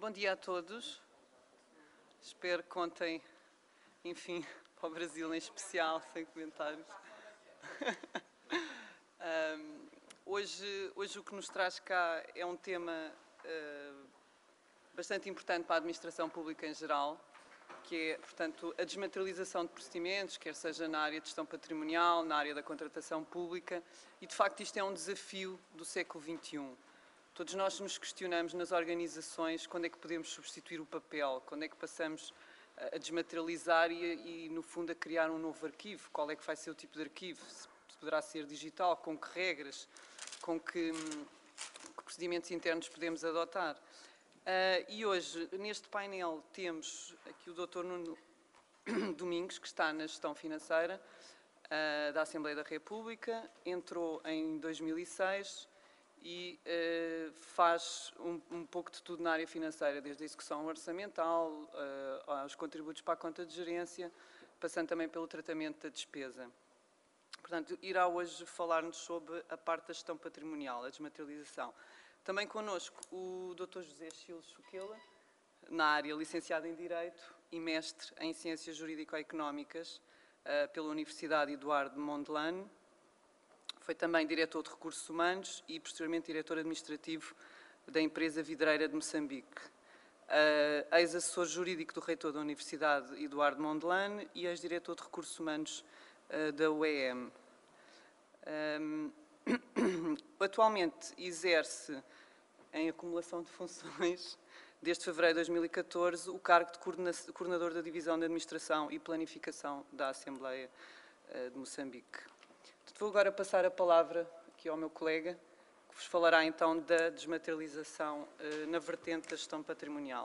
Bom dia a todos. Espero que contem, enfim, para o Brasil em especial, sem comentários. Hoje o que nos traz cá é um tema bastante importante para a administração pública em geral, que é, portanto, a desmaterialização de procedimentos, quer seja na área de gestão patrimonial, na área da contratação pública, e de facto isto é um desafio do século XXI. Todos nós nos questionamos nas organizações quando é que podemos substituir o papel, quando é que passamos a desmaterializar e no fundo, a criar um novo arquivo. Qual é que vai ser o tipo de arquivo? Se poderá ser digital, com que regras, com que procedimentos internos podemos adotar. E hoje, neste painel, temos aqui o Dr. Nuno Domingos, que está na gestão financeira da Assembleia da República, entrou em 2006 e faz um pouco de tudo na área financeira, desde a execução orçamental, aos contributos para a conta de gerência, passando também pelo tratamento da despesa. Portanto, irá hoje falar-nos sobre a parte da gestão patrimonial, a desmaterialização. Também connosco o Dr. José Chiles Chuquela, na área licenciado em Direito e mestre em Ciências Jurídico-Económicas pela Universidade Eduardo Mondlane. Foi também diretor de Recursos Humanos e, posteriormente, diretor administrativo da empresa vidreira de Moçambique. Ex-assessor jurídico do reitor da Universidade Eduardo Mondlane e ex-diretor de Recursos Humanos da UEM. Atualmente exerce, em acumulação de funções, desde fevereiro de 2014, o cargo de coordenador da Divisão de Administração e Planificação da Assembleia de Moçambique. Vou agora passar a palavra aqui ao meu colega, que vos falará então da desmaterialização na vertente da gestão patrimonial.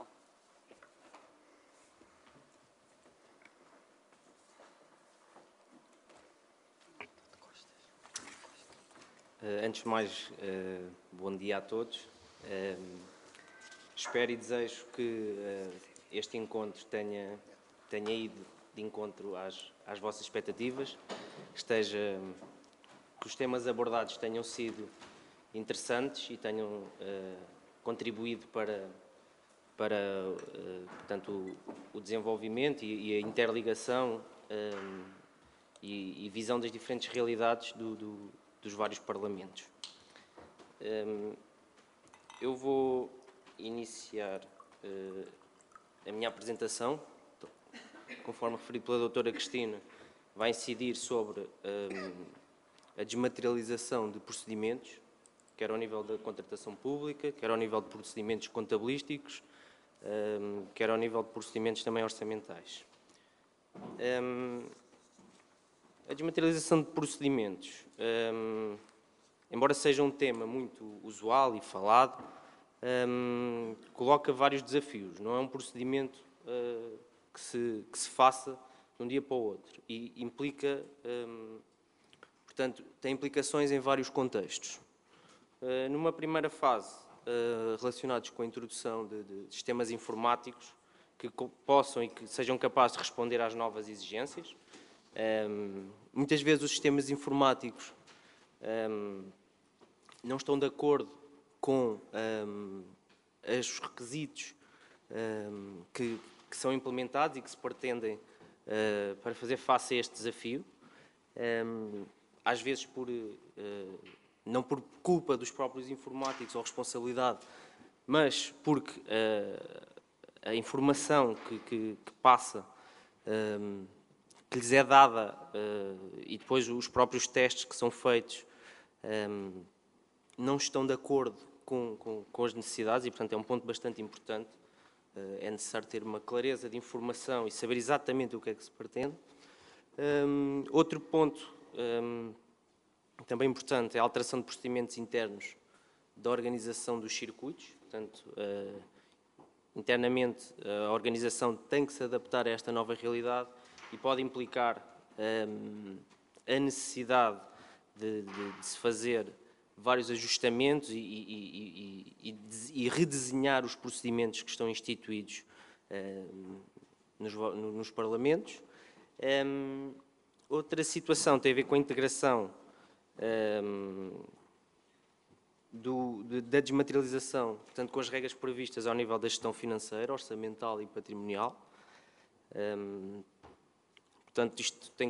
Antes de mais, bom dia a todos. Espero e desejo que este encontro tenha ido de encontro às vossas expectativas, que os temas abordados tenham sido interessantes e tenham contribuído para portanto, o desenvolvimento e a interligação e visão das diferentes realidades dos vários parlamentos. Eu vou iniciar a minha apresentação, conforme referido pela doutora Cristina, vai incidir sobre a desmaterialização de procedimentos, quer ao nível da contratação pública, quer ao nível de procedimentos contabilísticos, quer ao nível de procedimentos também orçamentais. A desmaterialização de procedimentos, embora seja um tema muito usual e falado, coloca vários desafios. Não é um procedimento que se faça de um dia para o outro e implica, portanto, tem implicações em vários contextos. Numa primeira fase, relacionados com a introdução de sistemas informáticos que possam e que sejam capazes de responder às novas exigências. Muitas vezes os sistemas informáticos não estão de acordo com os requisitos que são implementados e que se pretendem para fazer face a este desafio, às vezes não por culpa dos próprios informáticos ou responsabilidade, mas porque a informação que passa, que lhes é dada, e depois os próprios testes que são feitos, não estão de acordo com as necessidades e, portanto, é um ponto bastante importante. É necessário ter uma clareza de informação e saber exatamente o que é que se pretende. Outro ponto também importante é a alteração de procedimentos internos da organização dos circuitos. Portanto, internamente, a organização tem que se adaptar a esta nova realidade e pode implicar a necessidade de se fazer vários ajustamentos e redesenhar os procedimentos que estão instituídos nos parlamentos. Outra situação tem a ver com a integração da desmaterialização, portanto, com as regras previstas ao nível da gestão financeira, orçamental e patrimonial. Portanto, isto tem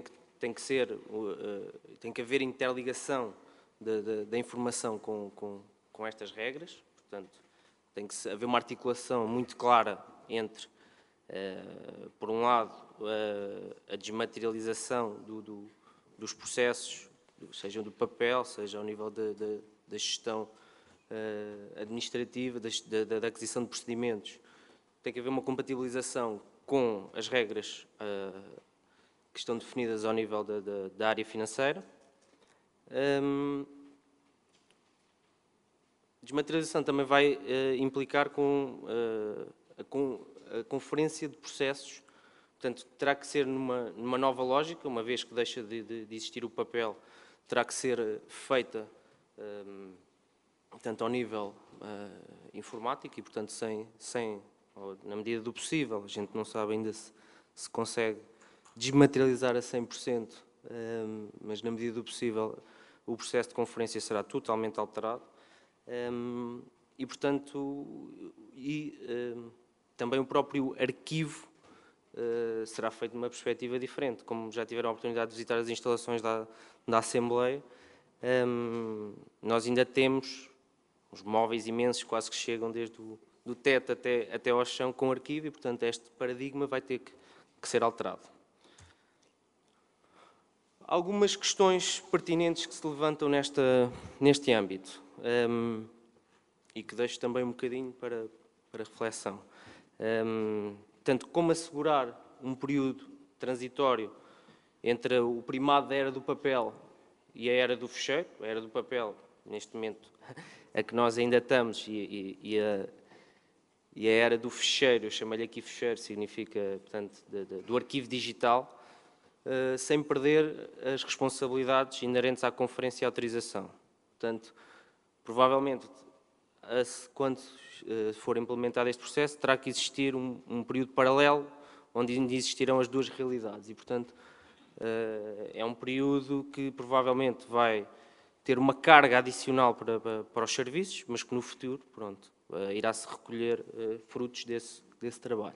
que haver interligação da informação com estas regras. Portanto, tem que haver uma articulação muito clara entre, por um lado, a desmaterialização dos processos, seja do papel, seja ao nível da gestão administrativa, da aquisição de procedimentos. Tem que haver uma compatibilização com as regras que estão definidas ao nível da área financeira. Desmaterialização também vai implicar com a conferência de processos. Portanto, terá que ser numa nova lógica, uma vez que deixa de existir o papel, terá que ser feita tanto ao nível informático e, portanto, na medida do possível. A gente não sabe ainda se consegue desmaterializar a 100%, mas na medida do possível o processo de conferência será totalmente alterado. E, portanto, também o próprio arquivo será feito numa perspectiva diferente. Como já tiveram a oportunidade de visitar as instalações da Assembleia, nós ainda temos uns móveis imensos, quase que chegam desde do teto até ao chão com arquivo, e, portanto, este paradigma vai ter que ser alterado. Algumas questões pertinentes que se levantam neste âmbito e que deixo também um bocadinho para reflexão. Tanto como assegurar um período transitório entre o primado da era do papel e a era do fecheiro. A era do papel, neste momento, a que nós ainda estamos, e a era do fecheiro, eu chamo-lhe aqui fecheiro, significa, portanto, do arquivo digital, sem perder as responsabilidades inerentes à conferência e autorização. Portanto, provavelmente, quando for implementado este processo, terá que existir um período paralelo onde ainda existirão as duas realidades e, portanto, é um período que provavelmente vai ter uma carga adicional para os serviços, mas que no futuro, pronto, irá-se recolher frutos desse trabalho.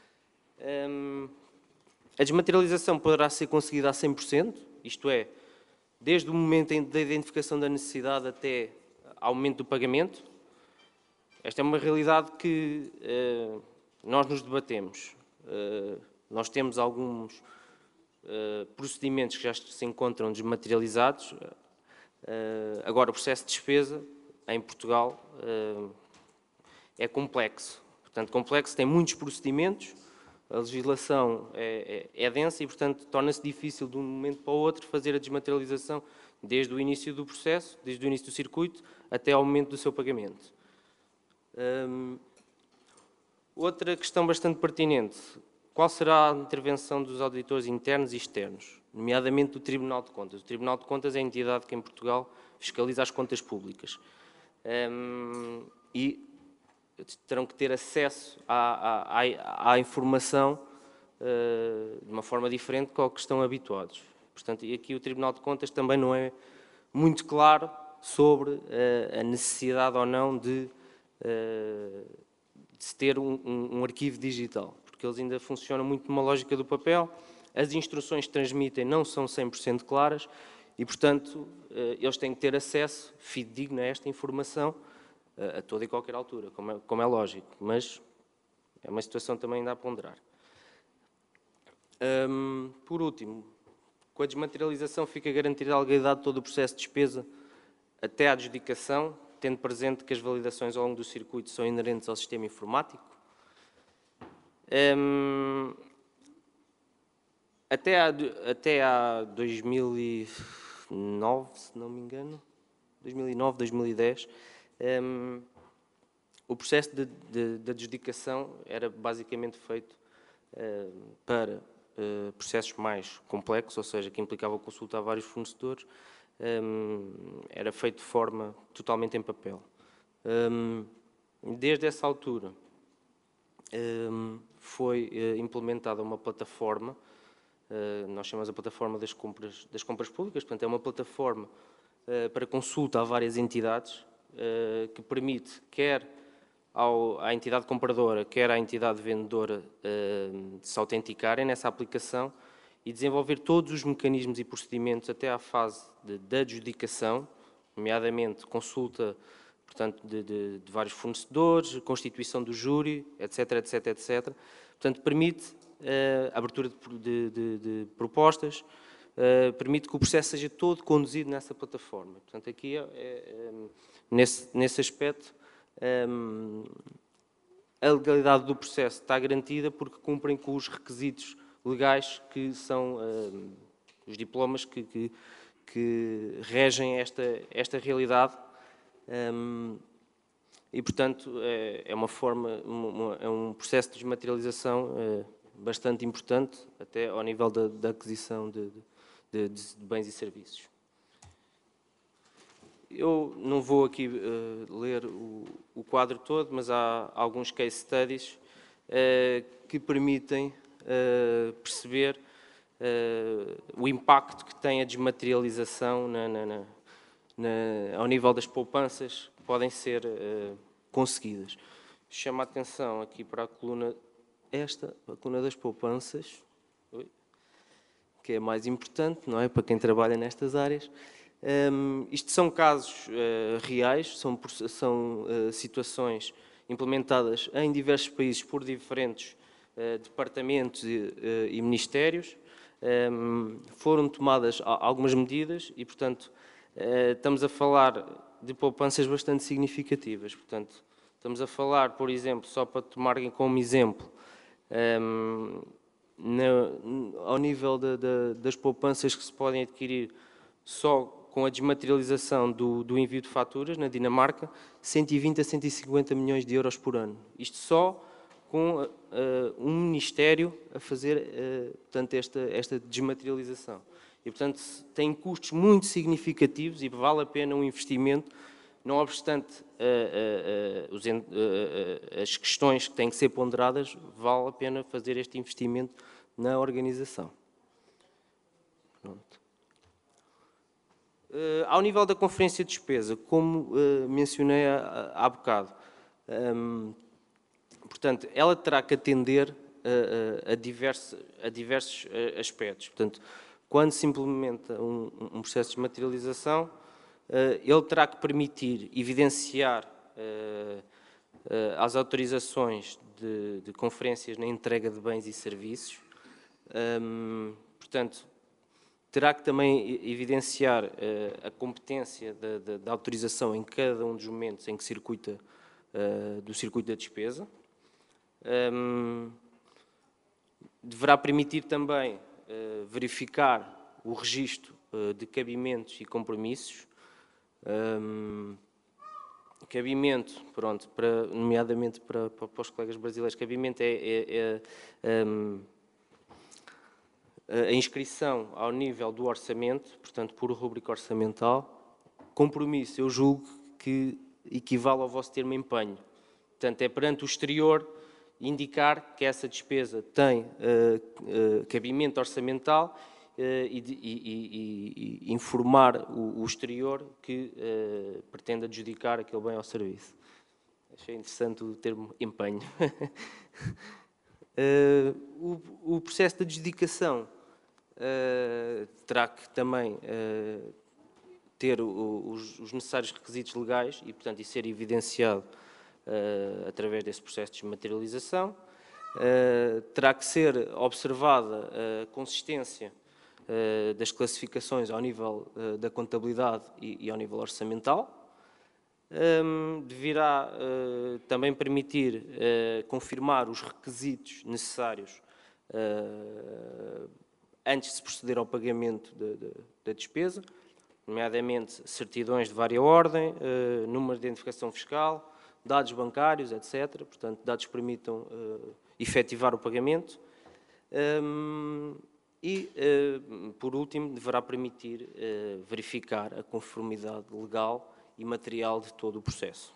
A desmaterialização poderá ser conseguida a 100%, isto é, desde o momento da identificação da necessidade até ao momento do pagamento. Esta é uma realidade que nós nos debatemos. Nós temos alguns procedimentos que já se encontram desmaterializados. Agora, o processo de despesa em Portugal é complexo. Portanto, complexo, tem muitos procedimentos, a legislação é densa e, portanto, torna-se difícil de um momento para o outro fazer a desmaterialização desde o início do processo, desde o início do circuito, até ao momento do seu pagamento. Outra questão bastante pertinente: qual será a intervenção dos auditores internos e externos, nomeadamente do Tribunal de Contas? O Tribunal de Contas é a entidade que em Portugal fiscaliza as contas públicas e terão que ter acesso à informação de uma forma diferente com a que estão habituados. Portanto, e aqui o Tribunal de Contas também não é muito claro sobre a necessidade ou não de se ter um arquivo digital, porque eles ainda funcionam muito numa lógica do papel, as instruções que transmitem não são 100% claras e, portanto, eles têm que ter acesso fidedigno a esta informação a toda e qualquer altura, como é lógico, mas é uma situação também ainda a ponderar. Por último, com a desmaterialização fica garantida a legalidade de todo o processo de despesa até à adjudicação, tendo presente que as validações ao longo do circuito são inerentes ao sistema informático. Até a 2009, se não me engano, 2009, 2010, o processo de adjudicação era basicamente feito para processos mais complexos, ou seja, que implicavam consultar vários fornecedores, era feito de forma totalmente em papel. Desde essa altura foi implementada uma plataforma, nós chamamos a plataforma das compras públicas, portanto é uma plataforma para consulta a várias entidades, que permite, quer à entidade compradora, quer à entidade vendedora, se autenticarem nessa aplicação e desenvolver todos os mecanismos e procedimentos até à fase de adjudicação, nomeadamente consulta, portanto, de vários fornecedores, constituição do júri, etc, etc, etc. Portanto, permite a abertura de propostas, permite que o processo seja todo conduzido nessa plataforma. Portanto, aqui, nesse aspecto, a legalidade do processo está garantida porque cumprem com os requisitos legais que são os diplomas que regem esta realidade. E, portanto, é um processo de desmaterialização bastante importante, até ao nível da aquisição de bens e serviços. Eu não vou aqui ler o quadro todo, mas há alguns case studies que permitem perceber o impacto que tem a desmaterialização ao nível das poupanças que podem ser conseguidas. Chamo a atenção aqui para a coluna, a coluna das poupanças, que é a mais importante, não é? Para quem trabalha nestas áreas. Isto são casos reais, são situações implementadas em diversos países por diferentes departamentos e ministérios. Foram tomadas algumas medidas e, portanto, estamos a falar de poupanças bastante significativas. Portanto, estamos a falar, por exemplo, só para tomarem como exemplo, ao nível das poupanças que se podem adquirir só com a desmaterialização do envio de faturas na Dinamarca, 120 a 150 milhões de euros por ano. Isto só com um ministério a fazer portanto, esta desmaterialização. E, portanto, tem custos muito significativos e vale a pena um investimento, não obstante as questões que têm que ser ponderadas, vale a pena fazer este investimento na organização. Pronto. Ao nível da conferência de despesa, como mencionei há bocado, portanto, ela terá que atender a diversos aspectos. Portanto, quando se implementa um processo de desmaterialização, ele terá que permitir evidenciar as autorizações de conferências na entrega de bens e serviços. Portanto, terá que também evidenciar a competência da autorização em cada um dos momentos em que circuita do circuito da despesa. Deverá permitir também verificar o registro de cabimentos e compromissos. Cabimento, pronto, nomeadamente para os colegas brasileiros, cabimento é a inscrição ao nível do orçamento, portanto, por rubrica orçamental. Compromisso, eu julgo que equivale ao vosso termo empenho. Portanto, é perante o exterior indicar que essa despesa tem cabimento orçamental e informar o exterior que pretende adjudicar aquele bem ou serviço. Achei interessante o termo empenho. O processo de adjudicação terá que também ter os necessários requisitos legais e, portanto, ser evidenciado através desse processo de desmaterialização. Terá que ser observada a consistência das classificações ao nível da contabilidade e ao nível orçamental. Deverá também permitir confirmar os requisitos necessários antes de se proceder ao pagamento da despesa, nomeadamente certidões de vária ordem, número de identificação fiscal, dados bancários, etc. Portanto, dados que permitam efetivar o pagamento. E, por último, deverá permitir verificar a conformidade legal e material de todo o processo.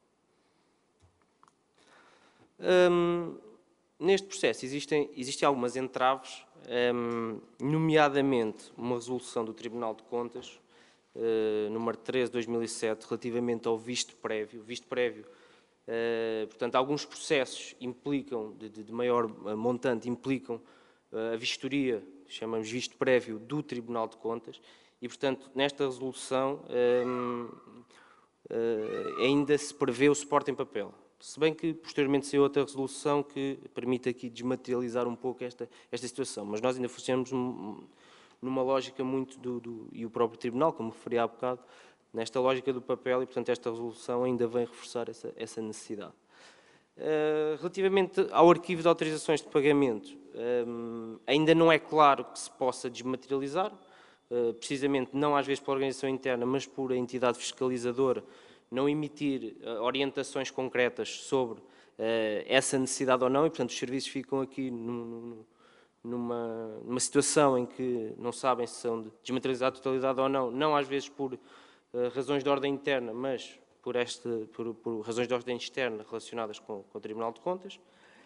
Neste processo existem algumas entraves, nomeadamente uma resolução do Tribunal de Contas número 13 de 2007, relativamente ao visto prévio. Visto prévio, portanto, alguns processos implicam, de maior montante, implicam a vistoria, chamamos visto prévio, do Tribunal de Contas, e, portanto, nesta resolução ainda se prevê o suporte em papel. Se bem que, posteriormente, saiu outra resolução que permite aqui desmaterializar um pouco esta situação, mas nós ainda funcionamos numa lógica muito e o próprio Tribunal, como referi há bocado, nesta lógica do papel, e, portanto, esta resolução ainda vem reforçar essa necessidade. Relativamente ao arquivo de autorizações de pagamento, ainda não é claro que se possa desmaterializar, precisamente não às vezes pela organização interna, mas por a entidade fiscalizadora não emitir orientações concretas sobre essa necessidade ou não, e, portanto, os serviços ficam aqui numa situação em que não sabem se são de desmaterializar a totalidade ou não, não às vezes por razões de ordem interna, mas por razões de ordem externa relacionadas com o Tribunal de Contas.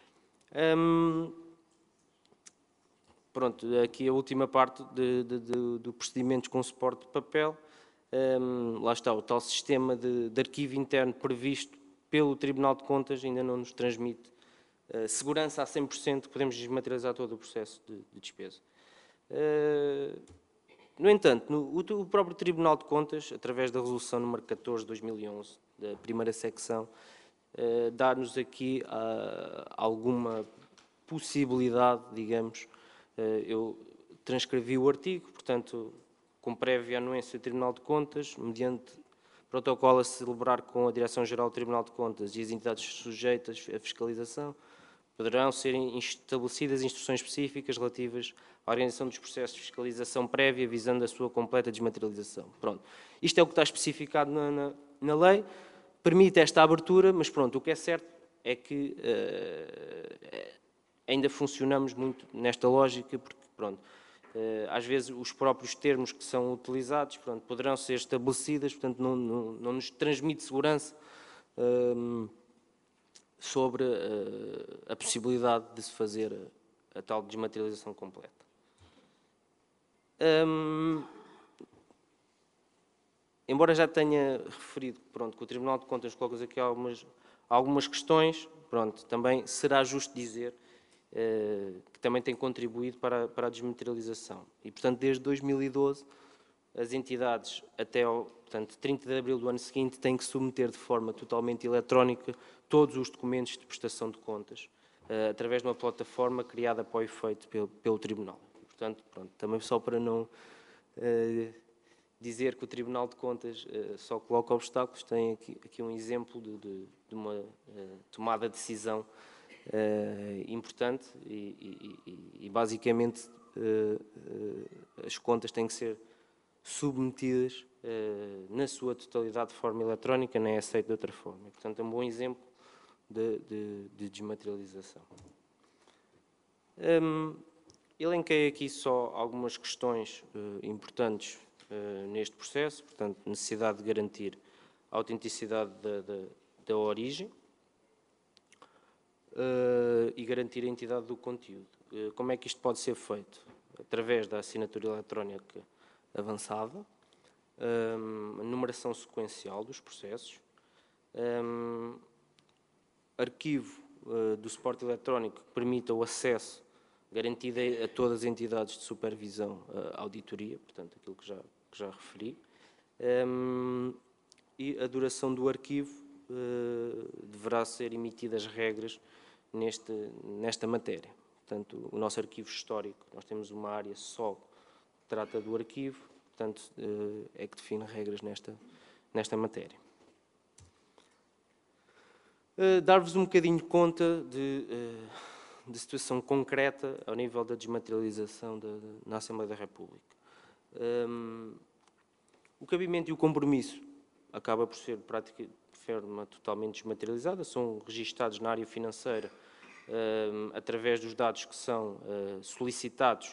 Pronto, aqui a última parte do procedimento com suporte de papel. Lá está, o tal sistema de arquivo interno previsto pelo Tribunal de Contas ainda não nos transmite segurança a 100% que podemos desmaterializar todo o processo de despesa. No entanto, o próprio Tribunal de Contas, através da resolução número 14 de 2011, da primeira secção, dá-nos aqui alguma possibilidade, digamos. Eu transcrevi o artigo, portanto, com prévia anuência do Tribunal de Contas, mediante protocolo a celebrar com a Direção-Geral do Tribunal de Contas e as entidades sujeitas à fiscalização, poderão ser estabelecidas instruções específicas relativas à organização dos processos de fiscalização prévia, visando a sua completa desmaterialização. Pronto. Isto é o que está especificado na lei, permite esta abertura, mas pronto, o que é certo é que ainda funcionamos muito nesta lógica, porque pronto, às vezes os próprios termos que são utilizados, pronto, poderão ser estabelecidos, portanto não nos transmite segurança sobre a possibilidade de se fazer a tal desmaterialização completa. Embora já tenha referido, pronto, que o Tribunal de Contas coloca aqui algumas questões, pronto, também será justo dizer que também tem contribuído para a desmaterialização. E, portanto, desde 2012, as entidades, até ao, portanto, 30 de abril do ano seguinte, têm que submeter de forma totalmente eletrónica todos os documentos de prestação de contas, através de uma plataforma criada para o efeito pelo Tribunal. E, portanto, pronto, também só para não dizer que o Tribunal de Contas só coloca obstáculos, tem aqui um exemplo de uma tomada de decisão importante e basicamente as contas têm que ser submetidas na sua totalidade de forma eletrónica, nem é aceito de outra forma. E, portanto, é um bom exemplo de desmaterialização. Elenquei aqui só algumas questões importantes neste processo, portanto, necessidade de garantir a autenticidade da origem e garantir a entidade do conteúdo. Como é que isto pode ser feito? Através da assinatura eletrónica avançada, a numeração sequencial dos processos, arquivo do suporte eletrónico que permita o acesso garantido a todas as entidades de supervisão à auditoria, portanto, aquilo que já referi, e a duração do arquivo deverá ser emitidas regras nesta matéria. Portanto, o nosso arquivo histórico, nós temos uma área só que trata do arquivo, portanto, é que define regras nesta matéria. Dar-vos um bocadinho conta de situação concreta ao nível da desmaterialização na Assembleia da República. O cabimento e o compromisso acaba por ser de forma totalmente desmaterializada, são registados na área financeira através dos dados que são solicitados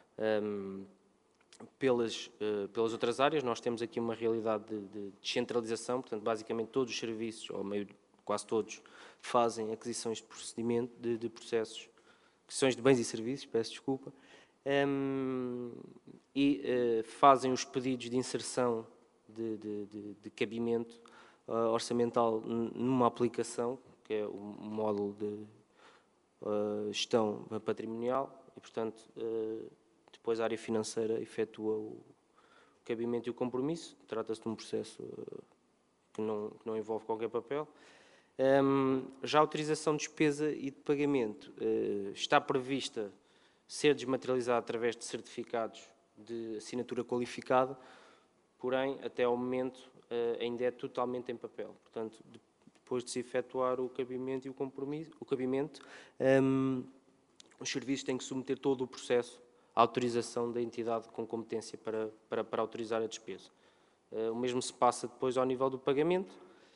pelas outras áreas. Nós temos aqui uma realidade de descentralização, portanto, basicamente todos os serviços, ou quase todos, fazem aquisições de procedimento, de processos, aquisições de bens e serviços, peço desculpa, e fazem os pedidos de inserção de cabimento orçamental numa aplicação, que é o módulo de gestão patrimonial, e, portanto, depois a área financeira efetua o cabimento e o compromisso. Trata-se de um processo que não envolve qualquer papel. Já a autorização de despesa e de pagamento está prevista ser desmaterializada através de certificados de assinatura qualificada, porém, até ao momento, ainda é totalmente em papel. Portanto, depois de se efetuar o cabimento e o cabimento, os serviços têm que submeter todo o processo à autorização da entidade com competência para autorizar a despesa. O mesmo se passa depois ao nível do pagamento.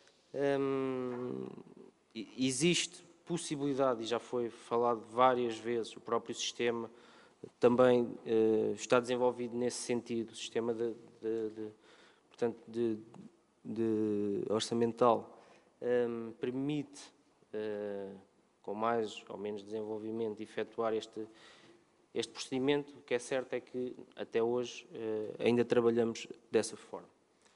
Existe possibilidade, e já foi falado várias vezes, o próprio sistema também está desenvolvido nesse sentido, o sistema de orçamental permite, com mais ou menos desenvolvimento, efetuar este procedimento. O que é certo é que, até hoje, ainda trabalhamos dessa forma.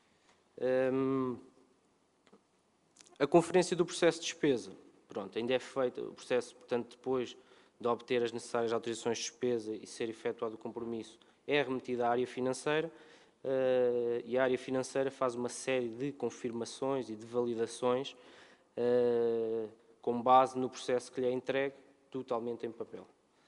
A conferência do processo de despesa, pronto, ainda é feito o processo, portanto, depois de obter as necessárias autorizações de despesa e ser efetuado o compromisso, é remetida à área financeira, e a área financeira faz uma série de confirmações e de validações com base no processo que lhe é entregue, totalmente em papel.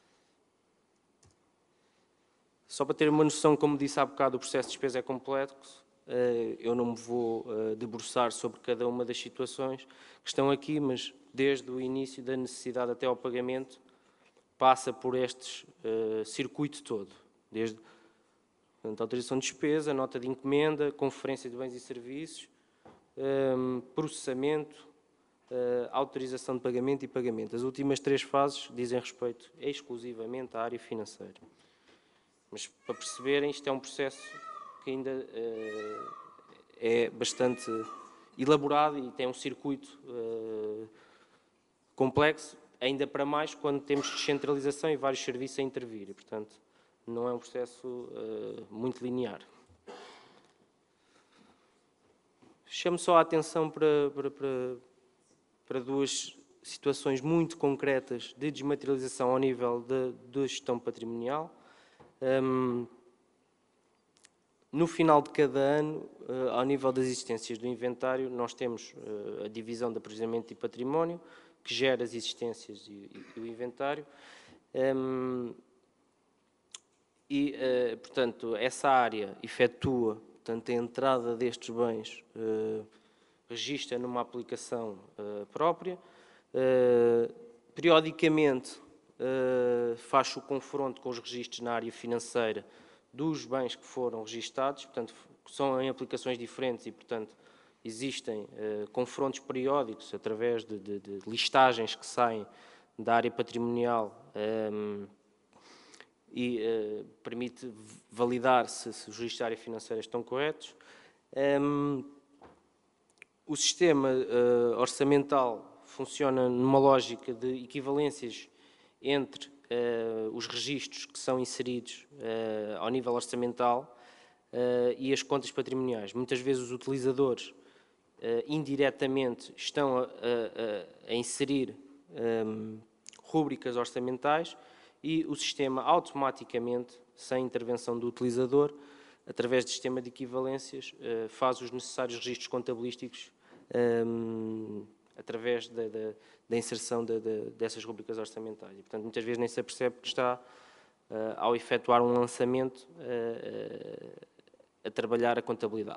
Só para ter uma noção, como disse há bocado, o processo de despesa é complexo. Eu não me vou debruçar sobre cada uma das situações que estão aqui, mas desde o início da necessidade até ao pagamento, passa por este circuito todo. Desde a autorização de despesa, nota de encomenda, conferência de bens e serviços, processamento, autorização de pagamento e pagamento. As últimas 3 fases dizem respeito exclusivamente à área financeira. Mas, para perceberem, isto é um processo que ainda é bastante elaborado e tem um circuito complexo, ainda para mais quando temos descentralização e vários serviços a intervir. E, portanto, não é um processo muito linear. Chamo só a atenção para 2 situações muito concretas de desmaterialização ao nível da gestão patrimonial. No final de cada ano, ao nível das existências do inventário, nós temos a divisão de aprisionamento e património, que gera as existências e o inventário. Portanto, essa área efetua, portanto, a entrada destes bens, registra numa aplicação própria. Periodicamente, faz o confronto com os registros na área financeira dos bens que foram registados, portanto, são em aplicações diferentes e, portanto, existem confrontos periódicos através de listagens que saem da área patrimonial e permite validar se os registros da área financeira estão corretos. O sistema orçamental funciona numa lógica de equivalências entre os registros que são inseridos ao nível orçamental e as contas patrimoniais. Muitas vezes os utilizadores indiretamente estão a inserir rúbricas orçamentais e o sistema automaticamente, sem intervenção do utilizador, através do sistema de equivalências, faz os necessários registros contabilísticos através da inserção dessas rúbricas orçamentais. E, portanto, muitas vezes nem se apercebe que está, ao efetuar um lançamento, a trabalhar a contabilidade.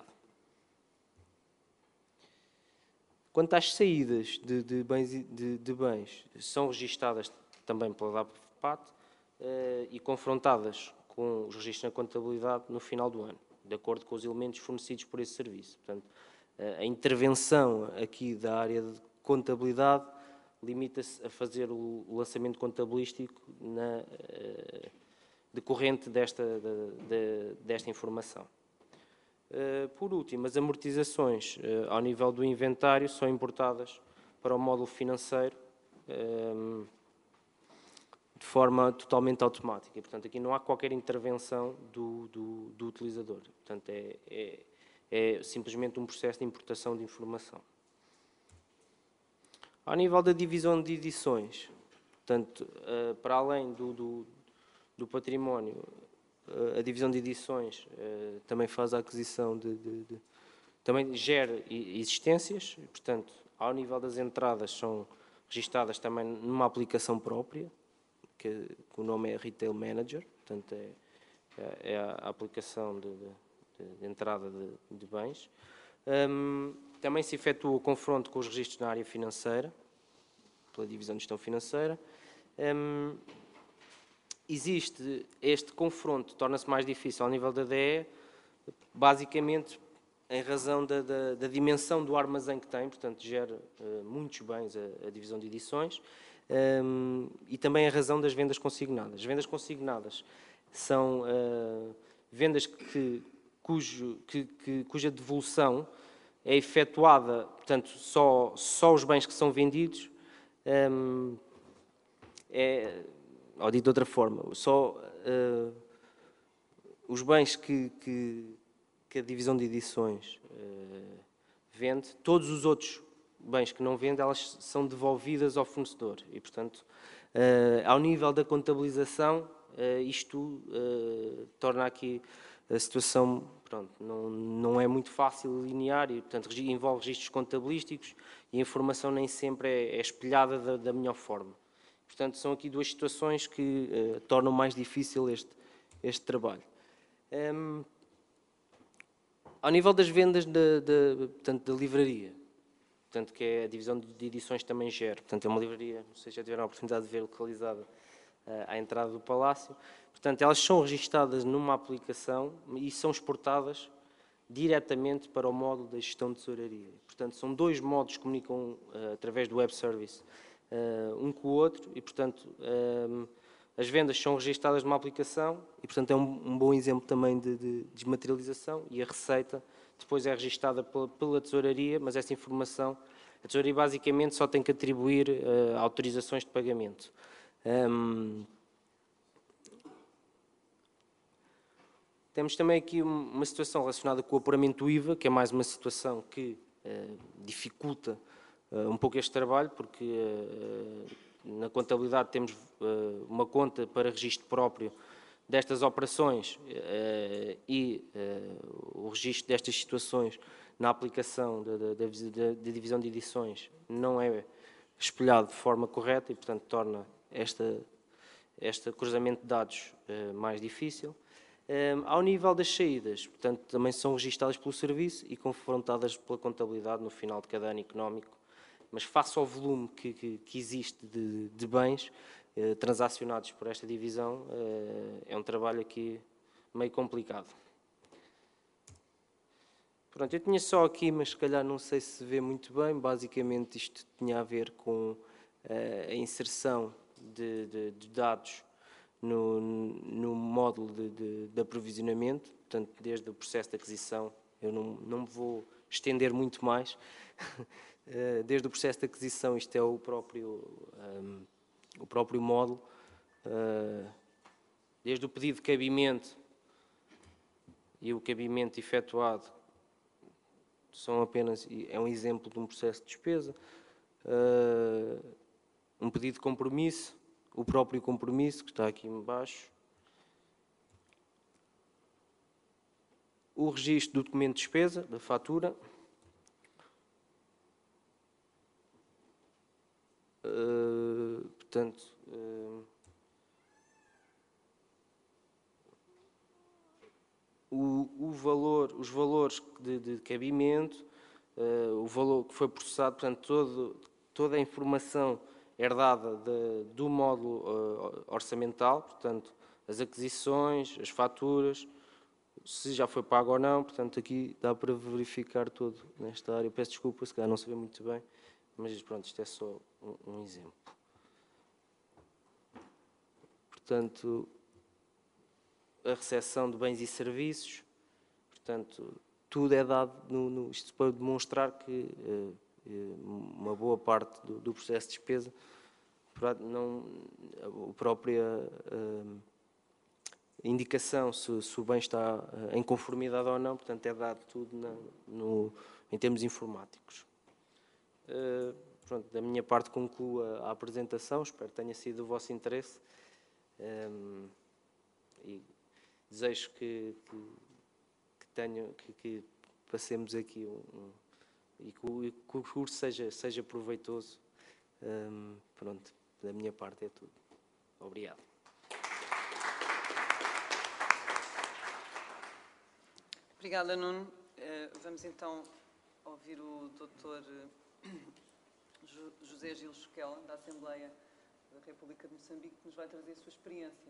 Quanto às saídas de bens, são registadas também pela DAPAT e confrontadas com os registros na contabilidade no final do ano, de acordo com os elementos fornecidos por esse serviço. Portanto, a intervenção aqui da área de contabilidade limita-se a fazer o lançamento contabilístico decorrente desta informação. Por último, as amortizações ao nível do inventário são importadas para o módulo financeiro de forma totalmente automática. E, portanto, aqui não há qualquer intervenção do utilizador. Portanto, é é simplesmente um processo de importação de informação. Ao nível da divisão de edições, portanto, para além do património, a divisão de edições também faz a aquisição também gera existências, portanto, ao nível das entradas são registadas também numa aplicação própria, que o nome é Retail Manager, portanto é a aplicação de entrada de bens. Também se efetua o confronto com os registros na área financeira, pela divisão de gestão financeira. Existe este confronto, torna-se mais difícil ao nível da DE, basicamente em razão da dimensão do armazém que tem, portanto gera muitos bens a divisão de edições, e também em razão das vendas consignadas. As vendas consignadas são vendas cuja devolução é efetuada, portanto, só os bens que são vendidos, ou dito de outra forma, só os bens que a divisão de edições vende, todos os outros bens que não vende, elas são devolvidas ao fornecedor. E, portanto, ao nível da contabilização, isto torna aqui a situação, pronto, não é muito fácil linear e, portanto, envolve registros contabilísticos e a informação nem sempre é espelhada da melhor forma. Portanto, são aqui duas situações que tornam mais difícil este trabalho. Ao nível das vendas portanto, da livraria, portanto, que é a divisão de edições também gera, portanto, é uma livraria, não sei se já tiveram a oportunidade de ver, localizada à entrada do Palácio. Portanto, elas são registadas numa aplicação e são exportadas diretamente para o módulo da gestão de tesouraria. Portanto, são dois módulos que comunicam através do web service um com o outro e, portanto, as vendas são registadas numa aplicação e, portanto, é um bom exemplo também de desmaterialização, e a receita depois é registada pela tesouraria, mas essa informação, a tesouraria basicamente só tem que atribuir autorizações de pagamento. Temos também aqui uma situação relacionada com o apuramento do IVA, que é mais uma situação que dificulta um pouco este trabalho, porque na contabilidade temos uma conta para registro próprio destas operações e o registro destas situações na aplicação da divisão de edições não é espelhado de forma correta e, portanto, torna este cruzamento de dados mais difícil. Ao nível das saídas, portanto, também são registadas pelo serviço e confrontadas pela contabilidade no final de cada ano económico, mas face ao volume que existe de bens transacionados por esta divisão, é um trabalho aqui meio complicado. Pronto, eu tinha só aqui, mas se calhar não sei se vê muito bem, basicamente isto tinha a ver com a inserção de dados no módulo de aprovisionamento, portanto, desde o processo de aquisição, eu não me vou estender muito mais, desde o processo de aquisição, isto é o próprio módulo, desde o pedido de cabimento e o cabimento efetuado, é um exemplo de um processo de despesa, um pedido de compromisso, o próprio compromisso, que está aqui embaixo, o registro do documento de despesa, da fatura, portanto, os valores de cabimento, o valor que foi processado, portanto, toda a informação herdada do módulo orçamental, portanto, as aquisições, as faturas, se já foi pago ou não, portanto, aqui dá para verificar tudo nesta área. Eu peço desculpa, se calhar não se vê muito bem, mas pronto, isto é só um exemplo. Portanto, a recepção de bens e serviços, portanto, tudo é dado isto para demonstrar que uma boa parte do processo de despesa, indicação se o bem está em conformidade ou não, portanto é dado tudo em termos informáticos. Pronto, da minha parte concluo a apresentação, espero que tenha sido do vosso interesse e desejo que passemos aqui e que o curso seja proveitoso. Pronto, da minha parte é tudo. Obrigado. Obrigada, Nuno. Vamos então ouvir o Dr. José Gil Choquela, da Assembleia da República de Moçambique, que nos vai trazer a sua experiência.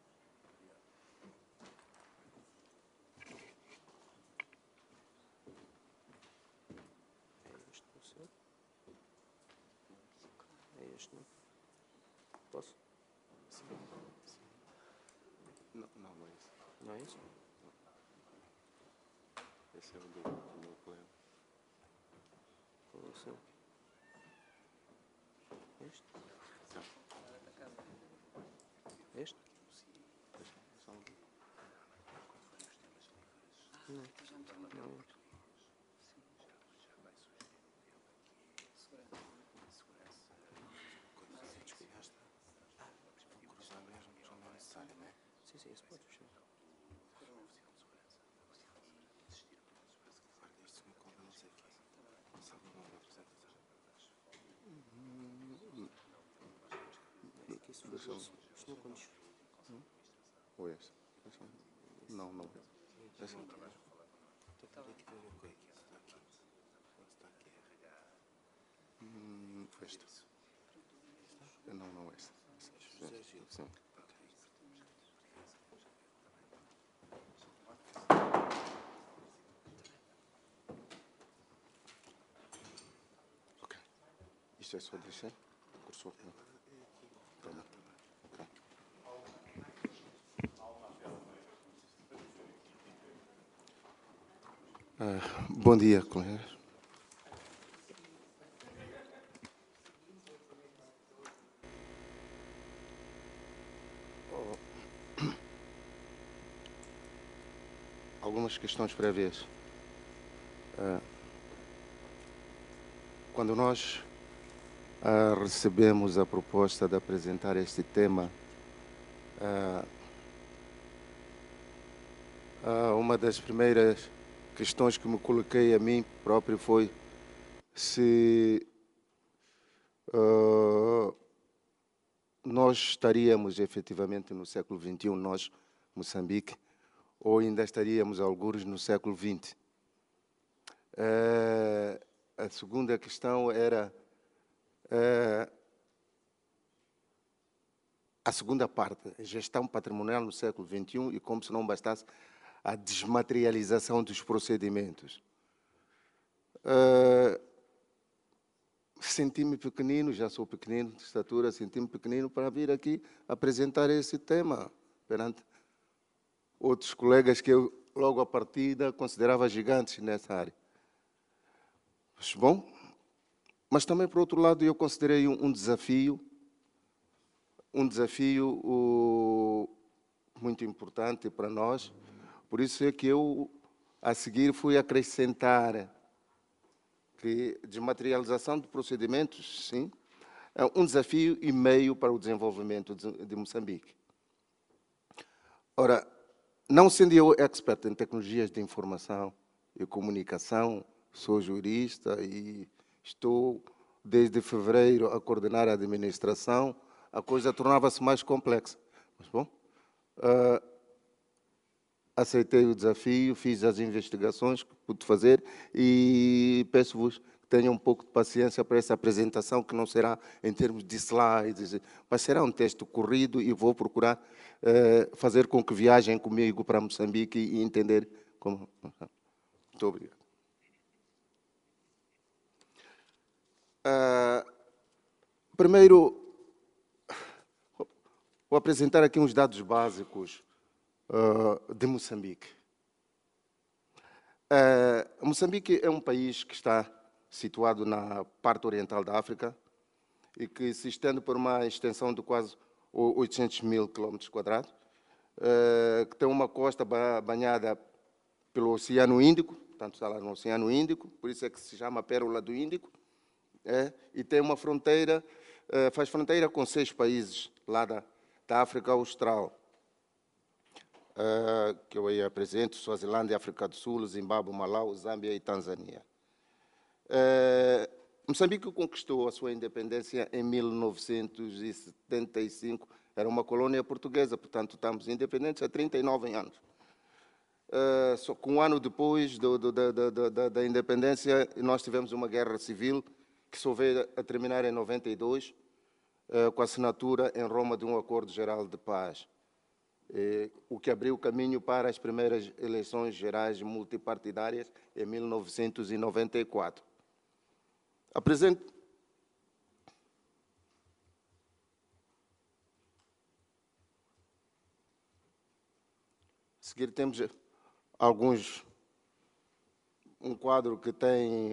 É este, não? Posso? Sim. Não, não é isso. Não é isso? Esse é o do meu colega. Qual é o seu? Este? Este? Não. Não é este. Sim, sim, esse pode fechar. É que isso não condiz. Ou esse? Não, não. Esse. Este. Não, não esse. Sim. Ok. Isto é só deixar? O cursor? Não. Tá bom. Ok. Bom dia, colegas. Algumas questões prévias. Quando nós recebemos a proposta de apresentar este tema, uma das primeiras questões que me coloquei a mim próprio foi se nós estaríamos efetivamente no século XXI, nós, Moçambique, ou ainda estaríamos algures no século XX. A segunda questão era a segunda parte, a gestão patrimonial no século XXI e como se não bastasse a desmaterialização dos procedimentos. Senti-me pequenino, já sou pequenino de estatura, senti-me pequenino para vir aqui apresentar esse tema perante outros colegas que eu, logo à partida, considerava gigantes nessa área. Mas, bom, mas também, por outro lado, eu considerei um desafio muito importante para nós. Por isso é que eu, a seguir, fui acrescentar que desmaterialização de procedimentos, sim, é um desafio e meio para o desenvolvimento de Moçambique. Ora, não sendo eu expert em tecnologias de informação e comunicação, sou jurista e estou, desde fevereiro, a coordenar a administração, a coisa tornava-se mais complexa. Mas, bom, aceitei o desafio, fiz as investigações que pude fazer e peço-vos que tenham um pouco de paciência para essa apresentação, que não será em termos de slides, mas será um texto corrido e vou procurar fazer com que viajem comigo para Moçambique e entender como... Muito obrigado. Primeiro, vou apresentar aqui uns dados básicos de Moçambique. Moçambique é um país que está situado na parte oriental da África e que se estende por uma extensão de quase 800 mil quilómetros quadrados que tem uma costa banhada pelo Oceano Índico, portanto está lá no Oceano Índico, por isso é que se chama Pérola do Índico, e tem uma fronteira, faz fronteira com 6 países lá da África Austral, que eu aí apresento: Suazilândia, África do Sul, Zimbábue, Malau, Zâmbia e Tanzânia. Moçambique conquistou a sua independência em 1975, era uma colônia portuguesa, portanto estamos independentes há 39 anos. Só que um ano depois da independência, nós tivemos uma guerra civil que só veio a terminar em 92, com a assinatura em Roma de um acordo geral de paz, o que abriu o caminho para as primeiras eleições gerais multipartidárias em 1994. Apresento a seguir temos um quadro que tem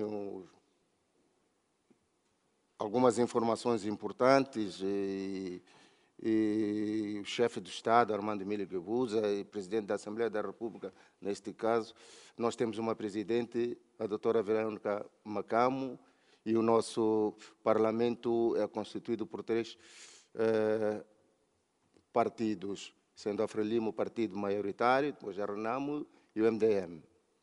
algumas informações importantes, e o chefe do Estado, Armando Emílio Guebuza, e presidente da Assembleia da República, neste caso. Nós temos uma presidente, a doutora Verônica Macamo, e o nosso Parlamento é constituído por 3 partidos, sendo a Frelimo o partido maioritário, depois a Renamo e o MDM.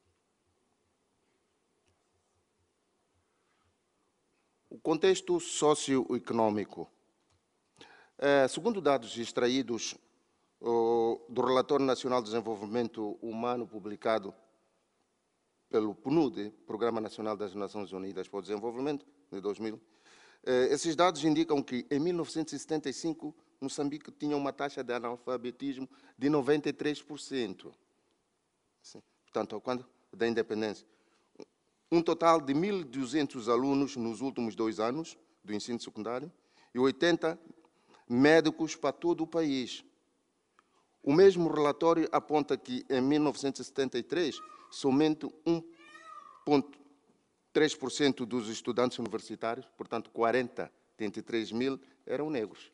O contexto socioeconômico. Segundo dados extraídos do Relatório Nacional de Desenvolvimento Humano, publicado pelo PNUD, Programa Nacional das Nações Unidas para o Desenvolvimento, de 2000, esses dados indicam que, em 1975, Moçambique tinha uma taxa de analfabetismo de 93%. Sim. Portanto, quando da independência. Um total de 1.200 alunos nos últimos 2 anos do ensino secundário e 80 médicos para todo o país. O mesmo relatório aponta que, em 1973, somente 1,3% dos estudantes universitários, portanto 43 mil, eram negros.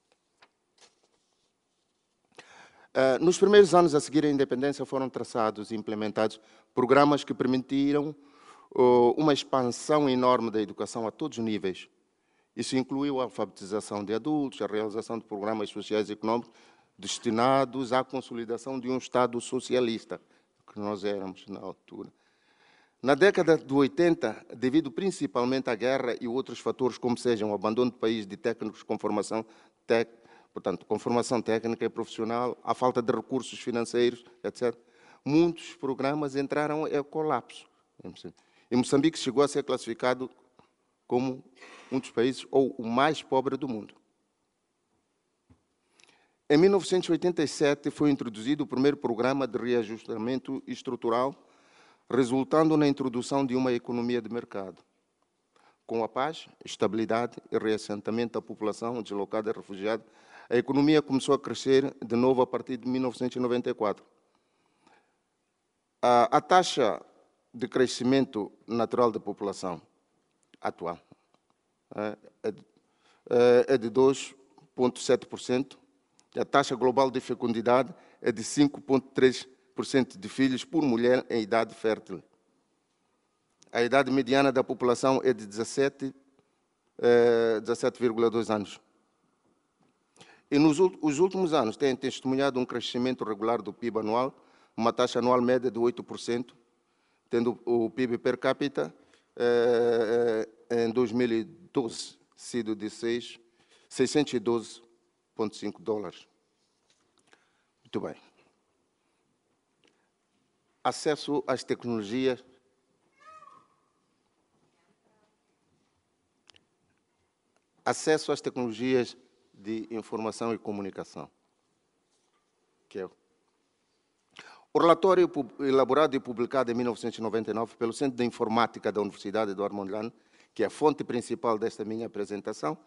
Nos primeiros anos a seguir à independência foram traçados e implementados programas que permitiram uma expansão enorme da educação a todos os níveis. Isso incluiu a alfabetização de adultos, a realização de programas sociais e econômicos destinados à consolidação de um Estado socialista, que nós éramos na altura. Na década de 80, devido principalmente à guerra e outros fatores, como sejam o abandono do país de técnicos com formação técnica e profissional, a falta de recursos financeiros, etc., muitos programas entraram em colapso. E Moçambique chegou a ser classificado como um dos países, ou o mais pobre do mundo. Em 1987, foi introduzido o primeiro programa de reajustamento estrutural, resultando na introdução de uma economia de mercado. Com a paz, estabilidade e reassentamento da população deslocada e refugiada, a economia começou a crescer de novo a partir de 1994. A taxa de crescimento natural da população atual é de 2,7%, e a taxa global de fecundidade é de 5,3% de filhos por mulher em idade fértil. A idade mediana da população é de 17,2 anos. E nos últimos anos tem testemunhado um crescimento regular do PIB anual, uma taxa anual média de 8%, tendo o PIB per capita em 2012 sido de 612,5 dólares. Muito bem. Acesso às tecnologias. Acesso às tecnologias de informação e comunicação. O relatório elaborado e publicado em 1999 pelo Centro de Informática da Universidade Eduardo Mondlane, que é a fonte principal desta minha apresentação,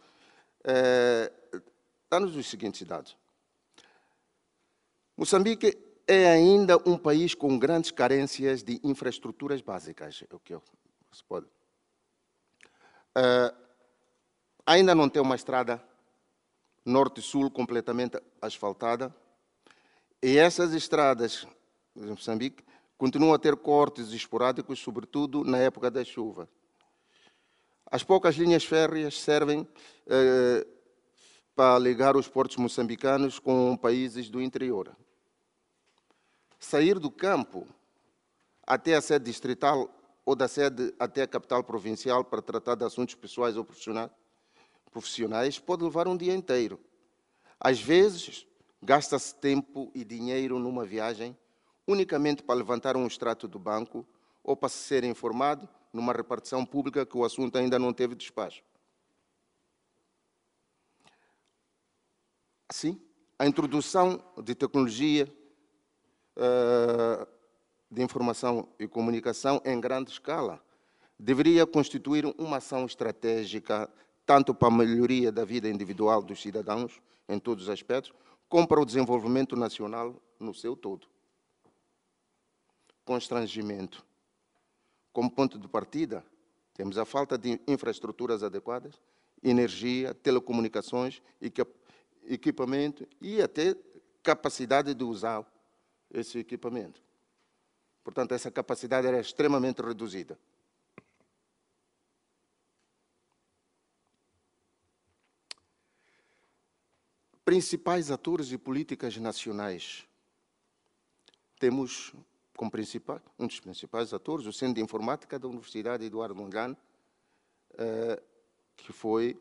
dá-nos os seguintes dados. Moçambique é ainda um país com grandes carências de infraestruturas básicas. Se pode. Ainda não tem uma estrada norte-sul completamente asfaltada E essas estradas, em Moçambique, continuam a ter cortes esporádicos, sobretudo na época da chuva. As poucas linhas férreas servem para ligar os portos moçambicanos com países do interior. Sair do campo até a sede distrital ou da sede até a capital provincial para tratar de assuntos pessoais ou profissionais pode levar um dia inteiro. Às vezes, gasta-se tempo e dinheiro numa viagem unicamente para levantar um extrato do banco ou para se ser informado numa repartição pública que o assunto ainda não teve despacho. Assim, a introdução de tecnologia de informação e comunicação em grande escala deveria constituir uma ação estratégica tanto para a melhoria da vida individual dos cidadãos, em todos os aspectos, como para o desenvolvimento nacional no seu todo. Constrangimento. Como ponto de partida, temos a falta de infraestruturas adequadas, energia, telecomunicações, equipamento e até capacidade de usar esse equipamento. Portanto, essa capacidade era extremamente reduzida. Principais atores e políticas nacionais. Temos como um dos principais atores o Centro de Informática da Universidade Eduardo Mondlane, que foi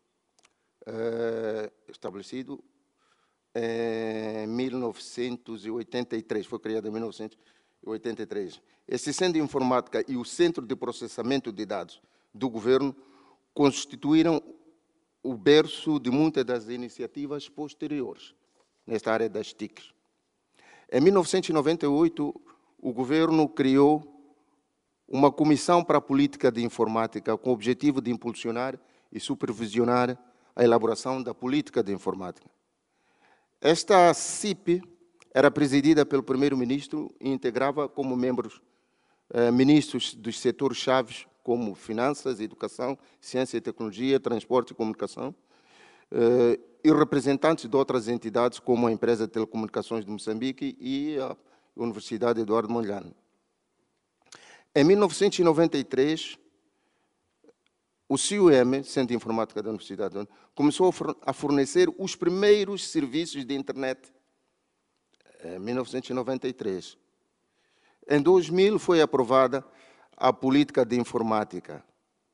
estabelecido em 1983, foi criado em 1983. Esse Centro de Informática e o Centro de Processamento de Dados do Governo constituíram o berço de muitas das iniciativas posteriores nesta área das TICs. Em 1998, o Governo criou uma comissão para a política de informática com o objetivo de impulsionar e supervisionar a elaboração da política de informática. Esta CIP era presidida pelo primeiro-ministro e integrava como membros ministros dos setores chaves como finanças, educação, ciência e tecnologia, transporte e comunicação, e representantes de outras entidades como a Empresa de Telecomunicações de Moçambique e a Universidade Eduardo Mondlane. Em 1993, o CIUM, Centro de Informática da Universidade, começou a fornecer os primeiros serviços de internet, em 1993. Em 2000 foi aprovada a política de informática.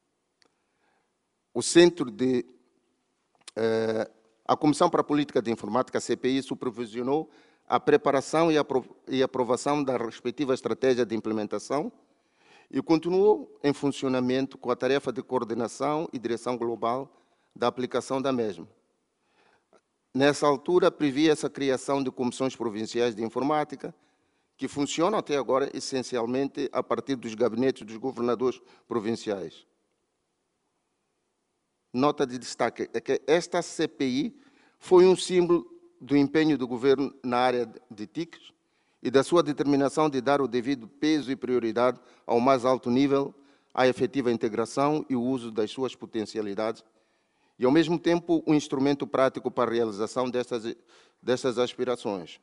A Comissão para a Política de Informática, a CPI, supervisionou a preparação e aprovação da respectiva estratégia de implementação e continuou em funcionamento com a tarefa de coordenação e direção global da aplicação da mesma. Nessa altura, previa-se a criação de comissões provinciais de informática, que funcionam até agora essencialmente a partir dos gabinetes dos governadores provinciais. Nota de destaque é que esta CPI foi um símbolo do empenho do governo na área de TICs e da sua determinação de dar o devido peso e prioridade ao mais alto nível à efetiva integração e o uso das suas potencialidades e, ao mesmo tempo, um instrumento prático para a realização destas aspirações.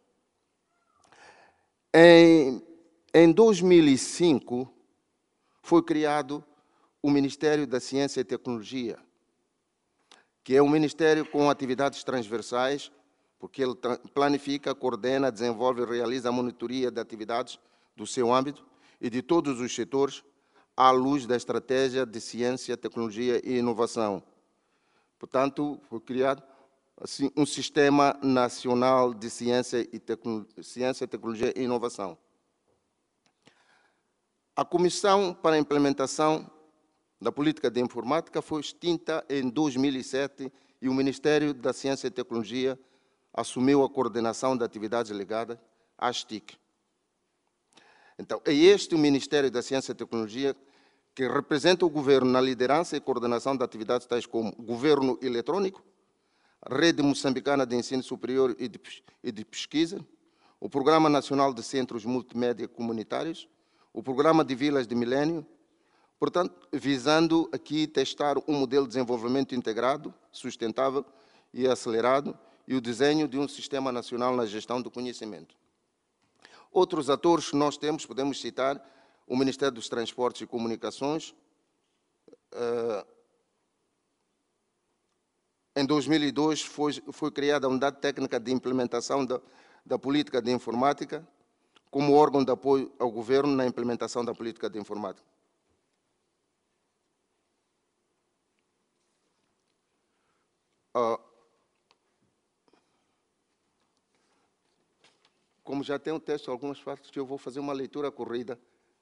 Em 2005, foi criado o Ministério da Ciência e Tecnologia, que é um ministério com atividades transversais, porque ele planifica, coordena, desenvolve e realiza a monitoria de atividades do seu âmbito e de todos os setores, à luz da estratégia de ciência, tecnologia e inovação. Portanto, foi criado assim, um Sistema Nacional de Ciência, Tecnologia e Inovação. A Comissão para a Implementação da Política de Informática foi extinta em 2007 e o Ministério da Ciência e Tecnologia assumiu a coordenação de atividades ligadas às TIC. Então, é este o Ministério da Ciência e Tecnologia que representa o Governo na liderança e coordenação de atividades tais como Governo Eletrônico, Rede Moçambicana de Ensino Superior e de Pesquisa, o Programa Nacional de Centros Multimédia Comunitários, o Programa de Vilas de Milênio, portanto, visando aqui testar um modelo de desenvolvimento integrado, sustentável e acelerado, e o desenho de um sistema nacional na gestão do conhecimento. Outros atores que nós temos, podemos citar o Ministério dos Transportes e Comunicações. Em 2002 foi criada a Unidade Técnica de Implementação da Política de Informática, como órgão de apoio ao governo na implementação da política de informática. Como já tem o texto, algumas partes, eu vou fazer uma leitura corrida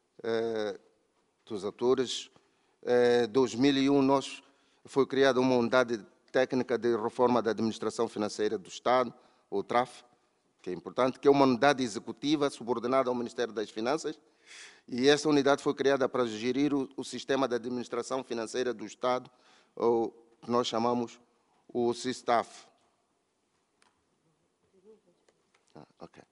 dos atores. Em 2001, foi criada uma unidade técnica de reforma da administração financeira do Estado, ou TRAF, que é importante, que é uma unidade executiva subordinada ao Ministério das Finanças, e esta unidade foi criada para gerir o sistema de administração financeira do Estado, ou que nós chamamos o SISTAF. Ok.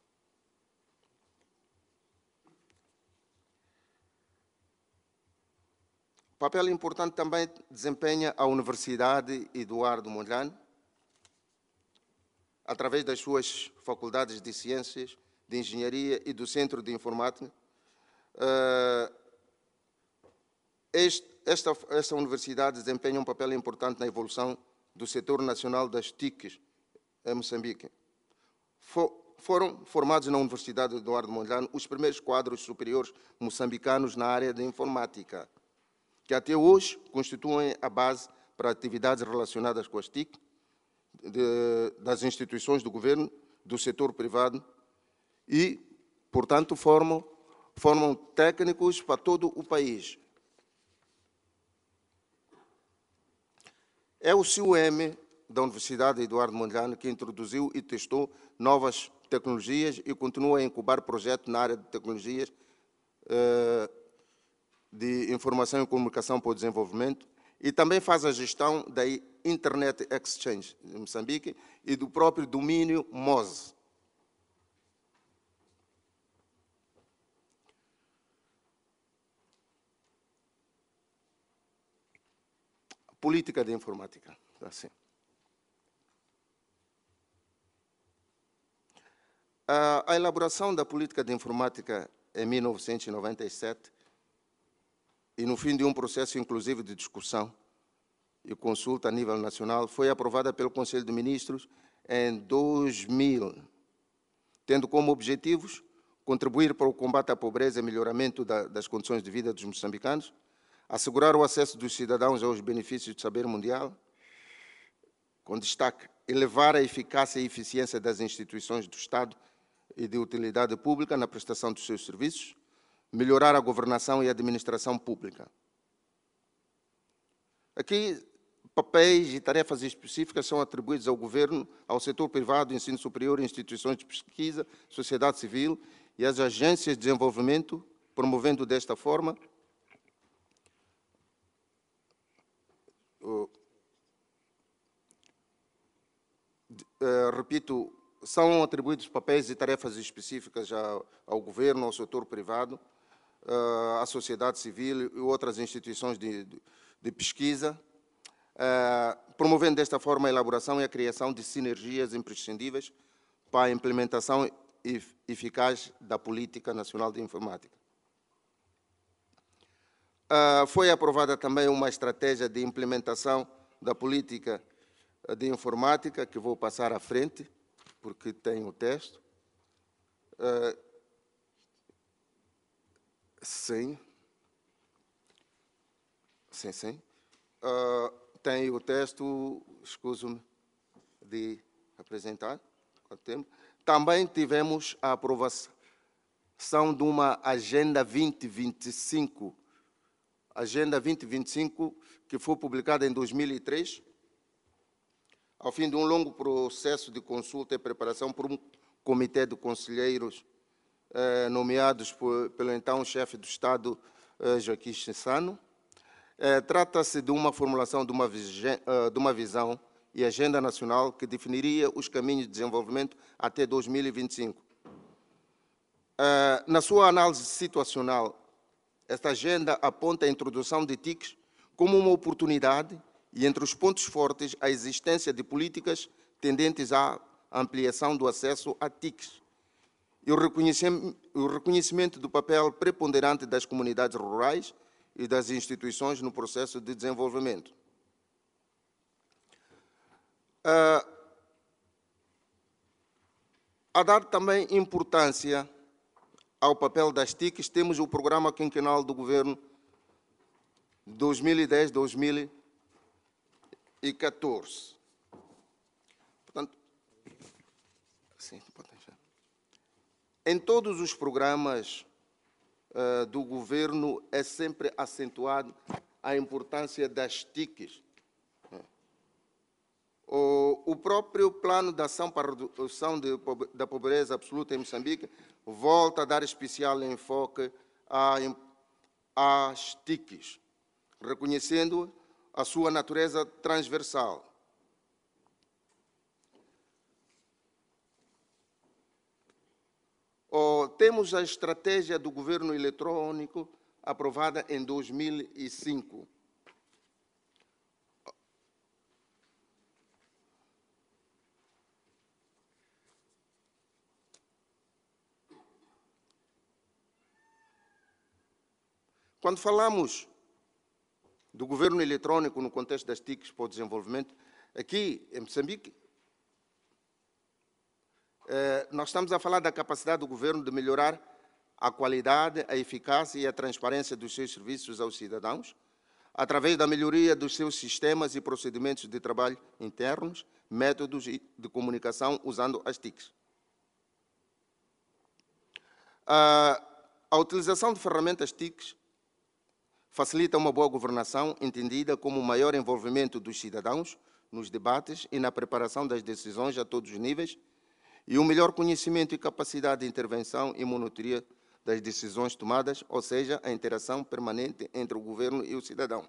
Papel importante também desempenha a Universidade Eduardo Mondlane, através das suas faculdades de Ciências, de Engenharia e do Centro de Informática. Esta universidade desempenha um papel importante na evolução do setor nacional das TICs em Moçambique. Foram formados na Universidade Eduardo Mondlane os primeiros quadros superiores moçambicanos na área de informática, que até hoje constituem a base para atividades relacionadas com as TIC, das instituições do governo, do setor privado e, portanto, formam técnicos para todo o país. É o CUM da Universidade Eduardo Mondlane que introduziu e testou novas tecnologias e continua a incubar projetos na área de tecnologias de informação e comunicação para o desenvolvimento, e também faz a gestão da Internet Exchange de Moçambique e do próprio domínio MOSE. Política de informática. Assim. A elaboração da política de informática em 1997 e no fim de um processo inclusive de discussão e consulta a nível nacional, foi aprovada pelo Conselho de Ministros em 2000, tendo como objetivos contribuir para o combate à pobreza e melhoramento das condições de vida dos moçambicanos, assegurar o acesso dos cidadãos aos benefícios do saber mundial, com destaque, elevar a eficácia e eficiência das instituições do Estado e de utilidade pública na prestação dos seus serviços, melhorar a governação e a administração pública. Aqui, papéis e tarefas específicas são atribuídos ao governo, ao setor privado, ensino superior, instituições de pesquisa, sociedade civil e às agências de desenvolvimento, promovendo desta forma repito, são atribuídos papéis e tarefas específicas ao governo, ao setor privado, à sociedade civil e outras instituições de pesquisa, promovendo desta forma a elaboração e a criação de sinergias imprescindíveis para a implementação eficaz da Política Nacional de Informática. Foi aprovada também uma estratégia de implementação da Política de Informática, que vou passar à frente, porque tem o texto. Sim. Tem o texto, escuso-me de apresentar. Também tivemos a aprovação de uma Agenda 2025, Agenda 2025, que foi publicada em 2003, ao fim de um longo processo de consulta e preparação por um comitê de conselheiros nomeados pelo então chefe do Estado, Joaquim Chissano. Trata-se de uma formulação de uma visão e agenda nacional que definiria os caminhos de desenvolvimento até 2025. Na sua análise situacional, esta agenda aponta a introdução de TICs como uma oportunidade e, entre os pontos fortes, a existência de políticas tendentes à ampliação do acesso a TICs e o reconhecimento do papel preponderante das comunidades rurais e das instituições no processo de desenvolvimento. A dar também importância ao papel das TICs, temos o Programa Quinquenal do Governo 2010-2014. Portanto, sim, em todos os programas do Governo é sempre acentuado a importância das TICs. O próprio Plano de Ação para a Redução da Pobreza Absoluta em Moçambique volta a dar especial enfoque às TICs, reconhecendo a sua natureza transversal. Temos a estratégia do governo eletrônico aprovada em 2005. Quando falamos do governo eletrônico no contexto das TICs para o desenvolvimento, aqui em Moçambique, nós estamos a falar da capacidade do governo de melhorar a qualidade, a eficácia e a transparência dos seus serviços aos cidadãos, através da melhoria dos seus sistemas e procedimentos de trabalho internos, métodos de comunicação usando as TICs. A utilização de ferramentas TICs facilita uma boa governação, entendida como o maior envolvimento dos cidadãos nos debates e na preparação das decisões a todos os níveis, e um melhor conhecimento e capacidade de intervenção e monitoria das decisões tomadas, ou seja, a interação permanente entre o governo e o cidadão.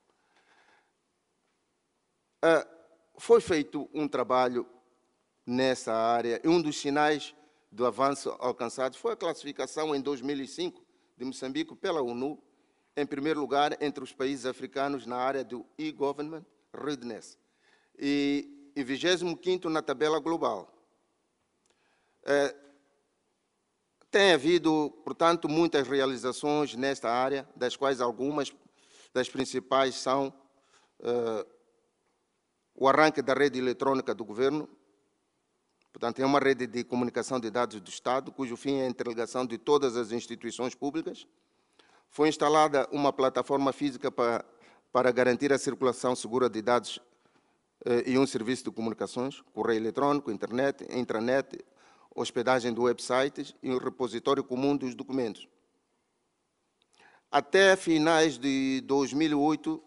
Foi feito um trabalho nessa área e um dos sinais do avanço alcançado foi a classificação em 2005 de Moçambique pela ONU, em primeiro lugar entre os países africanos na área do e-government readiness e 25º na tabela global. Tem havido, portanto, muitas realizações nesta área, das quais algumas das principais são o arranque da rede eletrônica do governo. Portanto, é uma rede de comunicação de dados do Estado, cujo fim é a interligação de todas as instituições públicas. Foi instalada uma plataforma física para garantir a circulação segura de dados e um serviço de comunicações, correio eletrônico, internet, intranet, hospedagem de websites e um repositório comum dos documentos. Até finais de 2008,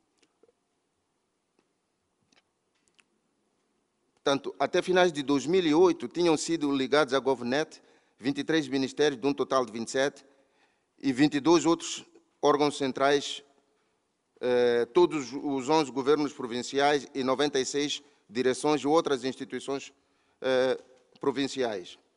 até finais de 2008, tinham sido ligados à GovNet 23 ministérios, de um total de 27, e 22 outros órgãos centrais, todos os 11 governos provinciais e 96 direções e outras instituições provinciais.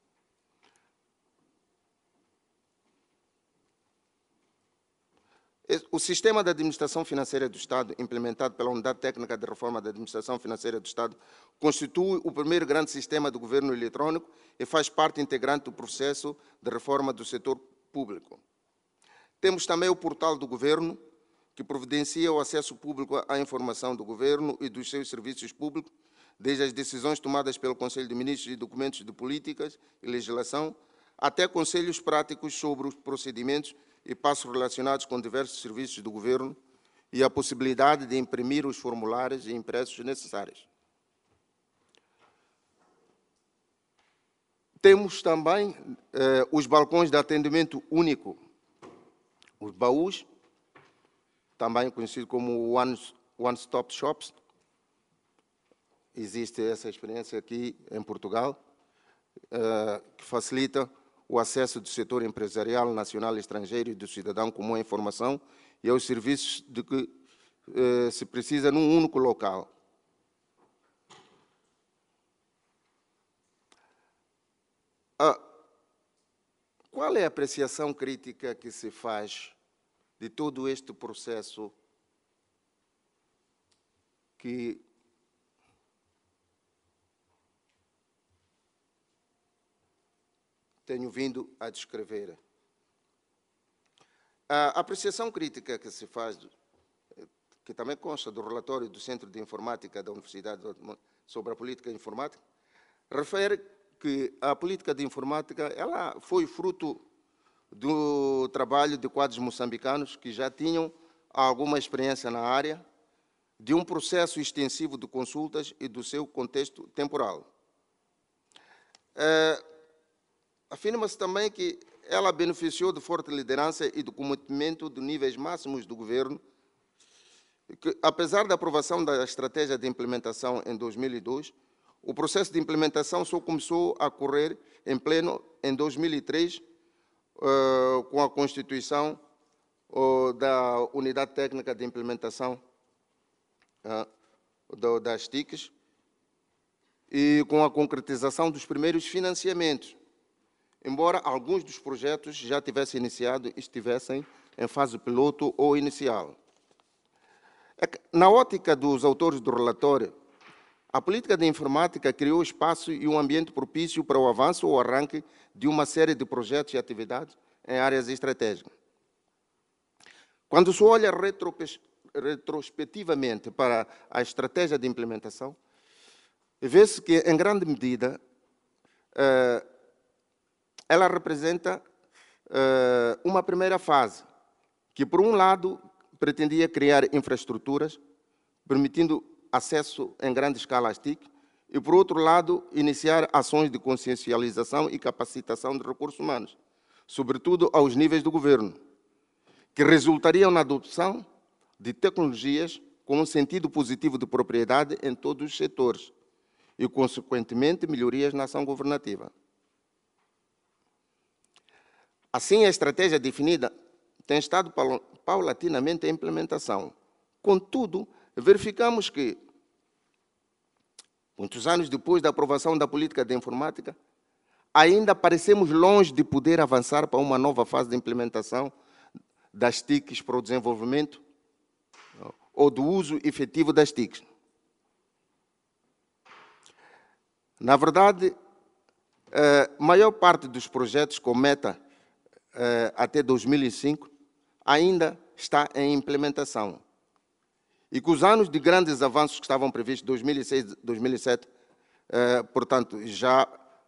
O sistema de administração financeira do Estado, implementado pela Unidade Técnica de Reforma da Administração Financeira do Estado, constitui o primeiro grande sistema de governo eletrônico e faz parte integrante do processo de reforma do setor público. Temos também o portal do governo, que providencia o acesso público à informação do governo e dos seus serviços públicos, desde as decisões tomadas pelo Conselho de Ministros e documentos de políticas e legislação, até conselhos práticos sobre os procedimentos e passos relacionados com diversos serviços do governo e a possibilidade de imprimir os formulários e impressos necessários. Temos também os balcões de atendimento único, os baús, também conhecido como One-Stop Shops. Existe essa experiência aqui em Portugal, que facilita o acesso do setor empresarial nacional e estrangeiro e do cidadão comum à informação e aos serviços de que se precisa num único local. Qual é a apreciação crítica que se faz de todo este processo que tenho vindo a descrever. A apreciação crítica que se faz, que também consta do relatório do Centro de Informática da Universidade sobre a política informática, refere que a política de informática ela foi fruto do trabalho de quadros moçambicanos que já tinham alguma experiência na área, de um processo extensivo de consultas e do seu contexto temporal. Afirma-se também que ela beneficiou de forte liderança e do cometimento de níveis máximos do governo, que, apesar da aprovação da estratégia de implementação em 2002, o processo de implementação só começou a correr em pleno em 2003, com a constituição da Unidade Técnica de Implementação das TICs e com a concretização dos primeiros financiamentos, embora alguns dos projetos já tivessem iniciado e estivessem em fase piloto ou inicial. Na ótica dos autores do relatório, a política de informática criou espaço e um ambiente propício para o avanço ou arranque de uma série de projetos e atividades em áreas estratégicas. Quando se olha retrospectivamente para a estratégia de implementação, vê-se que, em grande medida, ela representa uma primeira fase, que, por um lado, pretendia criar infraestruturas, permitindo acesso em grande escala às TIC, e, por outro lado, iniciar ações de consciencialização e capacitação de recursos humanos, sobretudo aos níveis do governo, que resultariam na adoção de tecnologias com um sentido positivo de propriedade em todos os setores e, consequentemente, melhorias na ação governativa. Assim, a estratégia definida tem estado paulatinamente em implementação. Contudo, verificamos que, muitos anos depois da aprovação da política de informática, ainda parecemos longe de poder avançar para uma nova fase de implementação das TICs para o desenvolvimento ou do uso efetivo das TICs. Na verdade, a maior parte dos projetos com meta até 2005 ainda está em implementação. E que os anos de grandes avanços que estavam previstos, 2006, 2007, portanto, já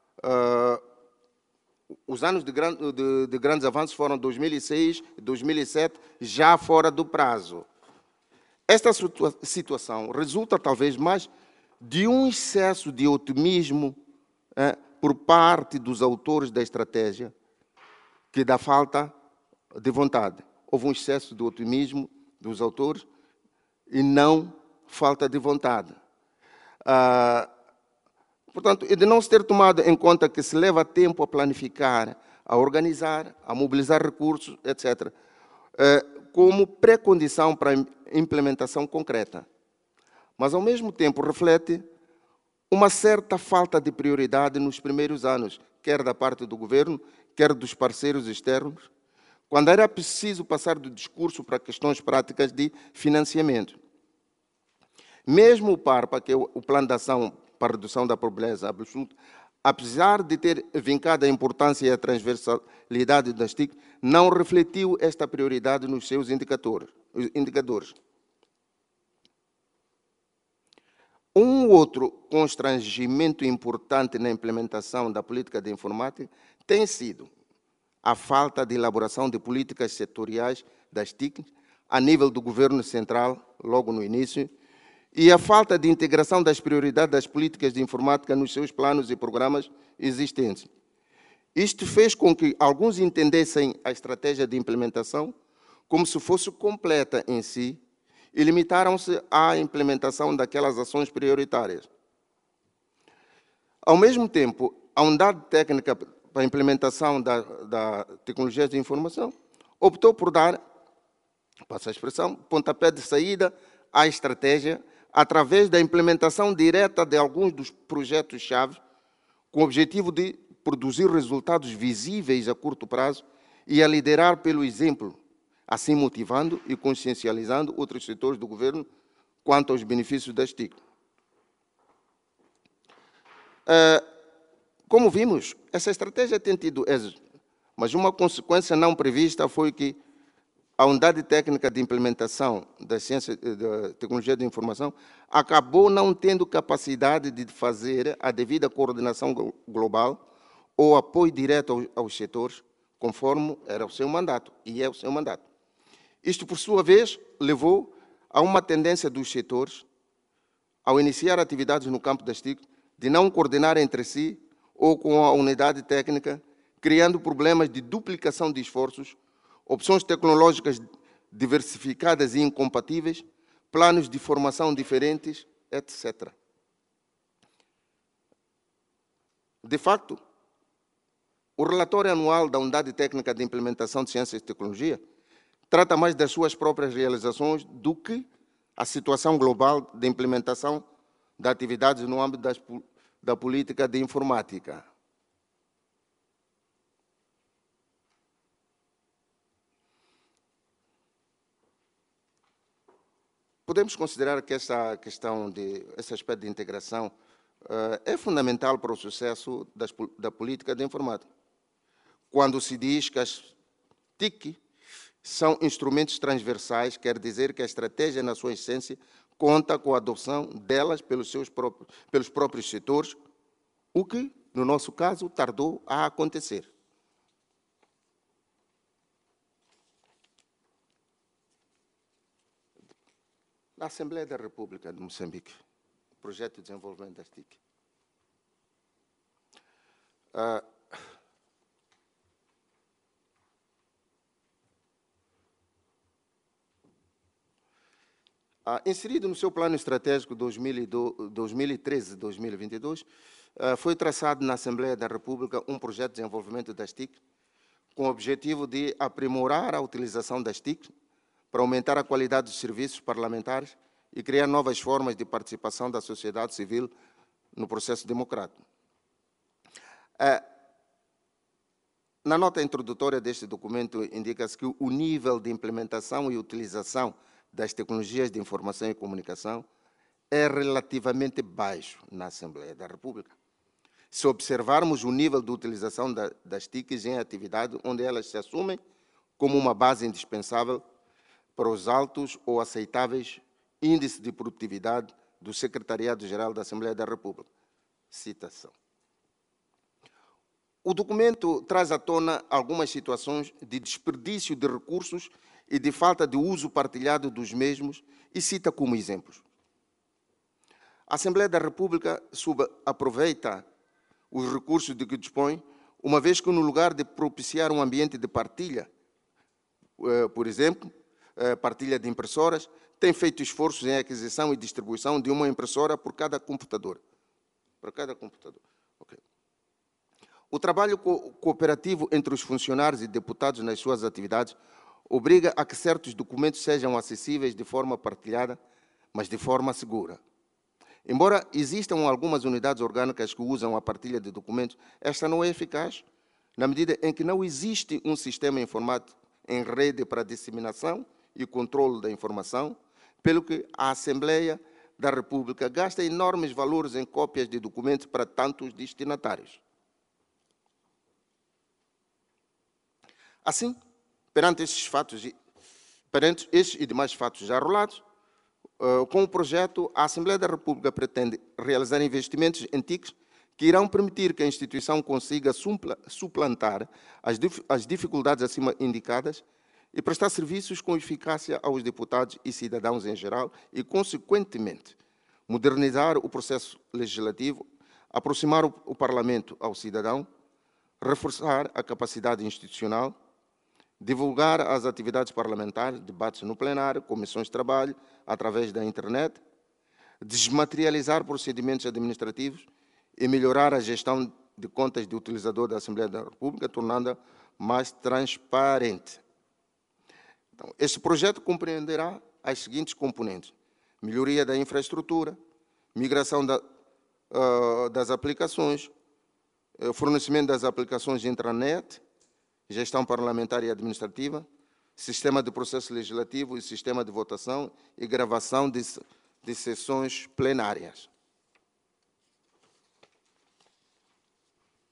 os anos de grandes avanços foram 2006 e 2007, já fora do prazo. Esta situação resulta talvez mais de um excesso de otimismo por parte dos autores da estratégia que da falta de vontade. Houve um excesso de otimismo dos autores e não falta de vontade. Portanto, e de não se ter tomado em conta que se leva tempo a planificar, a organizar, a mobilizar recursos, etc., como pré-condição para a implementação concreta. Mas, ao mesmo tempo, reflete uma certa falta de prioridade nos primeiros anos, quer da parte do governo, quer dos parceiros externos, quando era preciso passar do discurso para questões práticas de financiamento. Mesmo o PARPA, que é o Plano de Ação para a Redução da Pobreza Absoluta, apesar de ter vincado a importância e a transversalidade das TIC, não refletiu esta prioridade nos seus indicadores. Um outro constrangimento importante na implementação da política de informática tem sido a falta de elaboração de políticas setoriais das TIC a nível do governo central, logo no início, e a falta de integração das prioridades das políticas de informática nos seus planos e programas existentes. Isto fez com que alguns entendessem a estratégia de implementação como se fosse completa em si e limitaram-se à implementação daquelas ações prioritárias. Ao mesmo tempo, a unidade técnica para a implementação da tecnologia de informação optou por dar, passa a expressão, pontapé de saída à estratégia através da implementação direta de alguns dos projetos-chave com o objetivo de produzir resultados visíveis a curto prazo e a liderar pelo exemplo, assim motivando e consciencializando outros setores do governo quanto aos benefícios das TIC. Como vimos, essa estratégia tem tido êxito, mas uma consequência não prevista foi que a unidade técnica de implementação da ciência da tecnologia de informação acabou não tendo capacidade de fazer a devida coordenação global ou apoio direto aos setores, conforme era o seu mandato, e é o seu mandato. Isto, por sua vez, levou a uma tendência dos setores, ao iniciar atividades no campo das TIC, de não coordenar entre si ou com a unidade técnica, criando problemas de duplicação de esforços, opções tecnológicas diversificadas e incompatíveis, planos de formação diferentes, etc. De facto, o relatório anual da Unidade Técnica de Implementação de Ciências e Tecnologia trata mais das suas próprias realizações do que a situação global de implementação de atividades no âmbito da política de informática. Podemos considerar que esse aspecto de integração é fundamental para o sucesso da política de informática. Quando se diz que as TIC são instrumentos transversais, quer dizer que a estratégia, na sua essência, conta com a adoção delas pelos próprios setores, o que, no nosso caso, tardou a acontecer. Na Assembleia da República de Moçambique, projeto de desenvolvimento das TIC. Inserido no seu plano estratégico 2013-2022, foi traçado na Assembleia da República um projeto de desenvolvimento das TIC com o objetivo de aprimorar a utilização das TIC para aumentar a qualidade dos serviços parlamentares e criar novas formas de participação da sociedade civil no processo democrático. Na nota introdutória deste documento, indica-se que o nível de implementação e utilização das tecnologias de informação e comunicação é relativamente baixo na Assembleia da República. Se observarmos o nível de utilização das TICs em atividade onde elas se assumem como uma base indispensável para os altos ou aceitáveis índices de produtividade do Secretariado-Geral da Assembleia da República. Citação. O documento traz à tona algumas situações de desperdício de recursos e de falta de uso partilhado dos mesmos e cita como exemplos. A Assembleia da República subaproveita os recursos de que dispõe, uma vez que no lugar de propiciar um ambiente de partilha, por exemplo, partilha de impressoras, tem feito esforços em aquisição e distribuição de uma impressora por cada computador. Por cada computador. Okay. O trabalho cooperativo entre os funcionários e deputados nas suas atividades obriga a que certos documentos sejam acessíveis de forma partilhada, mas de forma segura. Embora existam algumas unidades orgânicas que usam a partilha de documentos, esta não é eficaz, na medida em que não existe um sistema informático em rede para disseminação e controle da informação, pelo que a Assembleia da República gasta enormes valores em cópias de documentos para tantos destinatários. Assim, perante estes e demais fatos já rolados, com o projeto, a Assembleia da República pretende realizar investimentos em TICs que irão permitir que a instituição consiga suplantar as dificuldades acima indicadas e prestar serviços com eficácia aos deputados e cidadãos em geral e, consequentemente, modernizar o processo legislativo, aproximar o Parlamento ao cidadão, reforçar a capacidade institucional, divulgar as atividades parlamentares, debates no plenário, comissões de trabalho, através da internet, desmaterializar procedimentos administrativos e melhorar a gestão de contas de utilizador da Assembleia da República, tornando-a mais transparente. Então, este projeto compreenderá as seguintes componentes: melhoria da infraestrutura, migração das aplicações, fornecimento das aplicações de intranet, gestão parlamentar e administrativa, sistema de processo legislativo e sistema de votação e gravação de sessões plenárias.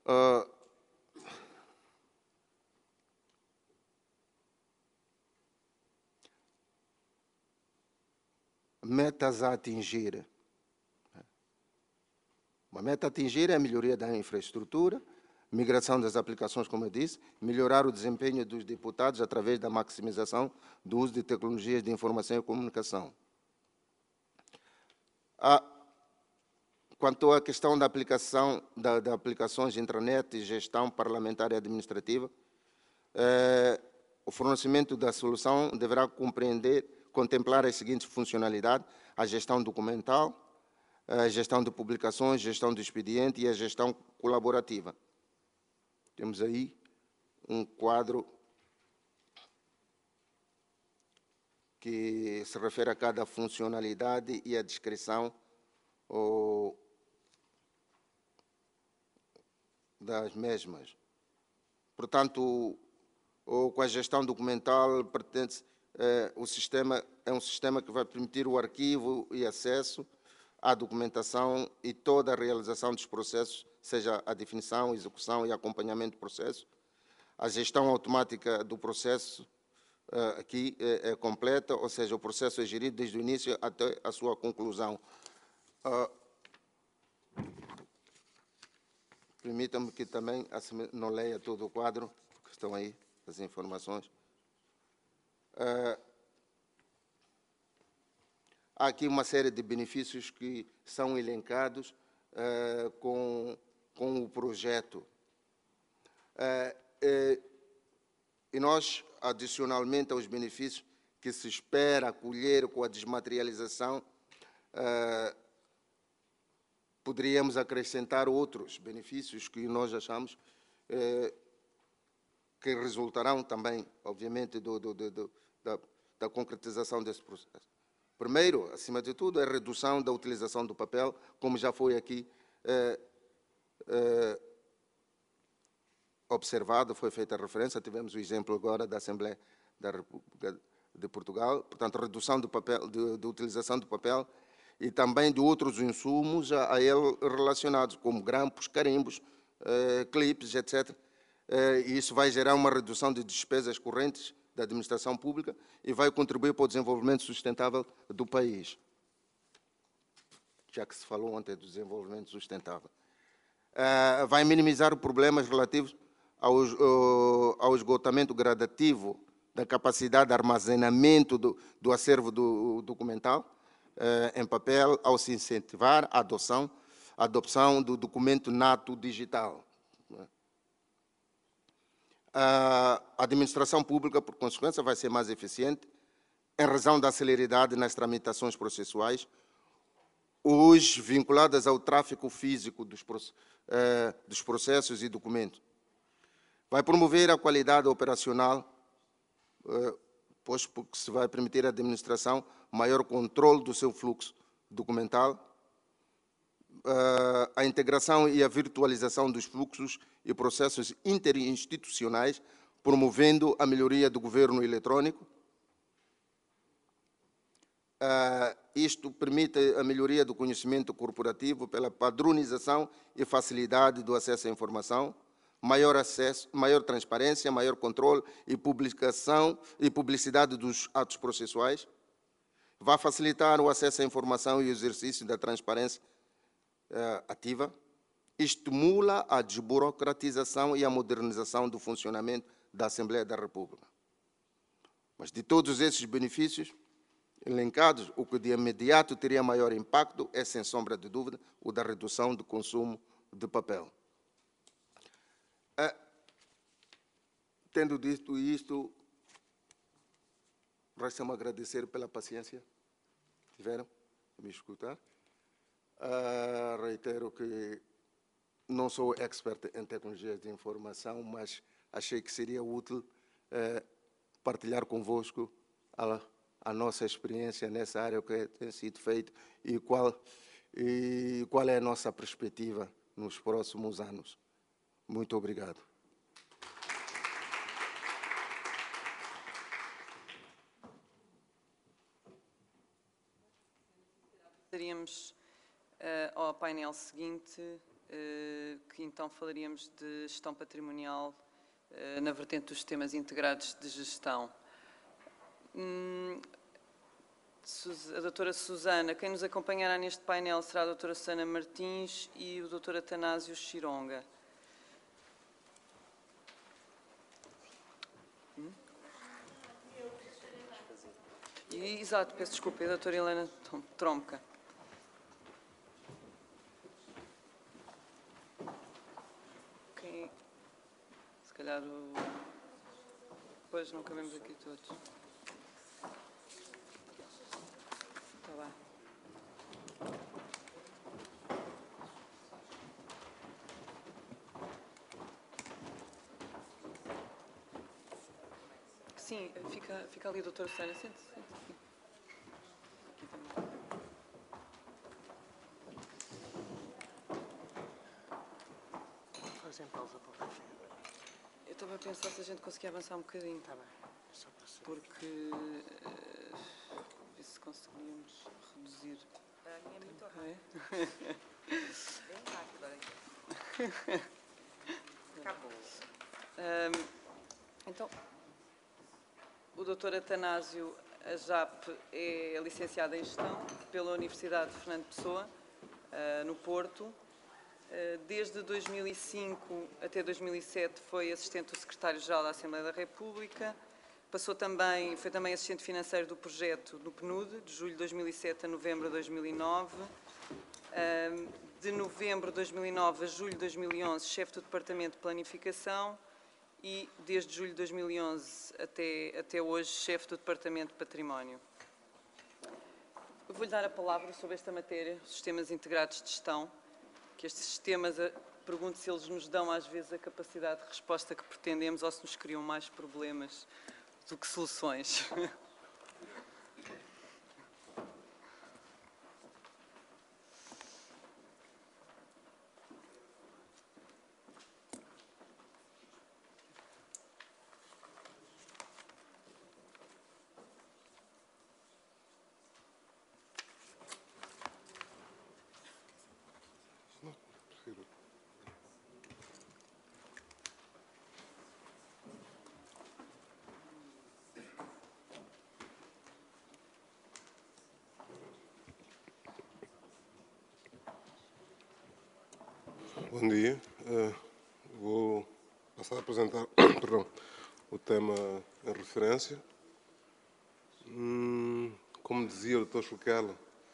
Metas a atingir. Uma meta a atingir é a melhoria da infraestrutura, migração das aplicações, como eu disse, melhorar o desempenho dos deputados através da maximização do uso de tecnologias de informação e comunicação. Quanto à questão da aplicação de aplicações de intranet e gestão parlamentar e administrativa, o fornecimento da solução deverá contemplar as seguintes funcionalidades: a gestão documental, a gestão de publicações, gestão de expediente e a gestão colaborativa. Temos aí um quadro que se refere a cada funcionalidade e a descrição das mesmas. Portanto, com a gestão documental, o sistema é um sistema que vai permitir o arquivo e acesso à documentação e toda a realização dos processos, seja a definição, execução e acompanhamento do processo. A gestão automática do processo aqui é completa, ou seja, o processo é gerido desde o início até a sua conclusão. Permita-me que também não leia todo o quadro, porque estão aí as informações. Há aqui uma série de benefícios que são elencados com o projeto. E nós, adicionalmente aos benefícios que se espera colher com a desmaterialização, poderíamos acrescentar outros benefícios que nós achamos que resultarão também, obviamente, da concretização desse processo. Primeiro, acima de tudo, é a redução da utilização do papel, como já foi aqui observado, foi feita a referência, tivemos o exemplo agora da Assembleia da República de Portugal, portanto, redução do papel, de utilização do papel e também de outros insumos a ele relacionados, como grampos, carimbos, clipes, etc. E isso vai gerar uma redução de despesas correntes da administração pública e vai contribuir para o desenvolvimento sustentável do país, já que se falou ontem do desenvolvimento sustentável. Vai minimizar os problemas relativos ao esgotamento gradativo da capacidade de armazenamento do acervo documental em papel, ao se incentivar a adopção do documento nato digital. A administração pública, por consequência, vai ser mais eficiente em razão da celeridade nas tramitações processuais, hoje vinculadas ao tráfego físico dos processos e documentos. Vai promover a qualidade operacional, pois porque se vai permitir à administração maior controle do seu fluxo documental, a integração e a virtualização dos fluxos e processos interinstitucionais, promovendo a melhoria do governo eletrônico. Isto permite a melhoria do conhecimento corporativo pela padronização e facilidade do acesso à informação, maior acesso, maior transparência, maior controle e publicação e publicidade dos atos processuais. Vai facilitar o acesso à informação e o exercício da transparência ativa, estimula a desburocratização e a modernização do funcionamento da Assembleia da República. Mas de todos esses benefícios elencados, o que de imediato teria maior impacto é, sem sombra de dúvida, o da redução do consumo de papel. Tendo dito isto, resta-me agradecer pela paciência que tiveram a me escutar. Reitero que não sou expert em tecnologias de informação, mas achei que seria útil partilhar convosco a nossa experiência nessa área, o que tem sido feito e qual é a nossa perspectiva nos próximos anos. Muito obrigado. Passaríamos ao painel seguinte, que então falaríamos de gestão patrimonial na vertente dos sistemas integrados de gestão. A doutora Susana, quem nos acompanhará neste painel será a doutora Susana Martins e o doutor Atanásio Chironga. Exato, peço desculpa, a doutora Helena Tromca. Se calhar Pois não cabemos aqui todos. Está bem. Sim, fica ali a doutora Susana. Sente-se aqui. Aqui também. Fazem pausa para o café. Eu estava a pensar se a gente conseguia avançar um bocadinho. Está bem, é só para saber. Porque ver se conseguíamos reduzir. A minha é muito É? bem rápido, olha. Acabou. Então, o Dr. Atanásio Ajap é licenciado em Gestão pela Universidade de Fernando Pessoa, no Porto. Desde 2005 até 2007 foi assistente do Secretário-Geral da Assembleia da República. Foi também assistente financeiro do projeto do PNUD, de julho de 2007 a novembro de 2009. De novembro de 2009 a julho de 2011, chefe do Departamento de Planificação. E desde julho de 2011 até hoje, chefe do Departamento de Património. Eu vou-lhe dar a palavra sobre esta matéria, sistemas integrados de gestão, que estes sistemas, pergunto se eles nos dão às vezes a capacidade de resposta que pretendemos ou se nos criam mais problemas do que soluções. Bom dia. Vou passar a apresentar o tema em referência. Como dizia o Dr. Schuquela,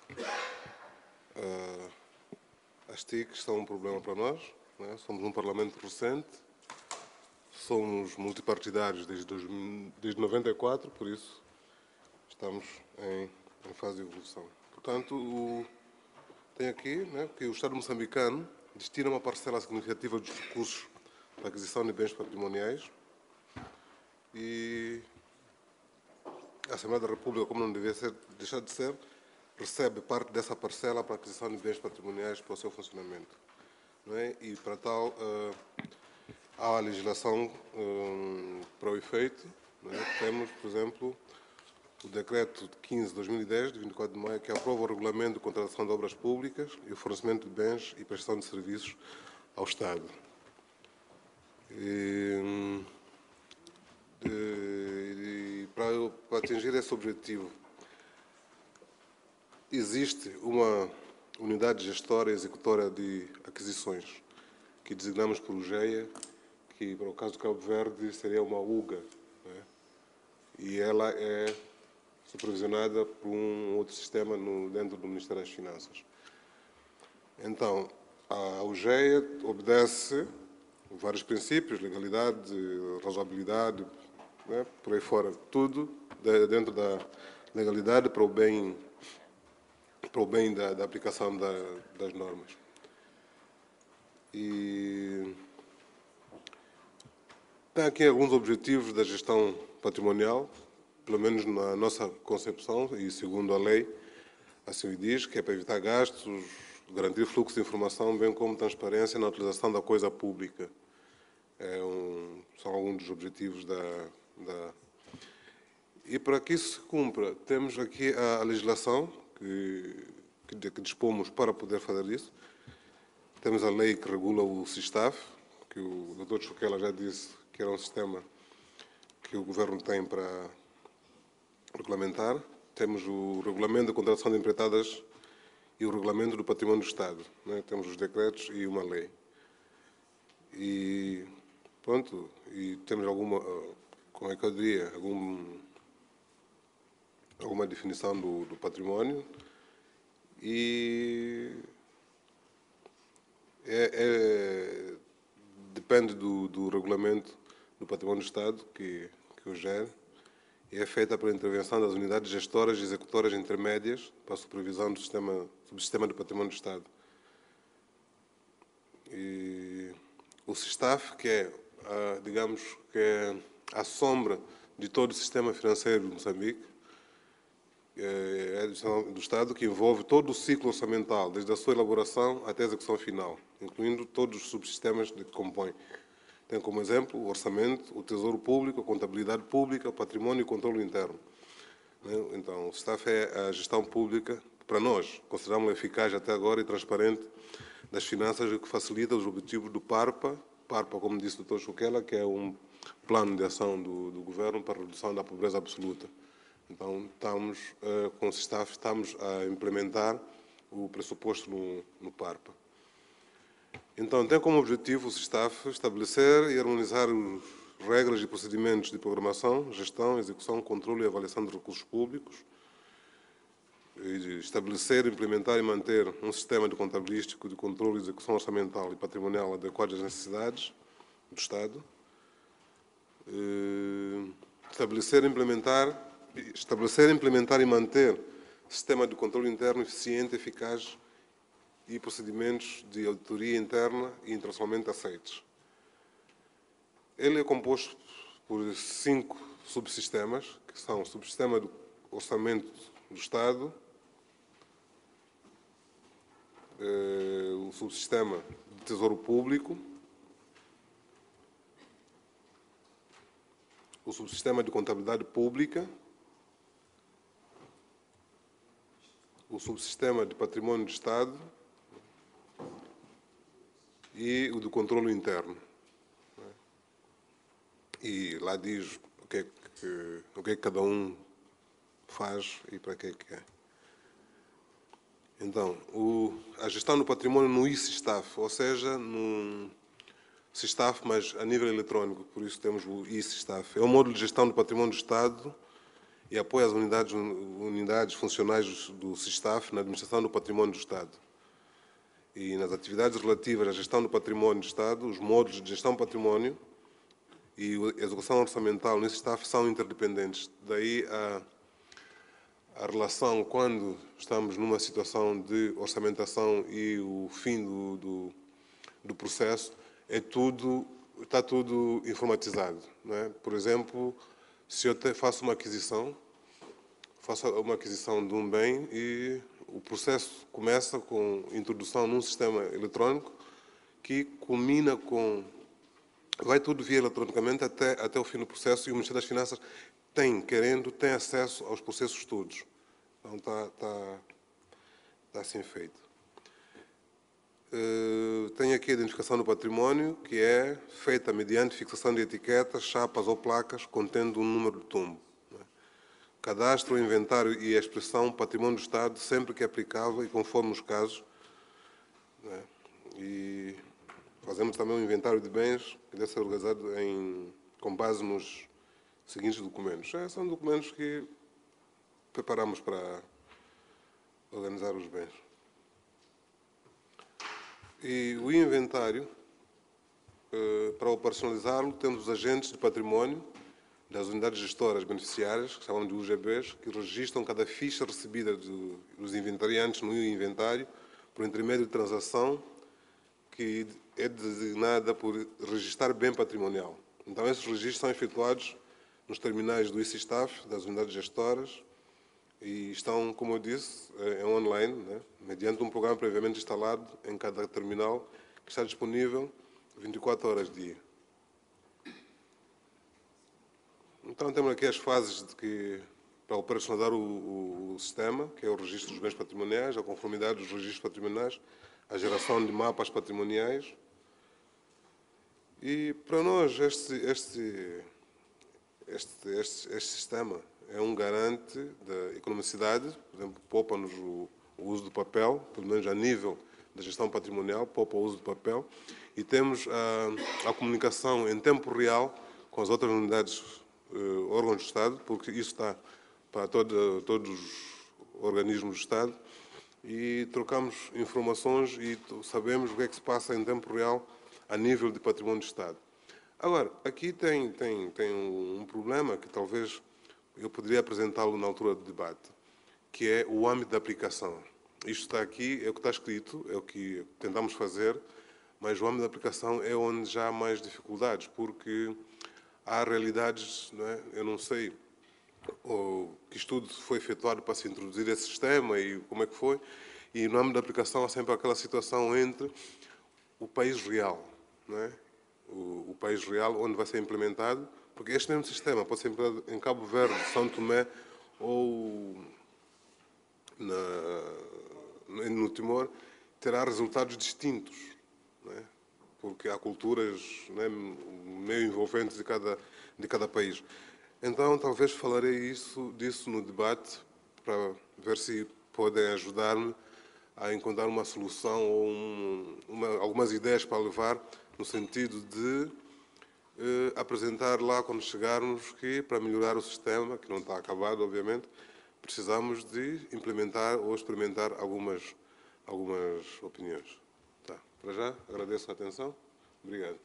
as TICs são um problema para nós. Né? Somos um parlamento recente, somos multipartidários desde 94, por isso estamos em fase de evolução. Portanto, tem aqui, né, que o Estado moçambicano destina uma parcela significativa dos recursos para a aquisição de bens patrimoniais e a Assembleia da República, como não devia deixar de ser, recebe parte dessa parcela para a aquisição de bens patrimoniais para o seu funcionamento. Não é? E para tal, há a legislação para o efeito. Não é? Temos, por exemplo, o Decreto 15 de 2010, de 24 de maio, que aprova o Regulamento de Contratação de Obras Públicas e o fornecimento de bens e prestação de serviços ao Estado. E para atingir esse objetivo, existe uma unidade gestora e executora de aquisições, que designamos por UGEIA, que, para o caso do Cabo Verde, seria uma UGA. Né? E ela é supervisionada por um outro sistema dentro do Ministério das Finanças. Então, a UGEIA obedece vários princípios, legalidade, razoabilidade, né, por aí fora, tudo dentro da legalidade para o bem da aplicação das normas. E tem aqui alguns objetivos da gestão patrimonial, pelo menos na nossa concepção, e segundo a lei, assim o diz, que é para evitar gastos, garantir fluxo de informação, bem como transparência na utilização da coisa pública. São alguns dos objetivos E para que isso se cumpra, temos aqui a legislação que dispomos para poder fazer isso. temos a lei que regula o SISTAF, que o Dr. Choquela já disse que era um sistema que o Governo tem para regulamentar. Temos o Regulamento da Contratação de Empreitadas e o Regulamento do Património do Estado, né? Temos os decretos e uma lei. E pronto, e temos alguma, como é que eu diria, alguma definição do património e depende do regulamento do património do Estado que o gere e é feita pela intervenção das unidades gestoras e executoras intermédias para a supervisão do subsistema do património do Estado. E o SISTAF, que é, digamos, que é a sombra de todo o sistema financeiro de Moçambique, é do Estado, que envolve todo o ciclo orçamental, desde a sua elaboração até a execução final, incluindo todos os subsistemas que compõem. Tem como exemplo o orçamento, o tesouro público, a contabilidade pública, o património e o controle interno. Então, o SISTAF é a gestão pública, para nós, consideramos eficaz até agora e transparente, das finanças, que facilita os objetivos do PARPA, como disse o Dr. Choquela, que é um plano de ação do Governo para a redução da pobreza absoluta. Então, com o SISTAF, estamos a implementar o pressuposto no PARPA. Então, tem como objetivo o SISTAF estabelecer e harmonizar as regras e procedimentos de programação, gestão, execução, controle e avaliação de recursos públicos, e estabelecer, implementar e manter um sistema de contabilístico de controle e execução orçamental e patrimonial adequado às necessidades do Estado, estabelecer, implementar e manter sistema de controle interno eficiente, eficaz e procedimentos de auditoria interna e internacionalmente aceitos. Ele é composto por 5 subsistemas, que são o subsistema do orçamento do Estado, o subsistema de tesouro público, o subsistema de contabilidade pública, o subsistema de património do Estado e o do controle interno. E lá diz o que é que cada um faz e para que é que é. Então, a gestão do património no e-SISTAF, ou seja, no SISTAF, mas a nível eletrónico, por isso temos o e-SISTAF. É um módulo de gestão do património do Estado e apoia as unidades funcionais do SISTAF na administração do património do Estado. E nas atividades relativas à gestão do património do Estado, os módulos de gestão do património e a execução orçamental no SISTAF são interdependentes. Daí a relação, quando estamos numa situação de orçamentação e o fim do processo, está tudo informatizado. Não é? Por exemplo, se eu faço uma aquisição de um bem e o processo começa com introdução num sistema eletrónico que culmina com... Vai tudo via eletronicamente até o fim do processo e o Ministério das Finanças tem acesso aos processos todos. Então está assim feito. Tem aqui a identificação do património, que é feita mediante fixação de etiquetas, chapas ou placas contendo um número de tombo. Cadastro, inventário e a expressão património do Estado, sempre que é aplicável e conforme os casos. E fazemos também um inventário de bens, que deve ser organizado com base nos seguintes documentos. São documentos que preparamos para organizar os bens. E o inventário, para operacionalizá-lo, temos os agentes de património das unidades gestoras beneficiárias, que chamam de UGBs, que registram cada ficha recebida dos inventariantes no inventário por intermédio de transação que é designada por registrar bem patrimonial. Então, esses registros são efetuados nos terminais do e-SISTAF, das unidades gestoras, e estão, como eu disse, online, né? Mediante um programa previamente instalado em cada terminal, que está disponível 24 horas dia. Então, temos aqui as fases para operacionalizar o sistema, que é o registro dos bens patrimoniais, a conformidade dos registros patrimoniais, a geração de mapas patrimoniais. E para nós este sistema é um garante da economicidade, por exemplo, poupa-nos o uso do papel, pelo menos a nível da gestão patrimonial, poupa o uso do papel, e temos a comunicação em tempo real com as outras unidades, órgãos do Estado, porque isso está para todos os organismos do Estado, e trocamos informações e sabemos o que é que se passa em tempo real a nível de património do Estado. Agora, aqui tem um problema que talvez eu poderia apresentá-lo na altura do debate, que é o âmbito da aplicação. Isto está aqui, é o que está escrito, é o que tentamos fazer, mas o âmbito da aplicação é onde já há mais dificuldades, porque há realidades, não é? Eu não sei que estudo foi efetuado para se introduzir esse sistema e como é que foi, e no âmbito da aplicação há sempre aquela situação entre o país real, não é? O país real onde vai ser implementado, porque este mesmo sistema pode ser implementado em Cabo Verde, São Tomé ou no Timor, terá resultados distintos, não é? Porque há culturas, não é, meio envolventes de cada país. Então, talvez falarei disso no debate, para ver se podem ajudar-me a encontrar uma solução ou algumas ideias para levar, no sentido de apresentar lá, quando chegarmos, que para melhorar o sistema, que não está acabado, obviamente, precisamos de implementar ou experimentar algumas opiniões. Tá. Para já, agradeço a atenção. Obrigado.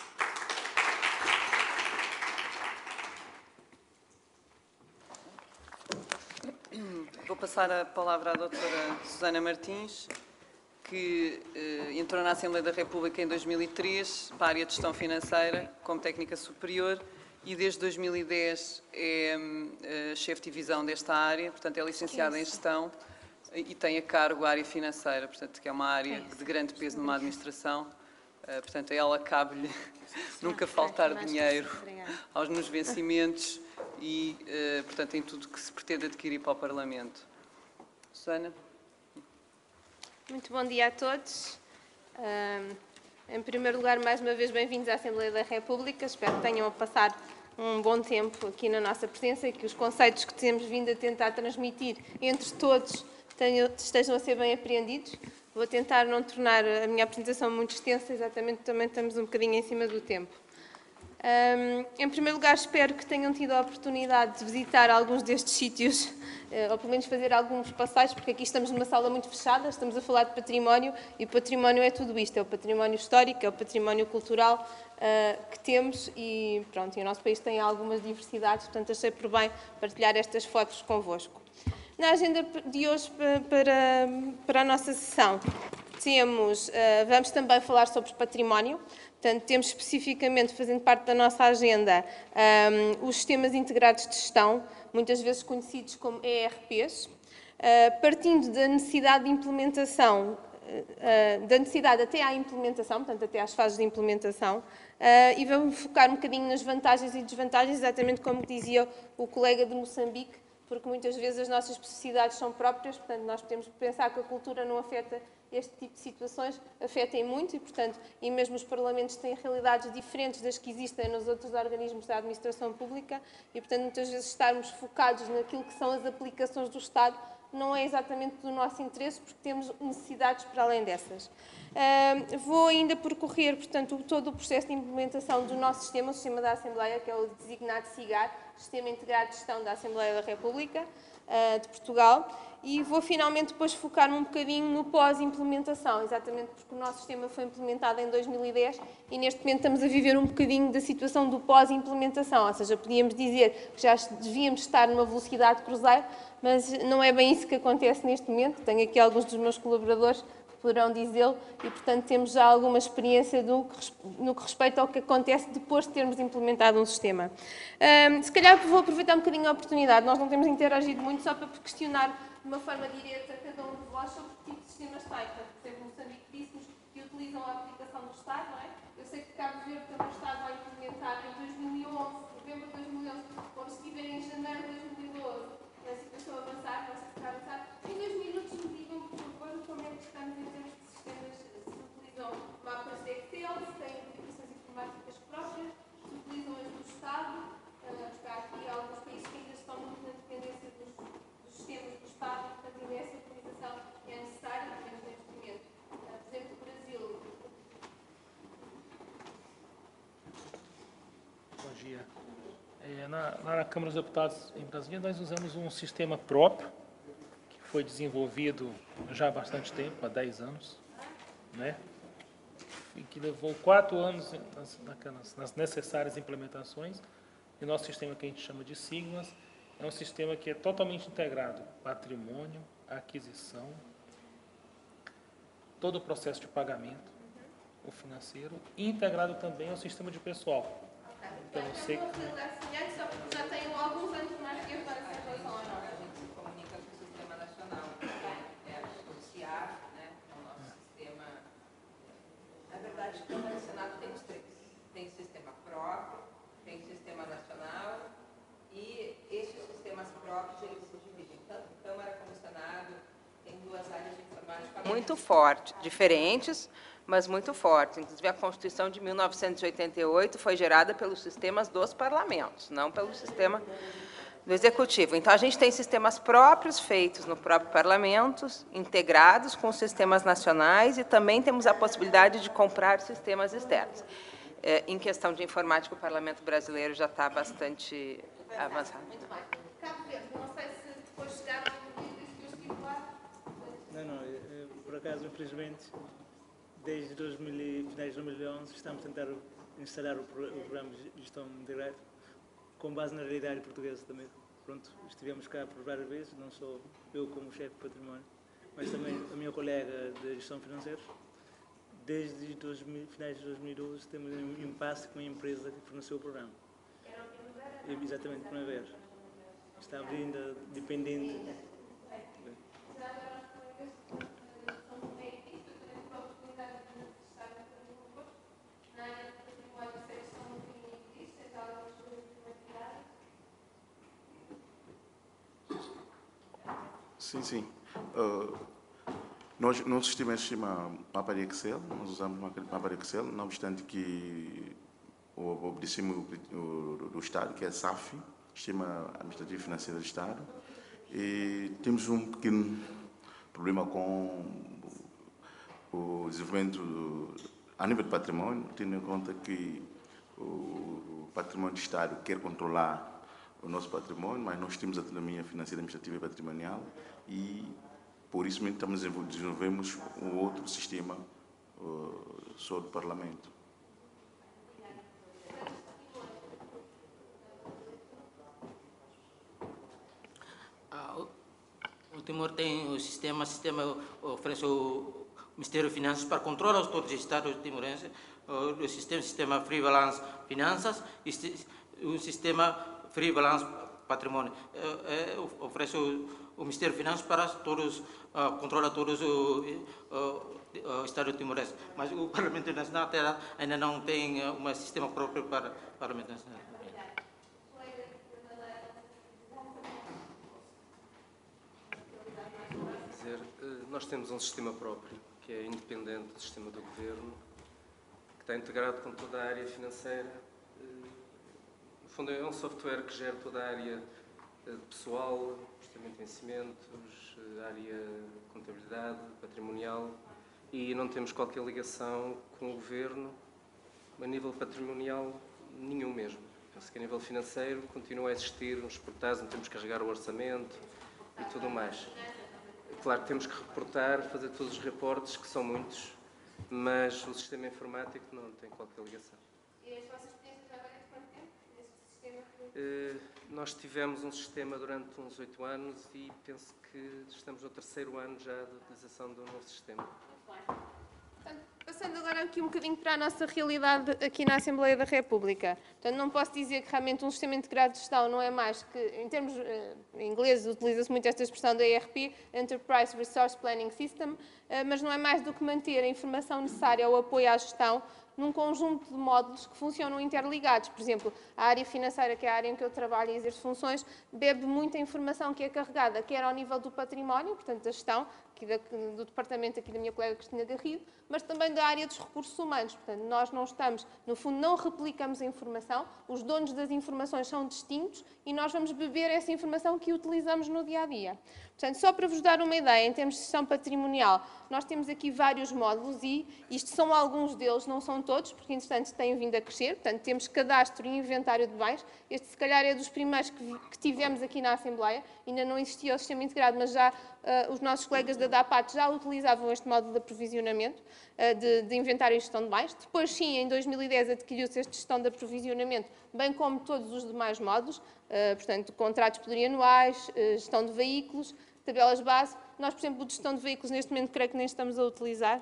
Vou passar a palavra à doutora Susana Martins, que entrou na Assembleia da República em 2003 para a área de gestão financeira como técnica superior e desde 2010 é chefe de divisão desta área, portanto é licenciada em gestão e tem a cargo a área financeira, portanto que é uma área de grande peso numa administração, portanto a ela cabe-lhe nunca faltar dinheiro nos vencimentos e, portanto, em tudo que se pretende adquirir para o Parlamento. Susana? Muito bom dia a todos. Em primeiro lugar, mais uma vez, bem-vindos à Assembleia da República. Espero que tenham a passar um bom tempo aqui na nossa presença e que os conceitos que temos vindo a tentar transmitir entre todos estejam a ser bem apreendidos. Vou tentar não tornar a minha apresentação muito extensa, exatamente também estamos um bocadinho em cima do tempo. Em primeiro lugar, espero que tenham tido a oportunidade de visitar alguns destes sítios, ou pelo menos fazer alguns passeios, porque aqui estamos numa sala muito fechada, estamos a falar de património, e património é tudo isto, é o património histórico, é o património cultural que temos, e pronto, e o nosso país tem algumas diversidades, portanto achei por bem partilhar estas fotos convosco. Na agenda de hoje para a nossa sessão, vamos também falar sobre património. Portanto, temos especificamente, fazendo parte da nossa agenda, os sistemas integrados de gestão, muitas vezes conhecidos como ERPs, partindo da necessidade de implementação, da necessidade até à implementação, portanto, até às fases de implementação, e vamos focar um bocadinho nas vantagens e desvantagens, exatamente como dizia o colega de Moçambique, porque muitas vezes as nossas especificidades são próprias, portanto, nós podemos pensar que a cultura não afeta este tipo de situações, afetem muito e mesmo os parlamentos têm realidades diferentes das que existem nos outros organismos da administração pública e, portanto, muitas vezes estarmos focados naquilo que são as aplicações do Estado não é exatamente do nosso interesse, porque temos necessidades para além dessas. Vou ainda percorrer, portanto, todo o processo de implementação do nosso sistema, o sistema da Assembleia, que é o designado SIGAR, Sistema Integrado de Gestão da Assembleia da República de Portugal, e vou finalmente depois focar-me um bocadinho no pós-implementação, exatamente porque o nosso sistema foi implementado em 2010 e neste momento estamos a viver um bocadinho da situação do pós-implementação, ou seja, podíamos dizer que já devíamos estar numa velocidade cruzeiro, mas não é bem isso que acontece neste momento. Tenho aqui alguns dos meus colaboradores que poderão dizê-lo e, portanto, temos já alguma experiência no que respeita ao que acontece depois de termos implementado um sistema. Se calhar vou aproveitar um bocadinho a oportunidade. Nós não temos interagido muito, só para questionar de uma forma direta cada um de vós sobre que tipo de sistemas tem. Portanto, por exemplo, Moçambique disse-nos que utilizam a aplicação do Estado, não é? Eu sei que Cabo Verde também o Estado vai implementar em 2011, novembro de 2011, como se estiverem em janeiro de 2012. A situação avançar, não sei se está a avançar. Em 2 minutos me digam, por favor, como é que estamos em termos de sistemas Na Câmara dos Deputados em Brasília, nós usamos um sistema próprio, que foi desenvolvido já há bastante tempo, há 10 anos, né? E que levou 4 anos nas necessárias implementações. E o nosso sistema, que a gente chama de Sigmas, é um sistema que é totalmente integrado: patrimônio, aquisição, todo o processo de pagamento, o financeiro, e integrado também ao sistema de pessoal. Então, eu sei que... já tenho alguns anos mais que eu faço essa relação à A gente se comunica com o Sistema Nacional, o CIAR, né? É o nosso sistema. Na verdade, o Senado tem os três. Tem o sistema próprio, tem o Sistema Nacional, e esses sistemas próprios, eles se dividem. Tanto Câmara como Senado, tem 2 áreas de informática muito fortes, diferentes, mas muito fortes. Inclusive, a Constituição de 1988 foi gerada pelos sistemas dos parlamentos, não pelo sistema do Executivo. Então, a gente tem sistemas próprios feitos no próprio parlamento, integrados com sistemas nacionais, e também temos a possibilidade de comprar sistemas externos. Em questão de informática, o Parlamento brasileiro já está bastante avançado. Muito bem. Cabo Verde, não sei se depois chegaram a ouvir isso que eu estive lá. Não, por acaso, infelizmente, desde finais de 2011, estamos a tentar instalar o programa de gestão integrada com base na realidade portuguesa também. Pronto, estivemos cá por várias vezes, não só eu como chefe de património, mas também a minha colega de gestão financeira. Desde finais de 2012 temos um impasse com a empresa que forneceu o programa. Exatamente, Primavera. Estamos ainda dependente. Sim. Nosso sistema se chama mapa de Excel, nós usamos mapa de Excel, não obstante que o objetivo do Estado, que é a SAF, Sistema Administrativo Financeiro do Estado, e temos um pequeno problema com o desenvolvimento a nível de património, tendo em conta que o patrimônio do Estado quer controlar o nosso patrimônio, mas nós temos autonomia financeira, administrativa e patrimonial, e por isso mesmo desenvolvemos um outro sistema só do Parlamento. O Timor tem o sistema oferece o Ministério de Finanças para controlar todos os estados timorenses, o sistema Free Balance Finanças e o sistema Free Balance Patrimônio. Oferece o Ministério de Finanças para todos, controla todos o Estado timorense. Mas o Parlamento Nacional ainda não tem um sistema próprio para o Parlamento Nacional. Nós temos um sistema próprio, que é independente do sistema do Governo, que está integrado com toda a área financeira. No fundo, é um software que gera toda a área pessoal, processamento de vencimentos, área de contabilidade, patrimonial, e não temos qualquer ligação com o Governo, a nível patrimonial, nenhum mesmo. Penso que a nível financeiro continua a existir uns portais onde temos que carregar o orçamento e tudo mais. Claro que temos que reportar, fazer todos os reportes, que são muitos, mas o sistema informático não tem qualquer ligação. E as vossas experiências já vêm de quanto tempo? Deste sistema? Nós tivemos um sistema durante uns 8 anos e penso que estamos no 3º ano já de utilização do novo sistema. Muito bem. Portanto, passando agora aqui um bocadinho para a nossa realidade aqui na Assembleia da República. Portanto, não posso dizer que realmente um sistema integrado de gestão não é mais que, em termos em inglês, utiliza-se muito esta expressão da ERP, Enterprise Resource Planning System, mas não é mais do que manter a informação necessária ao apoio à gestão num conjunto de módulos que funcionam interligados. Por exemplo, a área financeira, que é a área em que eu trabalho e exerço funções, bebe muita informação que é carregada, quer ao nível do património, portanto da gestão, aqui do departamento aqui da minha colega Cristina Garrido, mas também da área dos recursos humanos. Portanto, nós não estamos, no fundo, não replicamos a informação, os donos das informações são distintos e nós vamos beber essa informação que utilizamos no dia-a-dia. Portanto, só para vos dar uma ideia, em termos de gestão patrimonial, nós temos aqui vários módulos e isto são alguns deles, não são todos, porque, entretanto, têm vindo a crescer. Portanto, temos cadastro e inventário de bens. Este, se calhar, é dos primeiros que tivemos aqui na Assembleia. Ainda não existia o sistema integrado, mas já os nossos colegas da DAPAT já utilizavam este modo de aprovisionamento, de inventário e gestão de bens. Depois, sim, em 2010 adquiriu-se esta gestão de aprovisionamento, bem como todos os demais módulos, portanto, contratos plurianuais, gestão de veículos, tabelas base. Nós, por exemplo, de gestão de veículos, neste momento, creio que nem estamos a utilizar.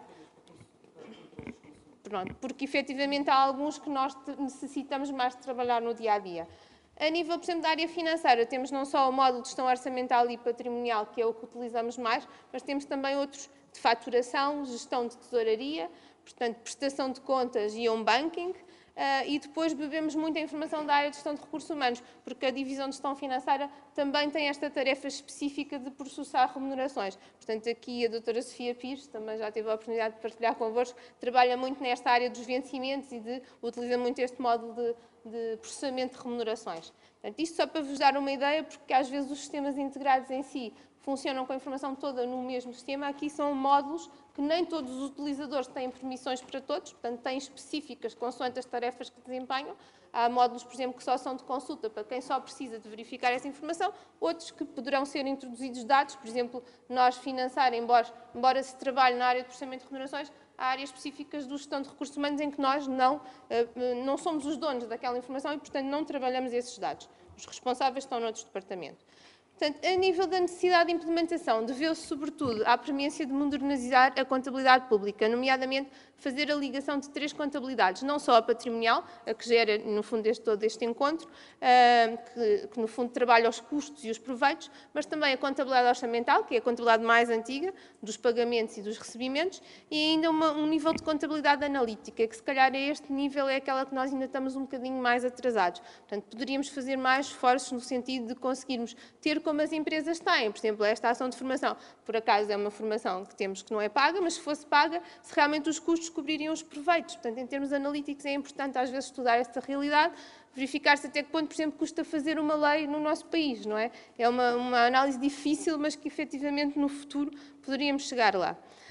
Pronto, porque, efetivamente, há alguns que nós necessitamos mais de trabalhar no dia-a-dia. A nível, por exemplo, da área financeira, temos não só o módulo de gestão orçamental e patrimonial, que é o que utilizamos mais, mas temos também outros de faturação, gestão de tesouraria, portanto, prestação de contas e home banking, e depois bebemos muita informação da área de gestão de recursos humanos, porque a divisão de gestão financeira também tem esta tarefa específica de processar remunerações. Portanto, aqui a doutora Sofia Pires, também já teve a oportunidade de partilhar convosco, trabalha muito nesta área dos vencimentos e utiliza muito este módulo de processamento de remunerações. Portanto, isto só para vos dar uma ideia, porque às vezes os sistemas integrados em si funcionam com a informação toda no mesmo sistema. Aqui são módulos que nem todos os utilizadores têm permissões para todos, portanto, têm específicas consoante as tarefas que desempenham. Há módulos, por exemplo, que só são de consulta para quem só precisa de verificar essa informação, outros que poderão ser introduzidos dados, por exemplo, nós financiar, embora se trabalhe na área de processamento de remunerações, há áreas específicas do gestão de recursos humanos em que nós não somos os donos daquela informação e, portanto, não trabalhamos esses dados. Os responsáveis estão noutros departamentos. Portanto, a nível da necessidade de implementação, deveu-se, sobretudo, à premissa de modernizar a contabilidade pública, nomeadamente fazer a ligação de 3 contabilidades, não só a patrimonial, a que gera, no fundo, todo este encontro, que, no fundo, trabalha os custos e os proveitos, mas também a contabilidade orçamental, que é a contabilidade mais antiga, dos pagamentos e dos recebimentos, e ainda um nível de contabilidade analítica, que, se calhar, a este nível é aquela que nós ainda estamos um bocadinho mais atrasados. Portanto, poderíamos fazer mais esforços no sentido de conseguirmos ter como as empresas têm. Por exemplo, esta ação de formação, por acaso é uma formação que temos que não é paga, mas se fosse paga, se realmente os custos cobririam os proveitos. Portanto, em termos analíticos é importante às vezes estudar esta realidade, verificar-se até que ponto, por exemplo, custa fazer uma lei no nosso país, não é? É uma análise difícil, mas que efetivamente no futuro poderíamos chegar lá.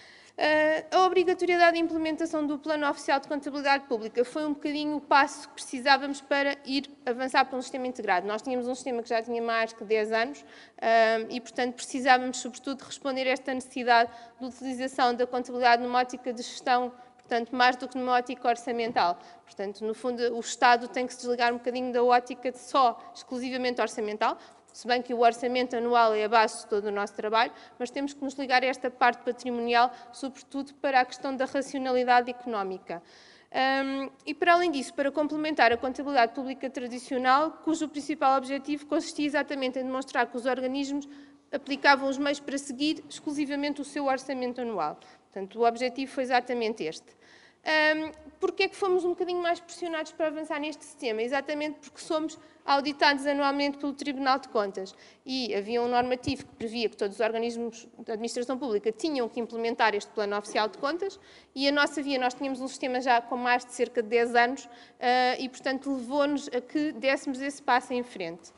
A obrigatoriedade de implementação do Plano Oficial de Contabilidade Pública foi um bocadinho o passo que precisávamos para ir avançar para um sistema integrado. Nós tínhamos um sistema que já tinha mais de 10 anos e, portanto, precisávamos, sobretudo, responder a esta necessidade de utilização da contabilidade numa ótica de gestão, portanto, mais do que numa ótica orçamental. Portanto, no fundo, o Estado tem que se desligar um bocadinho da ótica de exclusivamente orçamental, se bem que o orçamento anual é a base de todo o nosso trabalho, mas temos que nos ligar a esta parte patrimonial, sobretudo para a questão da racionalidade económica. E, para além disso, para complementar a contabilidade pública tradicional, cujo principal objetivo consistia exatamente em demonstrar que os organismos aplicavam os meios para seguir exclusivamente o seu orçamento anual. Portanto, o objetivo foi exatamente este. Porquê é que fomos um bocadinho mais pressionados para avançar neste sistema? Exatamente porque somos auditados anualmente pelo Tribunal de Contas e havia um normativo que previa que todos os organismos da administração pública tinham que implementar este Plano Oficial de Contas e nós tínhamos um sistema já com mais de cerca de 10 anos e, portanto, levou-nos a que dessemos esse passo em frente.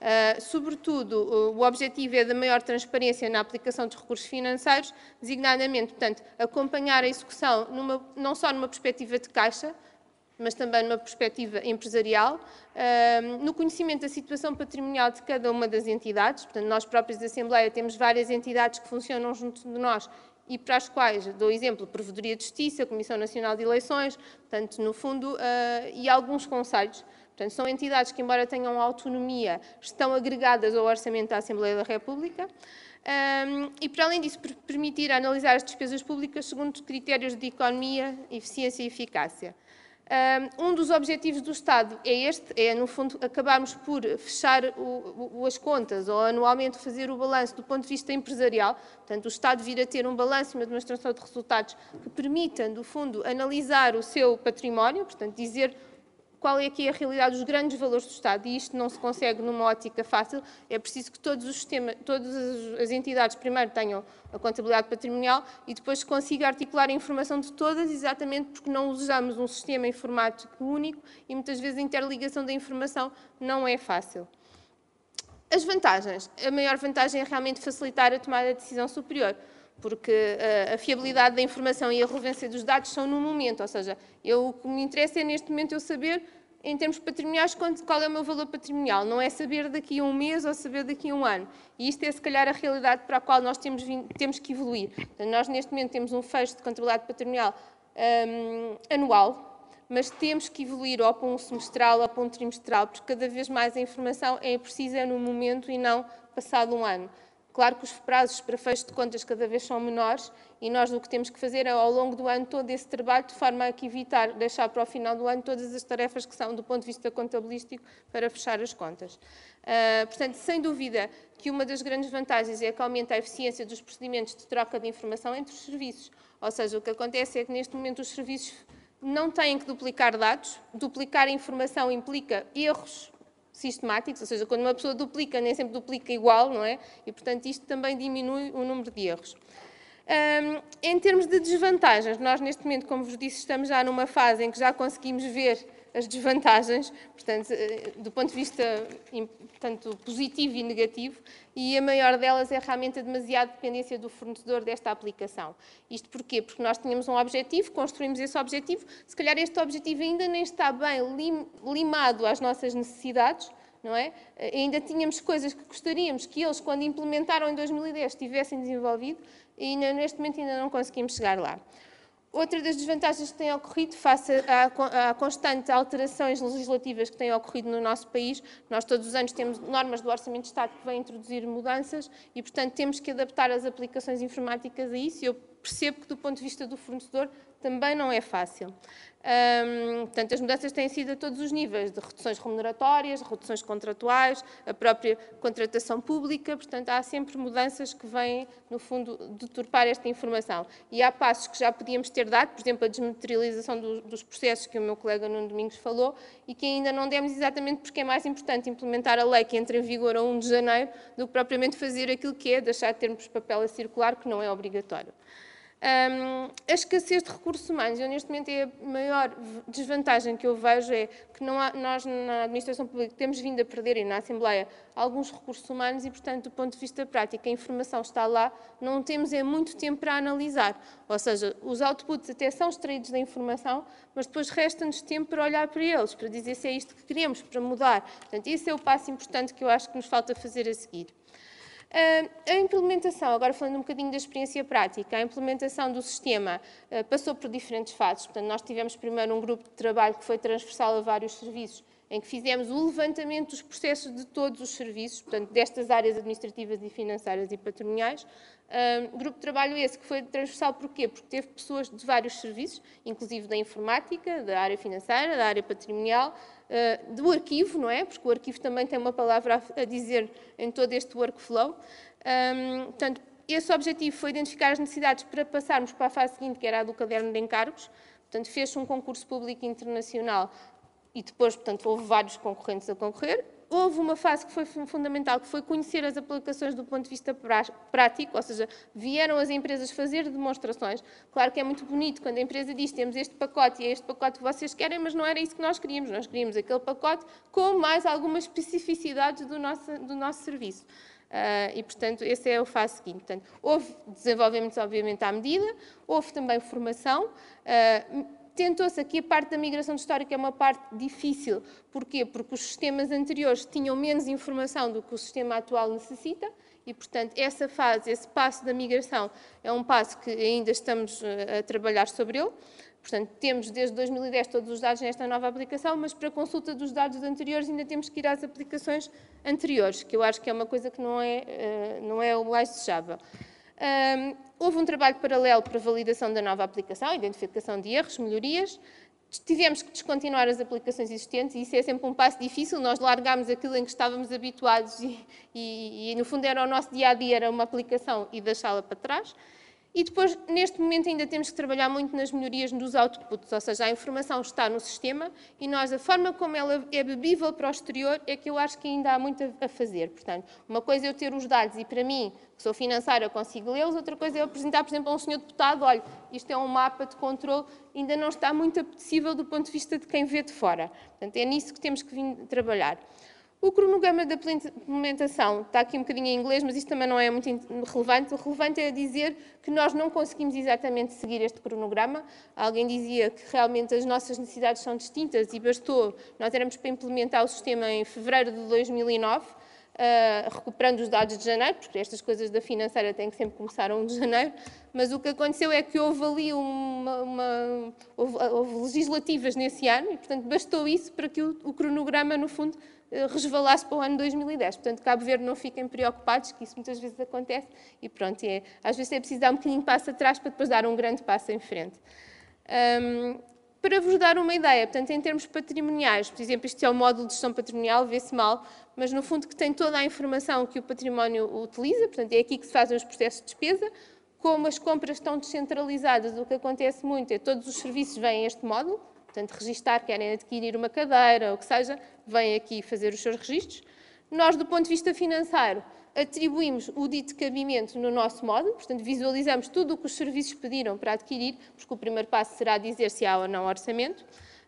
Sobretudo, o objetivo é da maior transparência na aplicação dos recursos financeiros, designadamente, portanto, acompanhar a execução não só numa perspectiva de caixa, mas também numa perspectiva empresarial, no conhecimento da situação patrimonial de cada uma das entidades. Portanto, nós próprios da Assembleia temos várias entidades que funcionam junto de nós e para as quais, dou exemplo, Provedoria de Justiça, Comissão Nacional de Eleições, portanto, no fundo, e alguns conselhos. Portanto, são entidades que, embora tenham autonomia, estão agregadas ao Orçamento da Assembleia da República e, para além disso, permitir analisar as despesas públicas segundo critérios de economia, eficiência e eficácia. Um dos objetivos do Estado é, no fundo, acabarmos por fechar as contas ou anualmente fazer o balanço do ponto de vista empresarial. Portanto, o Estado vir a ter um balanço e uma demonstração de resultados que permitam, no fundo, analisar o seu património, portanto, dizer qual é aqui a realidade dos grandes valores do Estado, e isto não se consegue numa ótica fácil, é preciso que todas as entidades primeiro tenham a contabilidade patrimonial e depois consiga articular a informação de todas, exatamente porque não usamos um sistema informático único e muitas vezes a interligação da informação não é fácil. As vantagens. A maior vantagem é realmente facilitar a tomada de decisão superior. porque a fiabilidade da informação e a relevância dos dados são no momento, ou seja, o que me interessa é neste momento eu saber, em termos patrimoniais, qual é o meu valor patrimonial, não é saber daqui a um mês ou saber daqui a um ano. E isto é, se calhar, a realidade para a qual nós temos que evoluir. Portanto, nós, neste momento, temos um fecho de contabilidade patrimonial anual, mas temos que evoluir ou para um semestral ou para um trimestral, porque cada vez mais a informação é precisa no momento e não passado um ano. Claro que os prazos para fecho de contas cada vez são menores e nós o que temos que fazer é, ao longo do ano, todo esse trabalho, de forma a que evitar deixar para o final do ano todas as tarefas que são, do ponto de vista contabilístico, para fechar as contas. Portanto, sem dúvida que uma das grandes vantagens é que aumenta a eficiência dos procedimentos de troca de informação entre os serviços. Ou seja, o que acontece é que, neste momento, os serviços não têm que duplicar dados. Duplicar a informação implica erros sistemáticos, ou seja, quando uma pessoa duplica, nem sempre duplica igual, não é? E, portanto, isto também diminui o número de erros. Em termos de desvantagens, nós, neste momento, como vos disse, estamos já numa fase em que já conseguimos ver as desvantagens, portanto, do ponto de vista tanto positivo e negativo, e a maior delas é realmente a demasiada dependência do fornecedor desta aplicação. Isto porquê? Porque nós tínhamos um objetivo, construímos esse objetivo, se calhar este objetivo ainda nem está bem limado às nossas necessidades, não é? Ainda tínhamos coisas que gostaríamos que eles, quando implementaram em 2010, tivessem desenvolvido, e neste momento ainda não conseguimos chegar lá. Outra das desvantagens que tem ocorrido, face à constante alterações legislativas que têm ocorrido no nosso país, nós todos os anos temos normas do Orçamento de Estado que vêm introduzir mudanças e, portanto, temos que adaptar as aplicações informáticas a isso. Eu percebo que, do ponto de vista do fornecedor, também não é fácil. Portanto, as mudanças têm sido a todos os níveis, de reduções remuneratórias, reduções contratuais, a própria contratação pública, portanto, há sempre mudanças que vêm, no fundo, deturpar esta informação. E há passos que já podíamos ter dado, por exemplo, a desmaterialização dos processos que o meu colega Nuno Domingos falou, e que ainda não demos exatamente porque é mais importante implementar a lei que entra em vigor a 1 de janeiro do que propriamente fazer aquilo que é deixar de termos papel a circular, que não é obrigatório. A escassez de recursos humanos, eu neste momento é a maior desvantagem que eu vejo é que nós na administração pública temos vindo a perder e na Assembleia alguns recursos humanos e, portanto, do ponto de vista prático, a informação está lá, não temos muito tempo para analisar. Ou seja, os outputs até são extraídos da informação, mas depois resta-nos tempo para olhar para eles, para dizer se é isto que queremos, para mudar. Portanto, esse é o passo importante que eu acho que nos falta fazer a seguir. A implementação, agora falando um bocadinho da experiência prática, a implementação do sistema passou por diferentes fases. Portanto, nós tivemos primeiro um grupo de trabalho que foi transversal a vários serviços, em que fizemos o levantamento dos processos de todos os serviços, portanto, destas áreas administrativas e financeiras e patrimoniais. Grupo de trabalho esse que foi transversal porquê? Porque teve pessoas de vários serviços, inclusive da informática, da área financeira, da área patrimonial, do arquivo, não é? Porque o arquivo também tem uma palavra a dizer em todo este workflow. Portanto, esse objetivo foi identificar as necessidades para passarmos para a fase seguinte, que era a do caderno de encargos. Portanto, fez-se um concurso público internacional e depois, portanto, houve vários concorrentes a concorrer. Houve uma fase que foi fundamental, que foi conhecer as aplicações do ponto de vista prático, ou seja, vieram as empresas fazer demonstrações. Claro que é muito bonito quando a empresa diz temos este pacote e é este pacote que vocês querem, mas não era isso que nós queríamos aquele pacote com mais algumas especificidades do nosso serviço. E, portanto, esse é o fase seguinte. Portanto, houve desenvolvimentos, obviamente, à medida, houve também formação. Tentou-se aqui a parte da migração histórica é uma parte difícil. Porquê? Porque os sistemas anteriores tinham menos informação do que o sistema atual necessita e, portanto, essa fase, esse passo da migração é um passo que ainda estamos a trabalhar sobre ele. Portanto, temos desde 2010 todos os dados nesta nova aplicação, mas para consulta dos dados anteriores ainda temos que ir às aplicações anteriores, que eu acho que é uma coisa que não é o mais desejável. Houve um trabalho paralelo para a validação da nova aplicação, identificação de erros, melhorias. Tivemos que descontinuar as aplicações existentes e isso é sempre um passo difícil. Nós largámos aquilo em que estávamos habituados e no fundo, era o nosso dia-a-dia, era uma aplicação e deixá-la para trás. E depois, neste momento, ainda temos que trabalhar muito nas melhorias dos outputs, ou seja, a informação está no sistema e nós, a forma como ela é bebível para o exterior, é que eu acho que ainda há muito a fazer. Portanto, uma coisa é eu ter os dados e, para mim, que sou financeira, consigo lê-los, outra coisa é eu apresentar, por exemplo, a um senhor deputado, olha, isto é um mapa de controle, ainda não está muito apetecível do ponto de vista de quem vê de fora. Portanto, é nisso que temos que vir trabalhar. O cronograma da implementação está aqui um bocadinho em inglês, mas isto também não é muito relevante. O relevante é dizer que nós não conseguimos exatamente seguir este cronograma. Alguém dizia que realmente as nossas necessidades são distintas e bastou, nós éramos para implementar o sistema em fevereiro de 2009, recuperando os dados de janeiro, porque estas coisas da financeira têm que sempre começar a 1 de janeiro, mas o que aconteceu é que houve ali houve legislativas nesse ano e, portanto, bastou isso para que o cronograma, no fundo, resvalasse para o ano 2010. Portanto, Cabo Verde, não fiquem preocupados, que isso muitas vezes acontece e pronto, às vezes é preciso dar um bocadinho de passo atrás para depois dar um grande passo em frente. Para vos dar uma ideia, portanto, em termos patrimoniais, por exemplo, este é o módulo de gestão patrimonial, vê-se mal, mas no fundo que tem toda a informação que o património utiliza, portanto, é aqui que se fazem os processos de despesa. Como as compras estão descentralizadas, o que acontece muito é que todos os serviços vêm a este módulo, portanto, registar, querem adquirir uma cadeira, ou o que seja, vêm aqui fazer os seus registros. Nós, do ponto de vista financeiro, atribuímos o dito cabimento no nosso módulo, portanto, visualizamos tudo o que os serviços pediram para adquirir, porque o primeiro passo será dizer se há ou não orçamento.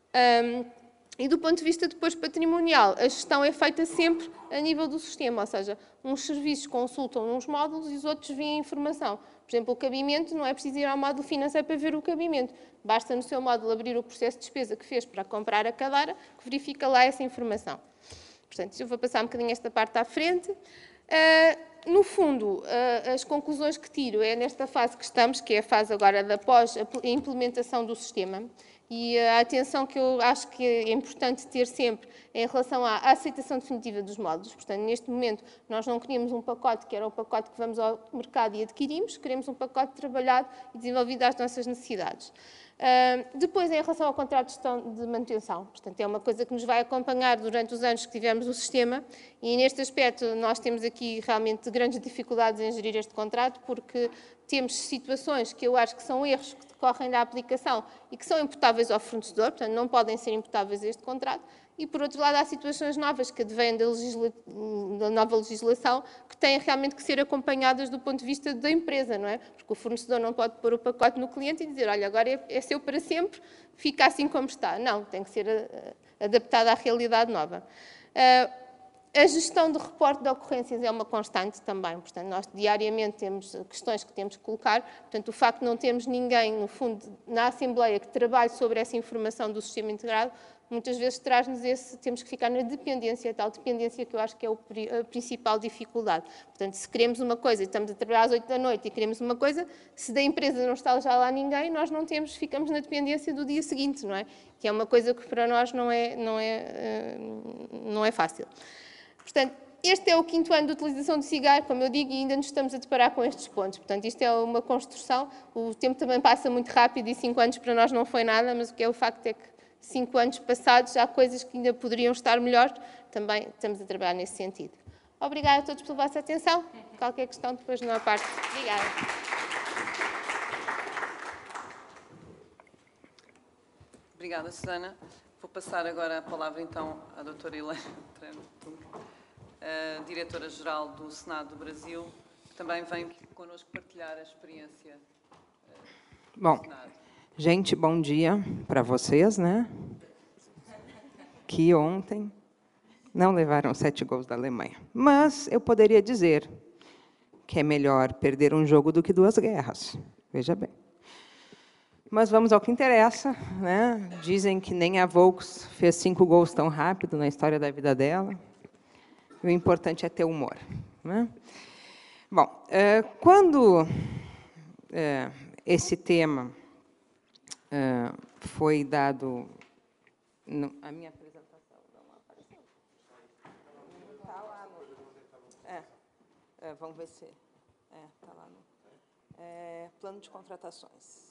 E do ponto de vista depois patrimonial, a gestão é feita sempre a nível do sistema, ou seja, uns serviços consultam uns módulos e os outros veem a informação. Por exemplo, o cabimento, não é preciso ir ao módulo financeiro para ver o cabimento. Basta no seu módulo abrir o processo de despesa que fez para comprar a cadeira, que verifica lá essa informação. Portanto, eu vou passar um bocadinho esta parte à frente. No fundo, as conclusões que tiro é nesta fase que estamos, que é a fase agora da pós-implementação do sistema, e a atenção que eu acho que é importante ter sempre em relação à aceitação definitiva dos módulos. Portanto, neste momento, nós não queríamos um pacote que era o pacote que vamos ao mercado e adquirimos, queremos um pacote trabalhado e desenvolvido às nossas necessidades. Depois, em relação ao contrato de gestão de manutenção, portanto, é uma coisa que nos vai acompanhar durante os anos que tivemos o sistema e, neste aspecto, nós temos aqui realmente grandes dificuldades em gerir este contrato, porque temos situações que eu acho que são erros que decorrem da aplicação e que são imputáveis ao fornecedor, portanto, não podem ser imputáveis a este contrato. E, por outro lado, há situações novas que advêm da nova legislação que têm realmente que ser acompanhadas do ponto de vista da empresa, não é? Porque o fornecedor não pode pôr o pacote no cliente e dizer, olha, agora é seu para sempre, fica assim como está. Não, tem que ser adaptada à realidade nova. A gestão de reporte de ocorrências é uma constante também, portanto, nós diariamente temos questões que temos que colocar, portanto, o facto de não termos ninguém, no fundo, na Assembleia que trabalhe sobre essa informação do sistema integrado, muitas vezes traz-nos temos que ficar na dependência, tal dependência que eu acho que é a principal dificuldade. Portanto, se queremos uma coisa e estamos a trabalhar às 8 da noite e queremos uma coisa, se da empresa não está já lá ninguém, nós não temos, ficamos na dependência do dia seguinte, não é? Que é uma coisa que para nós não é fácil. Portanto, este é o 5º ano de utilização do SIGAR, como eu digo, e ainda nos estamos a deparar com estes pontos. Portanto, isto é uma construção, o tempo também passa muito rápido e 5 anos para nós não foi nada, mas o que é o facto é que 5 anos passados há coisas que ainda poderiam estar melhor, também estamos a trabalhar nesse sentido. Obrigada a todos pela vossa atenção. Qualquer questão depois na parte. Obrigada. Obrigada, Susana. Vou passar agora a palavra, então, à doutora Helena Trento, diretora-geral do Senado do Brasil, que também vem connosco partilhar a experiência do Senado. Gente, bom dia para vocês, né? Que ontem não levaram 7 gols da Alemanha. Mas eu poderia dizer que é melhor perder um jogo do que 2 guerras. Veja bem. Mas vamos ao que interessa, né? Dizem que nem a Volks fez 5 gols tão rápido na história da vida dela. O importante é ter humor, né? Bom, quando esse tema foi dado... A minha apresentação não apareceu. Está lá no... vamos ver se... Está lá no... plano de contratações.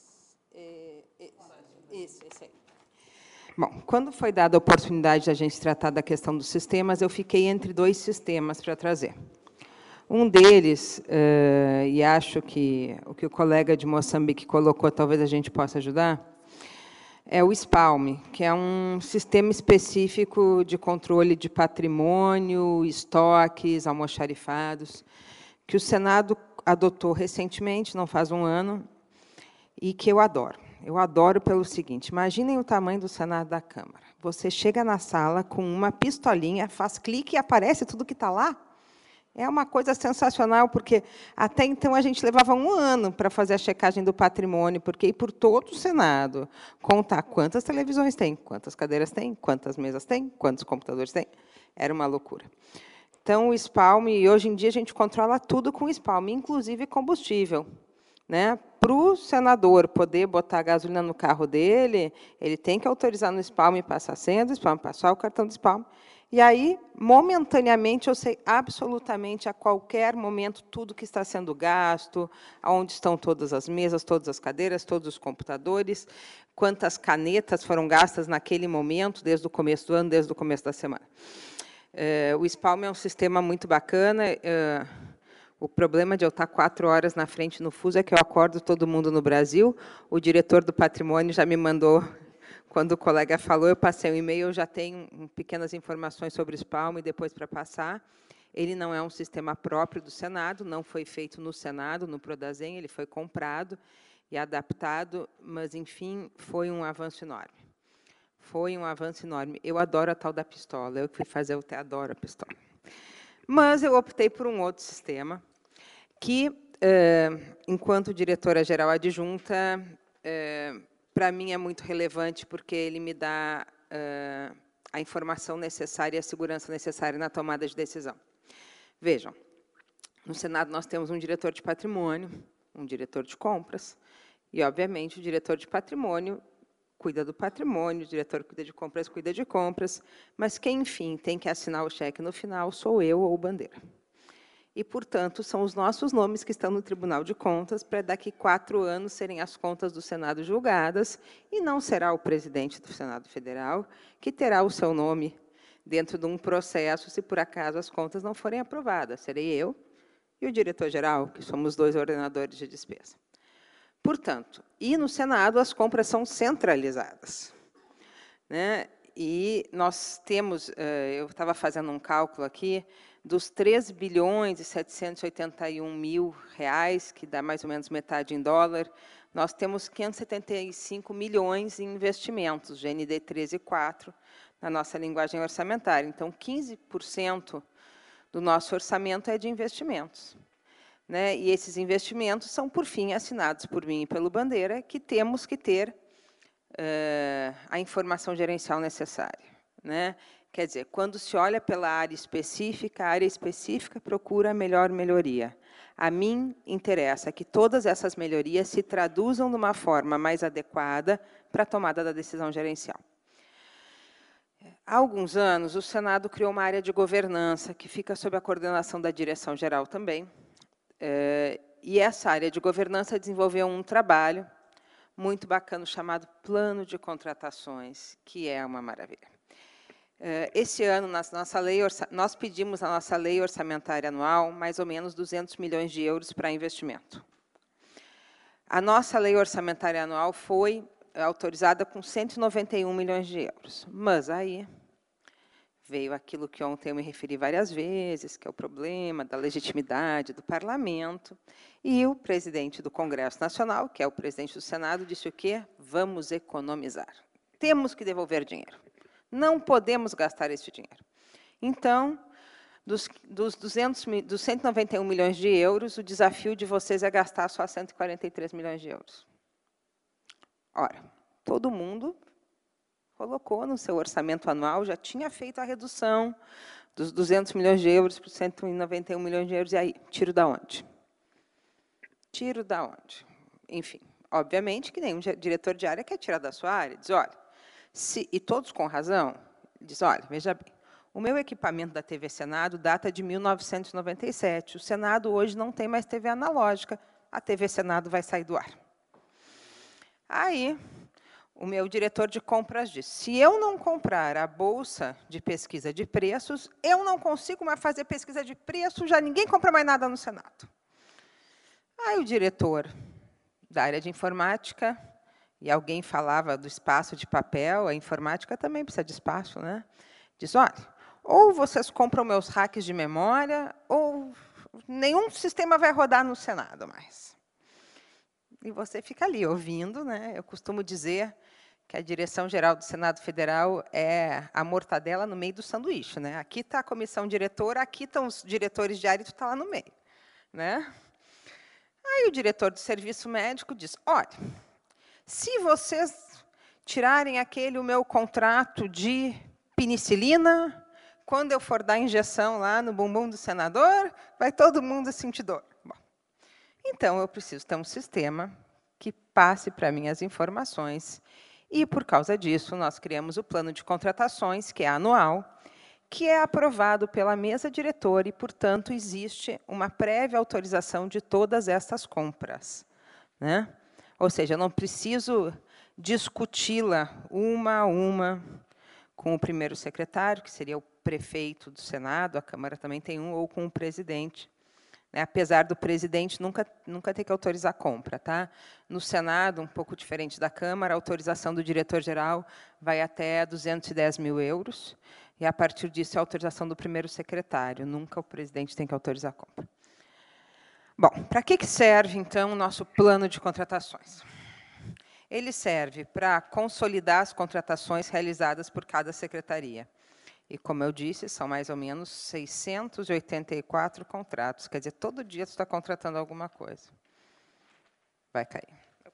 Isso aí. Bom, quando foi dada a oportunidade de a gente tratar da questão dos sistemas, eu fiquei entre 2 sistemas para trazer. Um deles, e acho que o que o colega de Moçambique colocou, talvez a gente possa ajudar, é o SPALM, que é um sistema específico de controle de patrimônio, estoques, almoxarifados, que o Senado adotou recentemente, não faz um ano, e que eu adoro. Eu adoro pelo seguinte, imaginem o tamanho do Senado da Câmara. Você chega na sala com uma pistolinha, faz clique e aparece tudo que está lá. É uma coisa sensacional, porque até então a gente levava 1 ano para fazer a checagem do patrimônio, porque ir por todo o Senado, contar quantas televisões tem, quantas cadeiras tem, quantas mesas tem, quantos computadores tem, era uma loucura. Então, o SPALM, e hoje em dia a gente controla tudo com o SPALM, inclusive combustível. Né? Para o senador poder botar gasolina no carro dele, ele tem que autorizar no SPALM, passar a senha do SPALM, passar o cartão do SPALM. E aí, momentaneamente, eu sei absolutamente, a qualquer momento, tudo que está sendo gasto, onde estão todas as mesas, todas as cadeiras, todos os computadores, quantas canetas foram gastas naquele momento, desde o começo do ano, desde o começo da semana. O SPALM é um sistema muito bacana. O problema de eu estar 4 horas na frente no fuso é que eu acordo todo mundo no Brasil. O diretor do patrimônio já me mandou, quando o colega falou, eu passei um e-mail, eu já tenho pequenas informações sobre o SPALM e depois para passar. Ele não é um sistema próprio do Senado, não foi feito no Senado, no Prodazem, ele foi comprado e adaptado, mas, enfim, foi um avanço enorme. Foi um avanço enorme. Eu adoro a tal da pistola, eu que fui fazer, eu até adoro a pistola. Mas eu optei por um outro sistema, que, enquanto diretora-geral adjunta, para mim é muito relevante, porque ele me dá a informação necessária e a segurança necessária na tomada de decisão. Vejam, no Senado nós temos um diretor de patrimônio, um diretor de compras, e, obviamente, o diretor de patrimônio cuida do patrimônio, o diretor cuida de compras, mas quem, enfim, tem que assinar o cheque no final sou eu ou o Bandeira. E, portanto, são os nossos nomes que estão no Tribunal de Contas para, daqui 4 anos, serem as contas do Senado julgadas, e não será o presidente do Senado Federal que terá o seu nome dentro de um processo, se, por acaso, as contas não forem aprovadas. Serei eu e o diretor-geral, que somos 2 ordenadores de despesa. Portanto, e no Senado as compras são centralizadas, né? E nós temos, eu estava fazendo um cálculo aqui, dos 3 bilhões e 781 mil reais, que dá mais ou menos metade em dólar, nós temos 575 milhões em investimentos, GND 13,4, na nossa linguagem orçamentária. Então, 15% do nosso orçamento é de investimentos. Né? E esses investimentos são, por fim, assinados por mim e pelo Bandeira, que temos que ter a informação gerencial necessária. Né? Quer dizer, quando se olha pela área específica, a área específica procura a melhor melhoria. A mim interessa que todas essas melhorias se traduzam de uma forma mais adequada para a tomada da decisão gerencial. Há alguns anos, o Senado criou uma área de governança, que fica sob a coordenação da direção-geral também, e essa área de governança desenvolveu um trabalho muito bacana chamado Plano de Contratações, que é uma maravilha. Esse ano, nós pedimos na nossa lei orçamentária anual mais ou menos 200 milhões de euros para investimento. A nossa lei orçamentária anual foi autorizada com 191 milhões de euros. Mas aí veio aquilo que ontem eu me referi várias vezes, que é o problema da legitimidade do parlamento, e o presidente do Congresso Nacional, que é o presidente do Senado, disse o quê? Vamos economizar. Temos que devolver dinheiro. Não podemos gastar esse dinheiro. Então, dos 191 milhões de euros, o desafio de vocês é gastar só 143 milhões de euros. Ora, todo mundo colocou no seu orçamento anual, já tinha feito a redução dos 200 milhões de euros para 191 milhões de euros, e aí, tiro da onde? Tiro da onde? Enfim, obviamente que nenhum diretor de área quer tirar da sua área. Diz, olha, e todos com razão, diz, olha, veja bem, o meu equipamento da TV Senado data de 1997, o Senado hoje não tem mais TV analógica, a TV Senado vai sair do ar. Aí, o meu diretor de compras disse, se eu não comprar a bolsa de pesquisa de preços, eu não consigo mais fazer pesquisa de preço, já ninguém compra mais nada no Senado. Aí o diretor da área de informática, e alguém falava do espaço de papel, a informática também precisa de espaço, né? Diz, olha, ou vocês compram meus hacks de memória, ou nenhum sistema vai rodar no Senado mais. e você fica ali ouvindo, né? Eu costumo dizer que a Direção-Geral do Senado Federal é a mortadela no meio do sanduíche, né? Aqui está a comissão diretora, aqui estão os diretores de área e tu está lá no meio, né? Aí o diretor do serviço médico diz: olha, se vocês tirarem o meu contrato de penicilina, quando eu for dar injeção lá no bumbum do senador, vai todo mundo sentir dor. Bom, então, eu preciso ter um sistema que passe para mim as informações. E, por causa disso, nós criamos o plano de contratações, que é anual, que é aprovado pela mesa diretora e, portanto, existe uma prévia autorização de todas essas compras, né? Ou seja, eu não preciso discuti-la uma a uma com o primeiro secretário, que seria o prefeito do Senado, a Câmara também tem um, ou com o presidente. Apesar do presidente nunca ter que autorizar a compra. Tá? No Senado, um pouco diferente da Câmara, a autorização do diretor-geral vai até 210 mil euros, e, a partir disso, é a autorização do primeiro secretário. Nunca o presidente tem que autorizar a compra. Bom, para que serve, então, o nosso plano de contratações? Ele serve para consolidar as contratações realizadas por cada secretaria. E, como eu disse, são mais ou menos 684 contratos. Quer dizer, todo dia você está contratando alguma coisa. Vai cair.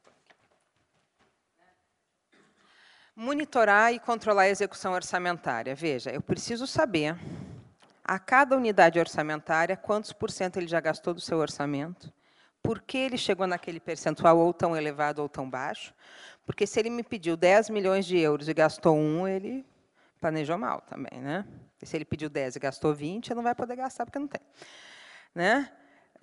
Monitorar e controlar a execução orçamentária. Veja, eu preciso saber, a cada unidade orçamentária, quantos % ele já gastou do seu orçamento, por que ele chegou naquele percentual ou tão elevado ou tão baixo, porque se ele me pediu 10 milhões de euros e gastou 1, ele planejou mal também, né? E se ele pediu 10 e gastou 20, ele não vai poder gastar porque não tem, né?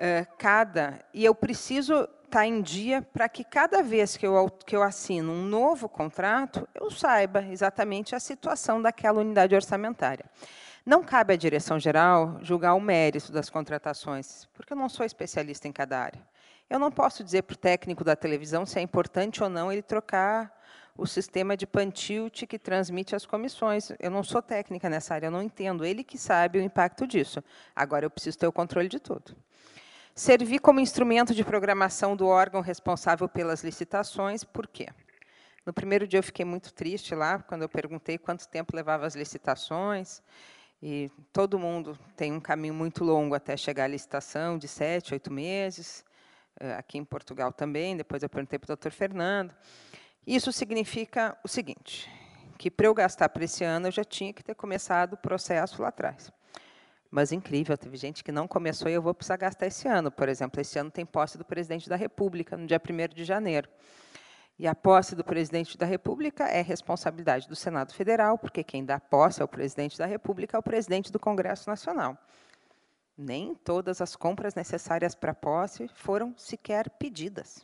E eu preciso estar em dia para que cada vez que eu assino um novo contrato, eu saiba exatamente a situação daquela unidade orçamentária. Não cabe à direção-geral julgar o mérito das contratações, porque eu não sou especialista em cada área. Eu não posso dizer para o técnico da televisão se é importante ou não ele trocar o sistema de pan-tilt que transmite as comissões. Eu não sou técnica nessa área, eu não entendo. Ele que sabe o impacto disso. Agora, eu preciso ter o controle de tudo. Servir como instrumento de programação do órgão responsável pelas licitações. Por quê? No primeiro dia, eu fiquei muito triste lá, quando eu perguntei quanto tempo levava as licitações. E todo mundo tem um caminho muito longo até chegar à licitação, de 7, 8 meses. Aqui em Portugal também. Depois eu perguntei para o doutor Fernando. Isso significa o seguinte, que para eu gastar para esse ano, eu já tinha que ter começado o processo lá atrás. Mas, incrível, teve gente que não começou e eu vou precisar gastar esse ano. Por exemplo, esse ano tem posse do presidente da República, no dia 1º de janeiro. E a posse do presidente da República é responsabilidade do Senado Federal, porque quem dá posse ao presidente da República é o presidente do Congresso Nacional. Nem todas as compras necessárias para a posse foram sequer pedidas.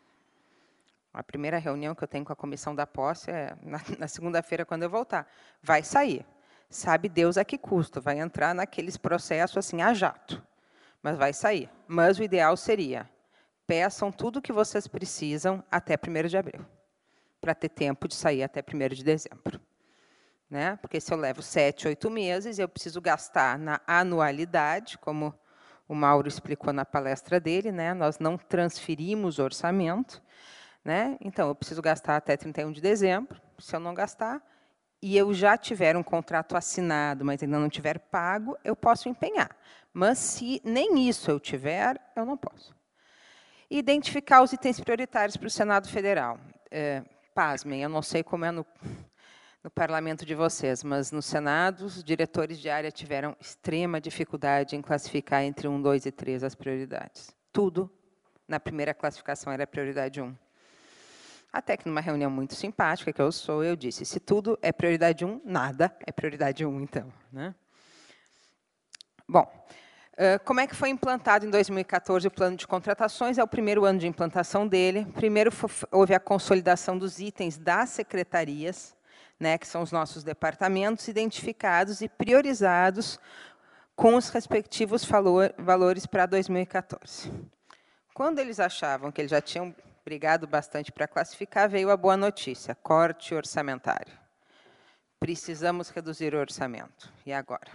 A primeira reunião que eu tenho com a comissão da posse é na segunda-feira, quando eu voltar. Vai sair. Sabe Deus a que custo. Vai entrar naqueles processos assim, a jato. Mas vai sair. Mas o ideal seria, peçam tudo o que vocês precisam até 1º de abril, para ter tempo de sair até 1º de dezembro. Né? Porque se eu levo 7, 8 meses, eu preciso gastar na anualidade, como o Mauro explicou na palestra dele, né? Nós não transferimos orçamento. Né? Então, eu preciso gastar até 31 de dezembro. Se eu não gastar, e eu já tiver um contrato assinado, mas ainda não tiver pago, eu posso empenhar. Mas, se nem isso eu tiver, eu não posso. Identificar os itens prioritários para o Senado Federal. Pasmem, eu não sei como é no parlamento de vocês, mas no Senado, os diretores de área tiveram extrema dificuldade em classificar entre 1, 2 e 3 as prioridades. Tudo, na primeira classificação, era prioridade 1. Até que, numa reunião muito simpática, que eu sou, eu disse, se tudo é prioridade 1, nada é prioridade 1, então. Né? Bom, como é que foi implantado em 2014 o plano de contratações? É o primeiro ano de implantação dele. Primeiro, houve a consolidação dos itens das secretarias, né, que são os nossos departamentos, identificados e priorizados com os respectivos valores para 2014. Quando eles achavam que eles já tinham brigado bastante para classificar, veio a boa notícia, corte orçamentário. Precisamos reduzir o orçamento. E agora?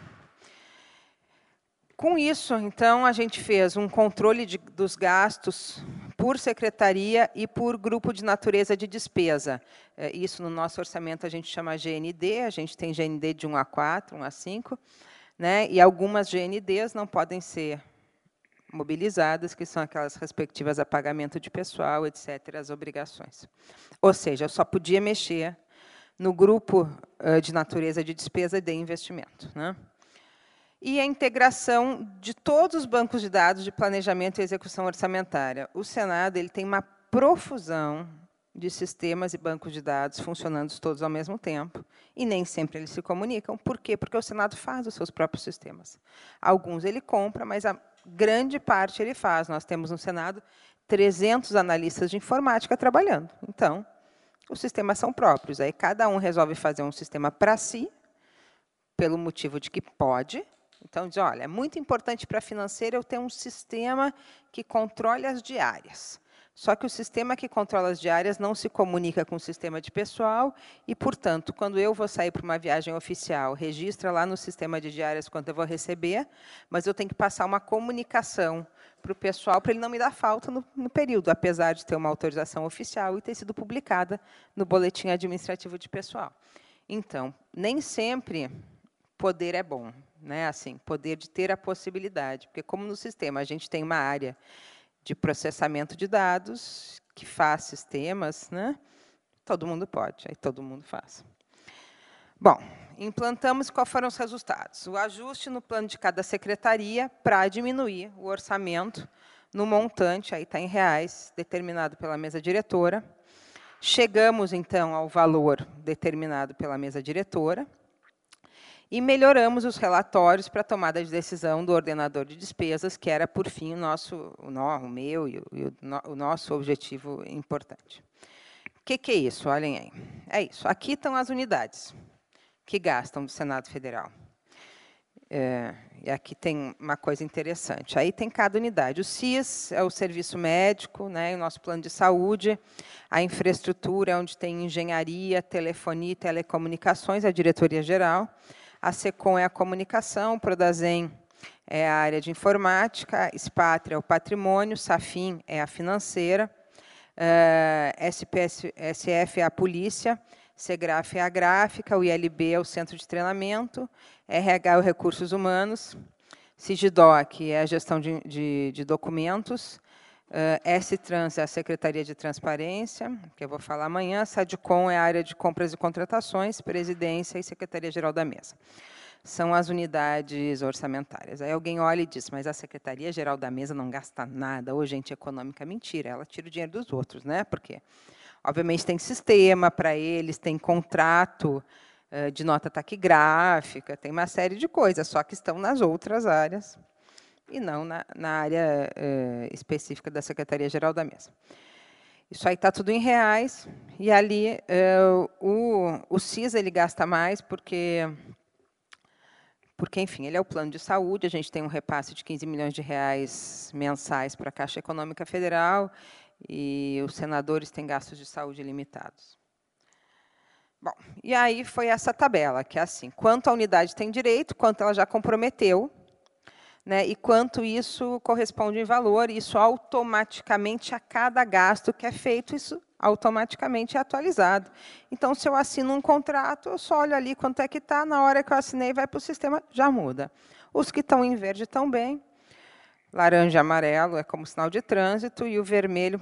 Com isso, então, a gente fez um controle dos gastos por secretaria e por grupo de natureza de despesa. Isso, no nosso orçamento, a gente chama GND, a gente tem GND de 1 a 4, 1 a 5, né? E algumas GNDs não podem ser mobilizadas, que são aquelas respectivas a pagamento de pessoal, etc., as obrigações. Ou seja, eu só podia mexer no grupo de natureza de despesa e de investimento, né? E a integração de todos os bancos de dados de planejamento e execução orçamentária. O Senado ele tem uma profusão de sistemas e bancos de dados funcionando todos ao mesmo tempo, e nem sempre eles se comunicam. Por quê? Porque o Senado faz os seus próprios sistemas. Alguns ele compra, mas a grande parte ele faz. Nós temos no Senado 300 analistas de informática trabalhando. Então, os sistemas são próprios. Aí cada um resolve fazer um sistema para si, pelo motivo de que pode. Então, diz, olha, é muito importante para a financeira eu ter um sistema que controle as diárias. Só que o sistema que controla as diárias não se comunica com o sistema de pessoal e, portanto, quando eu vou sair para uma viagem oficial, registra lá no sistema de diárias quanto eu vou receber, mas eu tenho que passar uma comunicação para o pessoal para ele não me dar falta no período, apesar de ter uma autorização oficial e ter sido publicada no boletim administrativo de pessoal. Então, nem sempre poder é bom, né? Assim, poder de ter a possibilidade, porque como no sistema a gente tem uma área de processamento de dados que faz sistemas, né? Todo mundo pode, aí todo mundo faz. Bom, implantamos, quais foram os resultados? O ajuste no plano de cada secretaria para diminuir o orçamento no montante, aí está em reais, determinado pela mesa diretora. Chegamos, então, ao valor determinado pela mesa diretora, e melhoramos os relatórios para a tomada de decisão do ordenador de despesas, que era, por fim, o meu e o nosso objetivo importante. O que é isso? Olhem aí. É isso. Aqui estão as unidades que gastam do Senado Federal. E aqui tem uma coisa interessante. Aí tem cada unidade. O CIS é o serviço médico, né, o nosso plano de saúde, a infraestrutura, onde tem engenharia, telefonia e telecomunicações, a diretoria-geral. A SECOM é a comunicação, Prodazem é a área de informática, Spátria é o patrimônio, Safin é a financeira, SF é a polícia, SEGRAF é a gráfica, o ILB é o centro de treinamento, RH é o recursos humanos, SIGDOC é a gestão de documentos, S-Trans é a Secretaria de Transparência, que eu vou falar amanhã, SADCOM é a área de compras e contratações, Presidência e Secretaria-Geral da Mesa. São as unidades orçamentárias. Aí alguém olha e diz, mas a Secretaria-Geral da Mesa não gasta nada, ou gente econômica. Mentira, ela tira o dinheiro dos outros, né? Porque, obviamente, tem sistema para eles, tem contrato de nota taquigráfica, tem uma série de coisas, só que estão nas outras áreas, e não na área específica da Secretaria-Geral da Mesa. Isso aí está tudo em reais, e ali o CIS ele gasta mais porque, enfim, ele é o plano de saúde, a gente tem um repasse de 15 milhões de reais mensais para a Caixa Econômica Federal, e os senadores têm gastos de saúde limitados. Bom, e aí foi essa tabela, que é assim, quanto a unidade tem direito, quanto ela já comprometeu, né, e quanto isso corresponde em valor, isso automaticamente a cada gasto que é feito, isso automaticamente é atualizado. Então, se eu assino um contrato, eu só olho ali quanto é que está, na hora que eu assinei, vai para o sistema, já muda. Os que estão em verde estão bem, laranja e amarelo é como sinal de trânsito, e o vermelho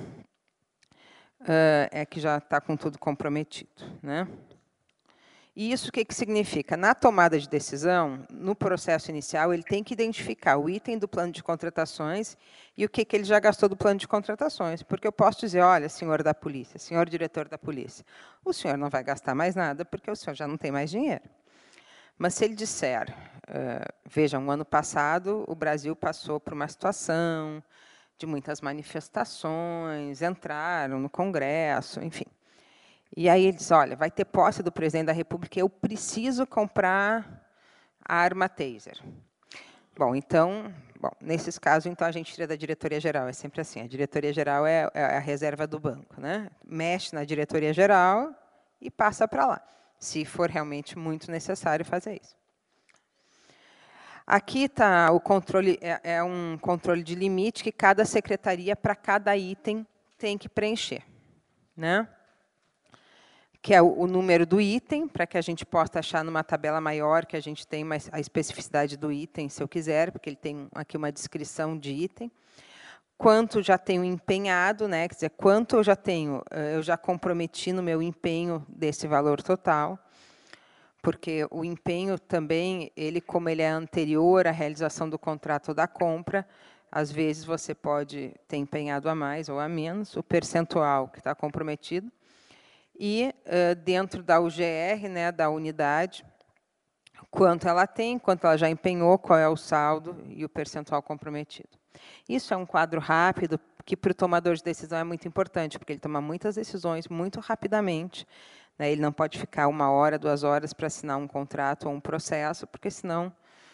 é que já está com tudo comprometido, né? E isso o que significa? Na tomada de decisão, no processo inicial, ele tem que identificar o item do plano de contratações e o que ele já gastou do plano de contratações. Porque eu posso dizer, olha, senhor da polícia, senhor diretor da polícia, o senhor não vai gastar mais nada porque o senhor já não tem mais dinheiro. Mas se ele disser, vejam, ano passado o Brasil passou por uma situação de muitas manifestações, entraram no Congresso, enfim. E aí ele diz, olha, vai ter posse do presidente da República, eu preciso comprar a arma taser. Bom, então, nesses casos, então, a gente tira da diretoria-geral, é sempre assim, a diretoria-geral é a reserva do banco, né? Mexe na diretoria-geral e passa para lá, se for realmente muito necessário fazer isso. Aqui está o controle, é um controle de limite que cada secretaria, para cada item, tem que preencher, né? Que é o número do item, para que a gente possa achar numa tabela maior, que a gente tem a especificidade do item, se eu quiser, porque ele tem aqui uma descrição de item. Quanto já tenho empenhado, né? Quer dizer, quanto eu já comprometi no meu empenho desse valor total, porque o empenho também, como ele é anterior à realização do contrato ou da compra, às vezes você pode ter empenhado a mais ou a menos, o percentual que está comprometido, e dentro da UGR, né, da unidade, quanto ela tem, quanto ela já empenhou, qual é o saldo e o percentual comprometido. Isso é um quadro rápido, que para o tomador de decisão é muito importante, porque ele toma muitas decisões muito rapidamente, né? Ele não pode ficar 1 hora, 2 horas para assinar um contrato ou um processo, porque senão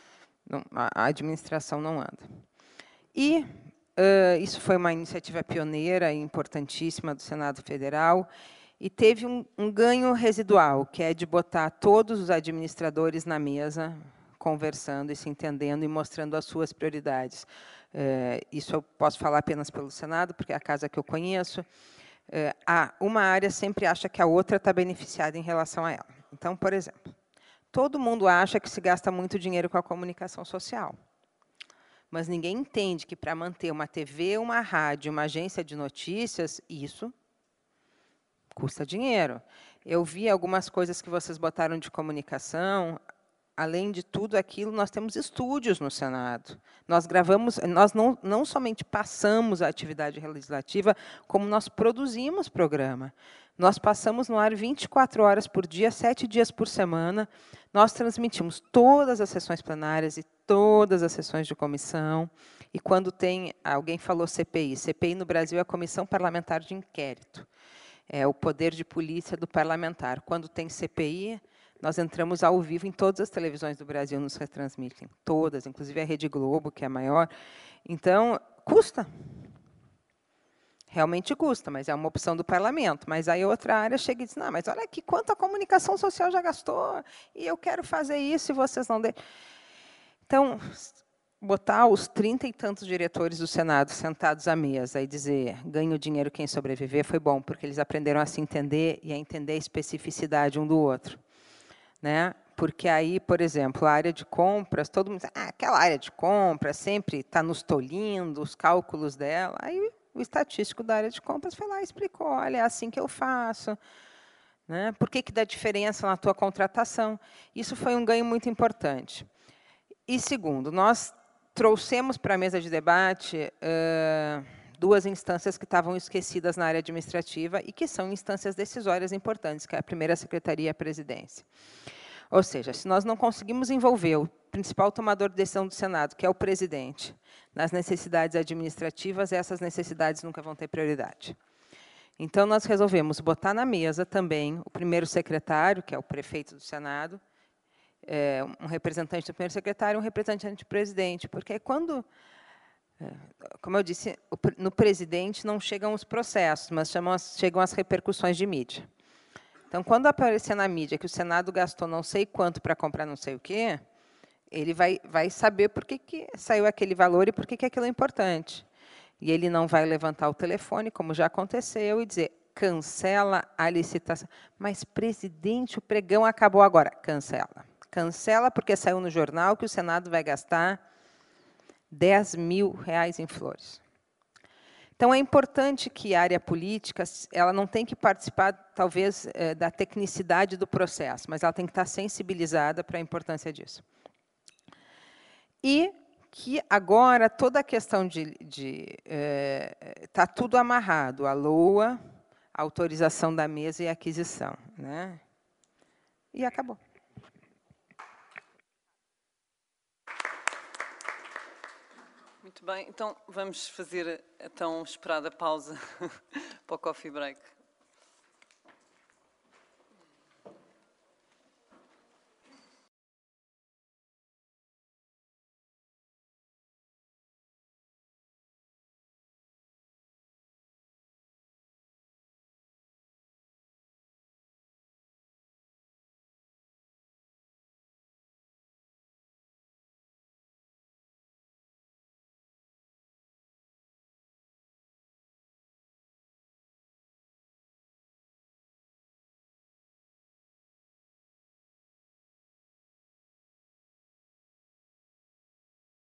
a administração não anda. E isso foi uma iniciativa pioneira e importantíssima do Senado Federal, e teve um ganho residual, que é de botar todos os administradores na mesa, conversando e se entendendo e mostrando as suas prioridades. Isso eu posso falar apenas pelo Senado, porque é a casa que eu conheço. Uma área sempre acha que a outra está beneficiada em relação a ela. Então, por exemplo, todo mundo acha que se gasta muito dinheiro com a comunicação social. Mas ninguém entende que, para manter uma TV, uma rádio, uma agência de notícias, isso custa dinheiro. Eu vi algumas coisas que vocês botaram de comunicação. Além de tudo aquilo, nós temos estúdios no Senado. Nós gravamos, nós não somente passamos a atividade legislativa, como nós produzimos programa. Nós passamos no ar 24 horas por dia, 7 dias por semana. Nós transmitimos todas as sessões plenárias e todas as sessões de comissão. E quando tem, alguém falou CPI. CPI no Brasil é a Comissão Parlamentar de Inquérito. É o poder de polícia do parlamentar. Quando tem CPI, nós entramos ao vivo em todas as televisões do Brasil, nos retransmitem, todas, inclusive a Rede Globo, que é a maior. Então, custa. Realmente custa, mas é uma opção do parlamento. Mas aí outra área chega e diz, não, mas olha aqui, quanto a comunicação social já gastou, e eu quero fazer isso, e vocês não deixam. Então, botar os 30 e tantos diretores do Senado sentados à mesa e dizer, ganho dinheiro quem sobreviver, foi bom, porque eles aprenderam a se entender e a entender a especificidade um do outro. Né? Porque aí, por exemplo, a área de compras, todo mundo diz, aquela área de compras sempre está nos tolindo, os cálculos dela. Aí o estatístico da área de compras foi lá e explicou, olha, é assim que eu faço. Né? Por que dá diferença na tua contratação? Isso foi um ganho muito importante. E, segundo, nós trouxemos para a mesa de debate 2 instâncias que estavam esquecidas na área administrativa e que são instâncias decisórias importantes, que é a primeira secretaria e a presidência. Ou seja, se nós não conseguimos envolver o principal tomador de decisão do Senado, que é o presidente, nas necessidades administrativas, essas necessidades nunca vão ter prioridade. Então, nós resolvemos botar na mesa também o primeiro secretário, que é o prefeito do Senado, um representante do primeiro secretário e um representante do presidente, porque quando, como eu disse, no presidente não chegam os processos, mas chegam as repercussões de mídia. Então, quando aparecer na mídia que o Senado gastou não sei quanto para comprar não sei o quê, ele vai saber por que saiu aquele valor e por que aquilo é importante. E ele não vai levantar o telefone, como já aconteceu, e dizer, cancela a licitação. Mas, presidente, o pregão acabou agora. Cancela. Cancela porque saiu no jornal que o Senado vai gastar R$10.000 em flores. Então, é importante que a área política ela não tem que participar, talvez, da tecnicidade do processo, mas ela tem que estar sensibilizada para a importância disso. E que agora toda a questão está tudo amarrado, a LOA, a autorização da mesa e a aquisição. Né? E acabou. Muito bem, então vamos fazer a tão esperada pausa para o coffee break.